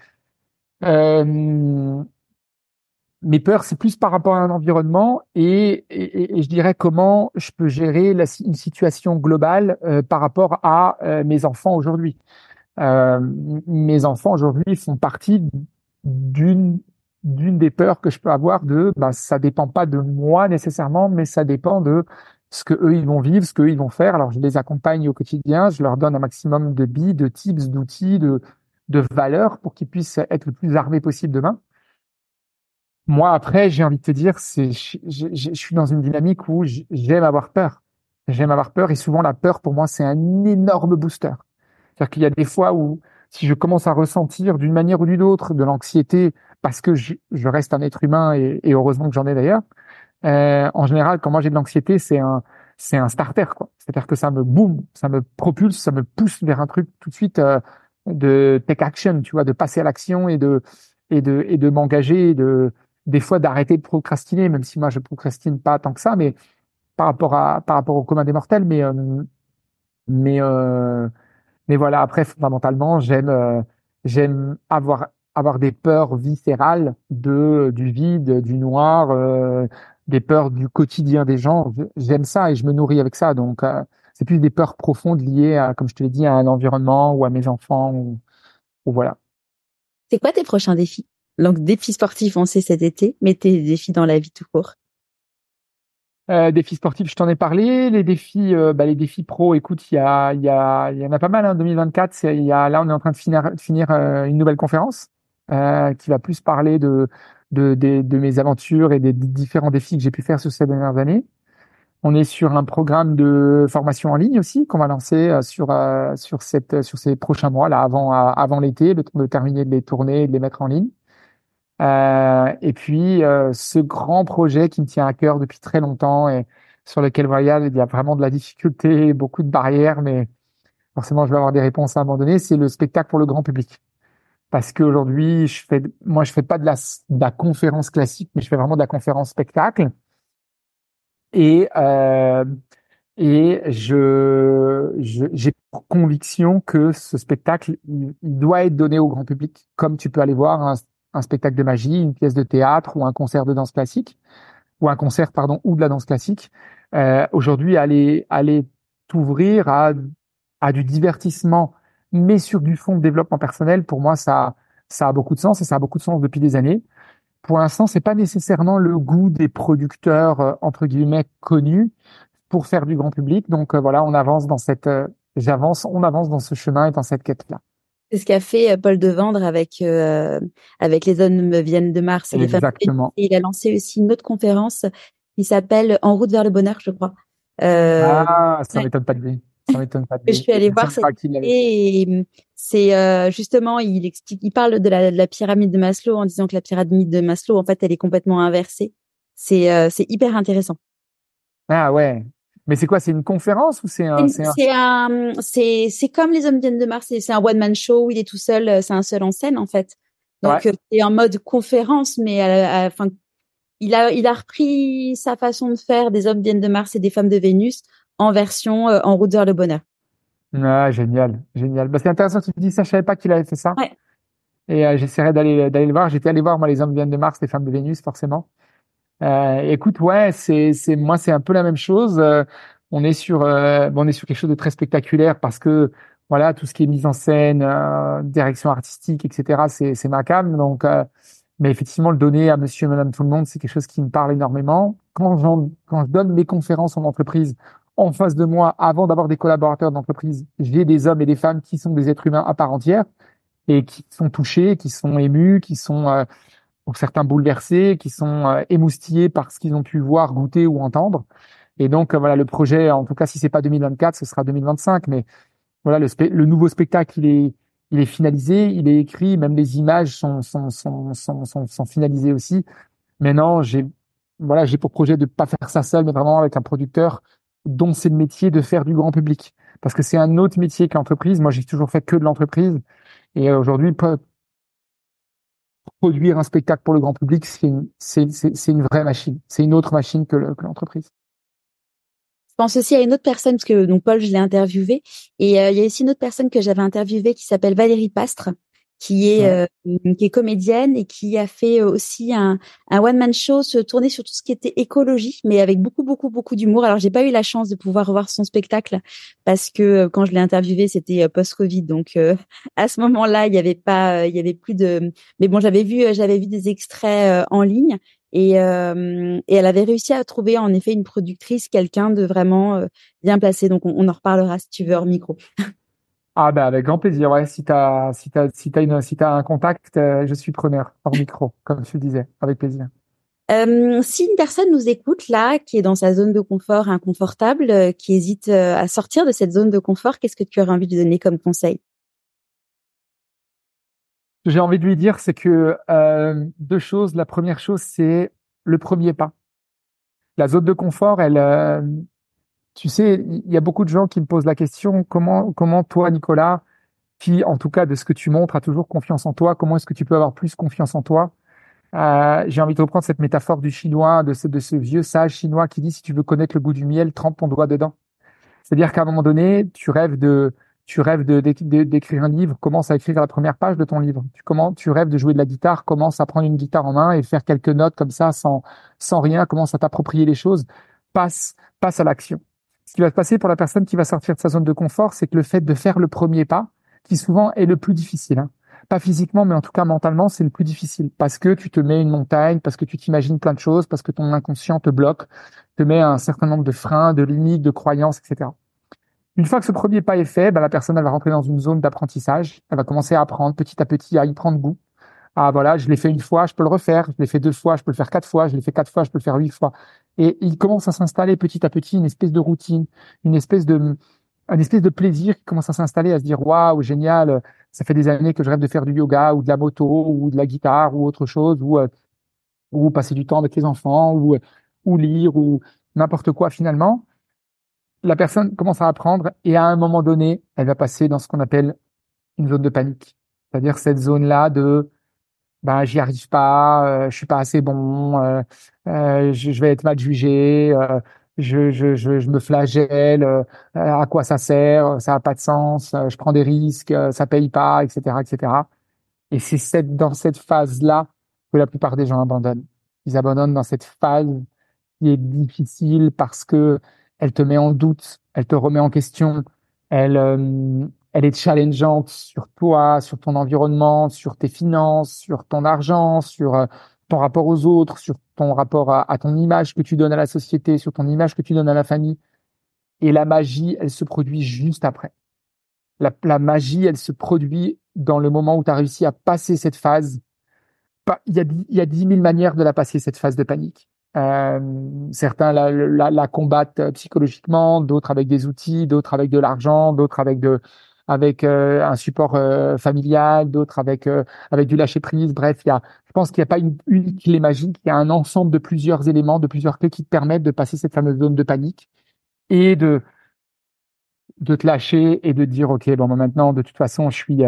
euh, mes peurs, c'est plus par rapport à un environnement et je dirais comment je peux gérer une situation globale par rapport à mes enfants aujourd'hui. Euh, Mes enfants aujourd'hui font partie d'une d'une des peurs que je peux avoir bah, ça dépend pas de moi nécessairement, mais ça dépend de ce que eux ils vont vivre, ce que eux ils vont faire. Alors je les accompagne au quotidien, je leur donne un maximum de billes, de tips, d'outils, de valeurs pour qu'ils puissent être le plus armés possible demain. Moi, après, j'ai envie de te dire, je suis dans une dynamique où j'aime avoir peur. J'aime avoir peur et souvent la peur pour moi, c'est un énorme booster. C'est-à-dire qu'il y a des fois où si je commence à ressentir d'une manière ou d'une autre de l'anxiété parce que je reste un être humain et heureusement que j'en ai d'ailleurs, en général, quand moi j'ai de l'anxiété, c'est un starter, quoi. C'est-à-dire que ça me boum, ça me propulse, ça me pousse vers un truc tout de suite de take action, tu vois, de passer à l'action et de m'engager, des fois d'arrêter de procrastiner, même si moi je procrastine pas tant que ça, mais par rapport au commun des mortels, mais euh, mais voilà. Après, fondamentalement, j'aime avoir des peurs viscérales du vide, du noir, des peurs du quotidien des gens. J'aime ça et je me nourris avec ça. Donc, c'est plus des peurs profondes liées à, comme je te l'ai dit, à un environnement ou à mes enfants ou voilà. C'est quoi tes prochains défis? Donc, défis sportifs, on sait cet été, mais tes défis dans la vie tout court. Défis sportifs, je t'en ai parlé. Les défis pro, écoute, il y en a pas mal, hein. 2024, là, on est en train de finir une nouvelle conférence qui va plus parler de mes aventures et des différents défis que j'ai pu faire sur ces dernières années. On est sur un programme de formation en ligne aussi qu'on va lancer sur ces prochains mois, là, avant l'été, le temps de terminer de les tourner et de les mettre en ligne. Et puis ce grand projet qui me tient à cœur depuis très longtemps et sur lequel voilà, il y a vraiment de la difficulté, beaucoup de barrières, mais forcément je vais avoir des réponses à un moment donné, c'est le spectacle pour le grand public. Parce qu'aujourd'hui, je fais pas de la conférence classique, mais je fais vraiment de la conférence spectacle. Et j'ai pour conviction que ce spectacle, il doit être donné au grand public, comme tu peux aller voir un spectacle de magie, une pièce de théâtre ou un concert de danse classique, ou un concert, pardon, ou de la danse classique. Aujourd'hui, aller t'ouvrir à du divertissement, mais sur du fond de développement personnel, pour moi, ça a beaucoup de sens et ça a beaucoup de sens depuis des années. Pour l'instant, c'est pas nécessairement le goût des producteurs, entre guillemets, connus pour faire du grand public. Donc voilà, on avance dans ce chemin et dans cette quête-là. C'est ce qu'a fait Paul Devendre avec les hommes viennent de Mars et les femmes de Vénus. Exactement. Et il a lancé aussi une autre conférence qui s'appelle En route vers le bonheur, je crois. Euh, Ah, ça ouais, m'étonne pas de lui. Ça m'étonne pas de que je lui. suis allée Je voir savais cet pas qu'il l'avait fait. été et c'est justement, il parle de la pyramide de Maslow en disant que la pyramide de Maslow, en fait, elle est complètement inversée. C'est hyper intéressant. Ah ouais. Mais c'est quoi? C'est une conférence ou C'est comme les hommes viennent de Mars, c'est un one man show où il est tout seul, c'est un seul en scène en fait. Ouais. Donc c'est en mode conférence, mais enfin il a repris sa façon de faire des hommes viennent de Mars et des femmes de Vénus en version en route vers le bonheur. Ah, génial, génial. Bah, c'est intéressant que tu me dis ça. Je savais pas qu'il avait fait ça. Ouais. Et j'essaierai d'aller le voir. J'étais allé voir moi les hommes viennent de Mars, les femmes de Vénus, forcément. Écoute, ouais, moi, c'est un peu la même chose. On est sur quelque chose de très spectaculaire parce que voilà, tout ce qui est mise en scène, direction artistique, etc. C'est ma came. Donc, mais effectivement, le donner à Monsieur et Madame tout le monde, c'est quelque chose qui me parle énormément. Quand je donne mes conférences en entreprise, en face de moi, avant d'avoir des collaborateurs d'entreprise, j'ai des hommes et des femmes qui sont des êtres humains à part entière et qui sont touchés, qui sont émus, qui sont pour certains bouleversés, qui sont émoustillés par ce qu'ils ont pu voir, goûter ou entendre. Et donc voilà, le projet, en tout cas, si c'est pas 2024, ce sera 2025. Mais voilà, le nouveau spectacle, il est finalisé, il est écrit, même les images sont finalisées aussi. Maintenant, j'ai pour projet de pas faire ça seul, mais vraiment avec un producteur dont c'est le métier de faire du grand public. Parce que c'est un autre métier que l'entreprise. Moi, j'ai toujours fait que de l'entreprise. Et aujourd'hui, produire un spectacle pour le grand public, c'est une vraie machine. C'est une autre machine que l'entreprise. Je pense aussi à une autre personne parce que donc Paul, je l'ai interviewé et il y a aussi une autre personne que j'avais interviewée qui s'appelle Valérie Pastre, Ouais. qui est comédienne et qui a fait aussi un one man show se tourner sur tout ce qui était écologie, mais avec beaucoup d'humour. Alors j'ai pas eu la chance de pouvoir voir son spectacle parce que quand je l'ai interviewé, c'était post-Covid, donc à ce moment-là, il y avait plus de. Mais bon, j'avais vu des extraits en ligne. Et elle avait réussi à trouver en effet une productrice, quelqu'un de vraiment bien placé. Donc on en reparlera si tu veux hors micro. Ah ben avec grand plaisir. Ouais, si t'as un contact, je suis preneur hors micro, comme tu le disais, avec plaisir. Si une personne nous écoute là, qui est dans sa zone de confort inconfortable, qui hésite à sortir de cette zone de confort, qu'est-ce que tu aurais envie de lui donner comme conseil? Ce que j'ai envie de lui dire, c'est que deux choses. La première chose, c'est le premier pas. La zone de confort, tu sais, il y a beaucoup de gens qui me posent la question, comment toi, Nicolas, qui, en tout cas, de ce que tu montres, a toujours confiance en toi, comment est-ce que tu peux avoir plus confiance en toi? J'ai envie de reprendre cette métaphore du chinois, de ce vieux sage chinois qui dit, si tu veux connaître le goût du miel, trempe ton doigt dedans. C'est-à-dire qu'à un moment donné, d'écrire un livre, commence à écrire la première page de ton livre. Tu rêves de jouer de la guitare, commence à prendre une guitare en main et faire quelques notes comme ça, sans rien, commence à t'approprier les choses, passe à l'action. Ce qui va se passer pour la personne qui va sortir de sa zone de confort, c'est que le fait de faire le premier pas, qui souvent est le plus difficile, hein. Pas physiquement, mais en tout cas mentalement, c'est le plus difficile. Parce que tu te mets une montagne, parce que tu t'imagines plein de choses, parce que ton inconscient te bloque, te met un certain nombre de freins, de limites, de croyances, etc. Une fois que ce premier pas est fait, ben, la personne elle va rentrer dans une zone d'apprentissage. Elle va commencer à apprendre petit à petit, à y prendre goût. Ah voilà, je l'ai fait une fois, je peux le refaire. Je l'ai fait deux fois, je peux le faire quatre fois. Je l'ai fait quatre fois, je peux le faire huit fois. Et il commence à s'installer petit à petit une espèce de routine, une espèce de, un espèce de plaisir qui commence à s'installer, à se dire waouh génial, ça fait des années que je rêve de faire du yoga ou de la moto ou de la guitare ou autre chose ou passer du temps avec les enfants ou lire ou n'importe quoi finalement. La personne commence à apprendre et à un moment donné, elle va passer dans ce qu'on appelle une zone de panique. C'est-à-dire cette zone-là de ben j'y arrive pas, je suis pas assez bon, je vais être mal jugé, je me flagelle, à quoi ça sert, ça a pas de sens, je prends des risques, ça paye pas, etc., etc. Et cetera. Et c'est dans cette phase-là que la plupart des gens abandonnent. Ils abandonnent dans cette phase qui est difficile parce que elle te met en doute, elle te remet en question, elle est challengeante sur toi, sur ton environnement, sur tes finances, sur ton argent, sur ton rapport aux autres, sur ton rapport à ton image que tu donnes à la société, sur ton image que tu donnes à la famille. Et la magie, elle se produit juste après. La magie, elle se produit dans le moment où tu as réussi à passer cette phase. Il y a 10 000 manières de la passer, cette phase de panique. Certains la combattent psychologiquement, d'autres avec des outils, d'autres avec de l'argent, d'autres avec un support familial, d'autres avec du lâcher prise. Bref, je pense qu'il n'y a pas une clé magique, il y a un ensemble de plusieurs éléments, de plusieurs clés qui te permettent de passer cette fameuse zone de panique et de te lâcher et de te dire ok bon maintenant de toute façon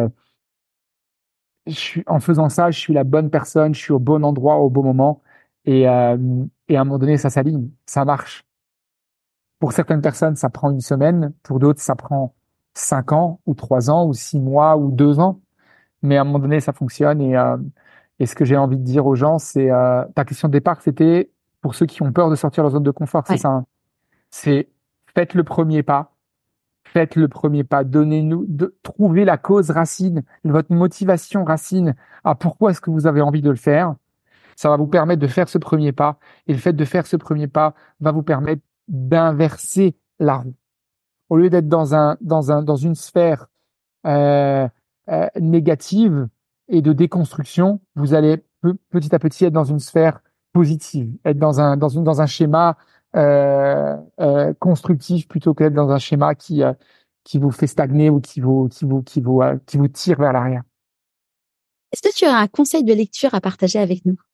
en faisant ça, je suis la bonne personne, je suis au bon endroit au bon moment. Et à un moment donné, ça s'aligne, ça marche. Pour certaines personnes, ça prend une semaine. Pour d'autres, ça prend 5 ans, ou 3 ans, ou 6 mois, ou 2 ans. Mais à un moment donné, ça fonctionne. Et ce que j'ai envie de dire aux gens, c'est ta question de départ, c'était pour ceux qui ont peur de sortir de leur zone de confort, c'est Ouais. ça, hein. C'est faites le premier pas. Faites le premier pas, trouvez la cause racine, votre motivation racine à pourquoi est-ce que vous avez envie de le faire. Ça va vous permettre de faire ce premier pas. Et le fait de faire ce premier pas va vous permettre d'inverser la roue. Au lieu d'être dans une sphère euh, négative et de déconstruction, vous allez petit à petit être dans une sphère positive, être dans un schéma constructif plutôt que d'être dans un schéma qui vous fait stagner ou qui vous tire vers l'arrière. Est-ce que tu as un conseil de lecture à partager avec nous?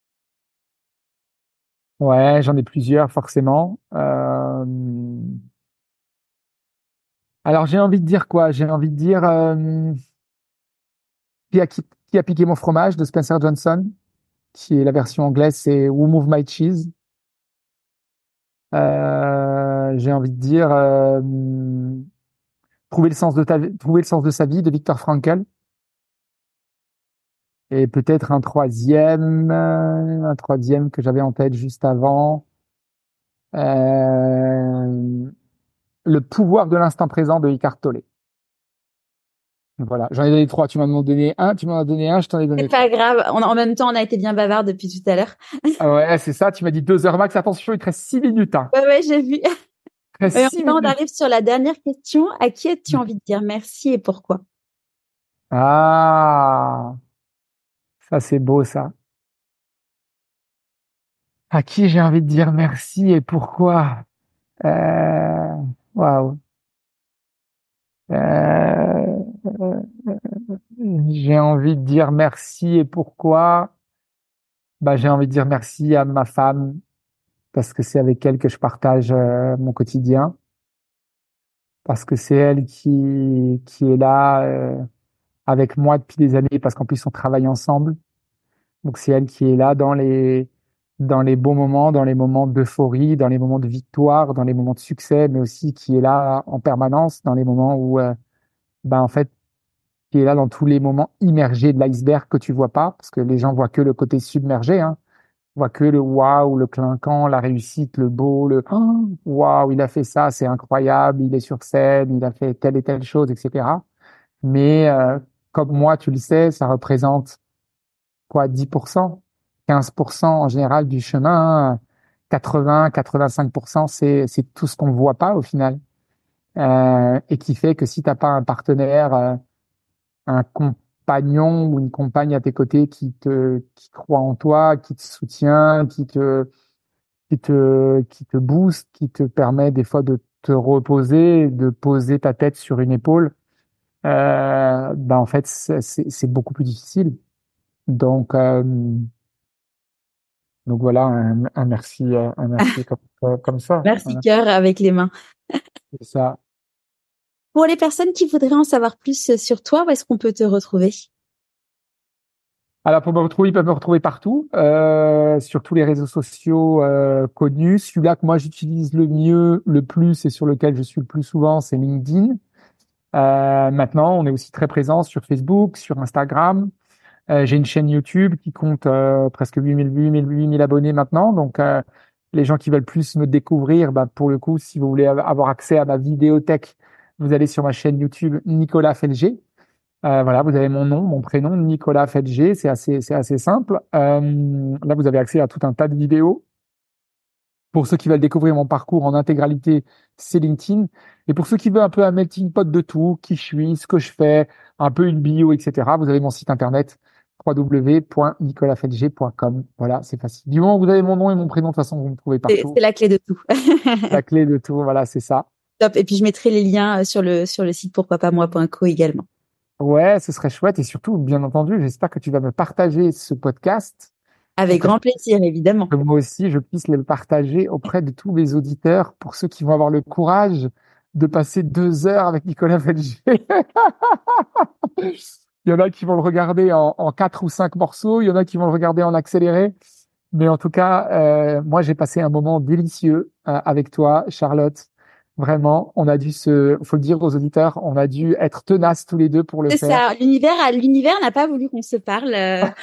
Ouais, j'en ai plusieurs forcément. Alors j'ai envie de dire quoi? J'ai envie de dire qui a piqué mon fromage de Spencer Johnson, qui est la version anglaise, c'est Who Moved My Cheese. J'ai envie de dire trouver le sens de sa vie de Viktor Frankl. Et peut-être un troisième que j'avais en tête juste avant. Euh, Le pouvoir de l'instant présent de Eckhart Tolle. Voilà, j'en ai donné trois. Tu m'en as donné un, tu m'en as donné un, je t'en ai donné C'est pas trois. grave. En même temps, on a été bien bavard depuis tout à l'heure. Ah ouais, c'est ça. Tu m'as dit 2 heures max. Attention, il te reste 6 minutes. Hein. Ouais, ouais, j'ai vu. Il te reste Et six maintenant, on minutes. arrive sur la dernière question. À qui as-tu envie de dire merci et pourquoi? Ah, ça c'est beau ça. À qui j'ai envie de dire merci et pourquoi? Euh, Waouh. Euh, j'ai envie de dire merci et pourquoi? Bah, j'ai envie de dire merci à ma femme parce que c'est avec elle que je partage mon quotidien, parce que c'est elle qui est là avec moi depuis des années, parce qu'en plus on travaille ensemble. Donc c'est elle qui est là dans les bons moments, dans les moments d'euphorie, dans les moments de victoire, dans les moments de succès, mais aussi qui est là en permanence dans les moments où en fait qui est là dans tous les moments immergés de l'iceberg que tu vois pas, parce que les gens voient que le côté submergé, hein. Ils voient que le waouh, le clinquant, la réussite, le beau, le oh, waouh, il a fait ça, c'est incroyable, il est sur scène, il a fait telle et telle chose, etc. Mais comme moi, tu le sais, ça représente quoi, 10%, 15% en général du chemin, hein. 85%, c'est tout ce qu'on voit pas au final. Et qui fait que si t'as pas un partenaire, un compagnon ou une compagne à tes côtés qui croit en toi, qui te soutient, qui te booste, qui te permet des fois de te reposer, de poser ta tête sur une épaule, en fait, c'est beaucoup plus difficile. Donc, donc voilà, un merci comme ça. Merci Voilà, cœur avec les mains. c'est ça. Pour les personnes qui voudraient en savoir plus sur toi, où est-ce qu'on peut te retrouver? Alors pour me retrouver, ils peuvent me retrouver partout, sur tous les réseaux sociaux connus. Celui-là que moi j'utilise le mieux, le plus et sur lequel je suis le plus souvent, c'est LinkedIn. Maintenant, on est aussi très présent sur Facebook, sur Instagram. J'ai une chaîne YouTube qui compte presque 8 000 abonnés maintenant. Donc, les gens qui veulent plus me découvrir, pour le coup, si vous voulez avoir accès à ma vidéothèque, vous allez sur ma chaîne YouTube Nicolas Felger. Voilà, vous avez mon nom, mon prénom, Nicolas Felger. C'est assez simple. Là, vous avez accès à tout un tas de vidéos. Pour ceux qui veulent découvrir mon parcours en intégralité, c'est LinkedIn. Et pour ceux qui veulent un peu un melting pot de tout, qui je suis, ce que je fais, un peu une bio, etc., vous avez mon site internet www.nicolasfelger.com. Voilà, c'est facile. Du moment où vous avez mon nom et mon prénom, de toute façon, vous me trouvez C'est partout. la clé de tout. La clé de tout, voilà, c'est ça. Top. Et puis je mettrai les liens sur le site pourquoipasmoi.co également. Ouais, ce serait chouette. Et surtout, bien entendu, j'espère que tu vas me partager ce podcast pour Avec grand plaisir, évidemment. que moi aussi, je puisse le partager auprès de tous mes auditeurs, pour ceux qui vont avoir le courage de passer 2 heures avec Nicolas Felger. Il y en a qui vont le regarder en 4 ou 5 morceaux, il y en a qui vont le regarder en accéléré. Mais en tout cas, moi, j'ai passé un moment délicieux avec toi, Charlotte. Vraiment, faut le dire aux auditeurs, on a dû être tenaces tous les deux pour le C'est faire. ça. L'univers n'a pas voulu qu'on se parle.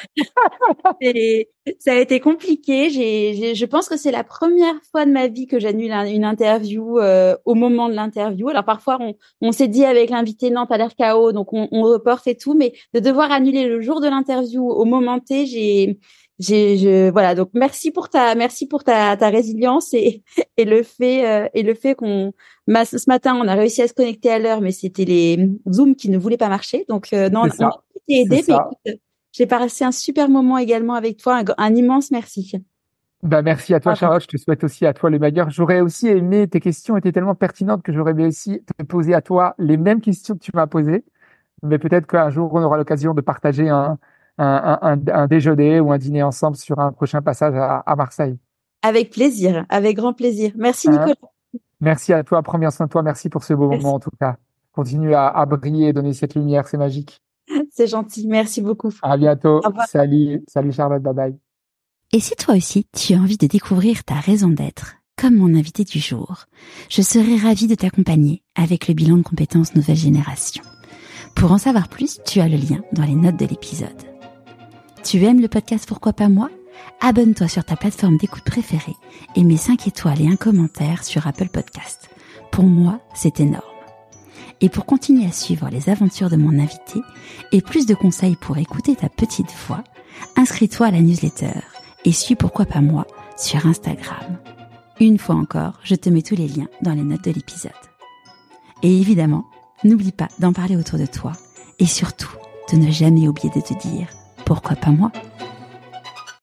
Ça a été compliqué. Je pense que c'est la première fois de ma vie que j'annule une interview au moment de l'interview. Alors parfois, on s'est dit avec l'invité non, t'as l'air KO, donc on reporte et tout, mais de devoir annuler le jour de l'interview au moment T, voilà. Donc merci pour ta résilience et le fait ce matin on a réussi à se connecter à l'heure, mais c'était les Zoom qui ne voulaient pas marcher. Donc non, C'est on a ça, été c'est aidés, mais ça. écoute, j'ai passé un super moment également avec toi, un immense merci. Merci à toi, Charlotte. Je te souhaite aussi à toi le meilleur. J'aurais aussi aimé, tes questions étaient tellement pertinentes que j'aurais aimé aussi te poser à toi les mêmes questions que tu m'as posées. Mais peut-être qu'un jour, on aura l'occasion de partager un déjeuner ou un dîner ensemble sur un prochain passage à Marseille. Avec plaisir, avec grand plaisir. Merci Hein? Nicolas. Merci à toi. Prends bien soin de toi. Merci pour ce beau moment, Merci. en tout cas. Continue à briller et donner cette lumière. C'est magique. C'est gentil. Merci beaucoup. À bientôt. Au revoir. Salut. Salut, Charlotte. Bye bye. Et si toi aussi, tu as envie de découvrir ta raison d'être, comme mon invité du jour, je serai ravie de t'accompagner avec le bilan de compétences nouvelle génération. Pour en savoir plus, tu as le lien dans les notes de l'épisode. Tu aimes le podcast Pourquoi pas moi ? Abonne-toi sur ta plateforme d'écoute préférée et mets 5 étoiles et un commentaire sur Apple Podcast. Pour moi, c'est énorme. Et pour continuer à suivre les aventures de mon invité et plus de conseils pour écouter ta petite voix, inscris-toi à la newsletter et suis Pourquoi pas moi sur Instagram. Une fois encore, je te mets tous les liens dans les notes de l'épisode. Et évidemment, n'oublie pas d'en parler autour de toi et surtout de ne jamais oublier de te dire « Pourquoi pas moi ?»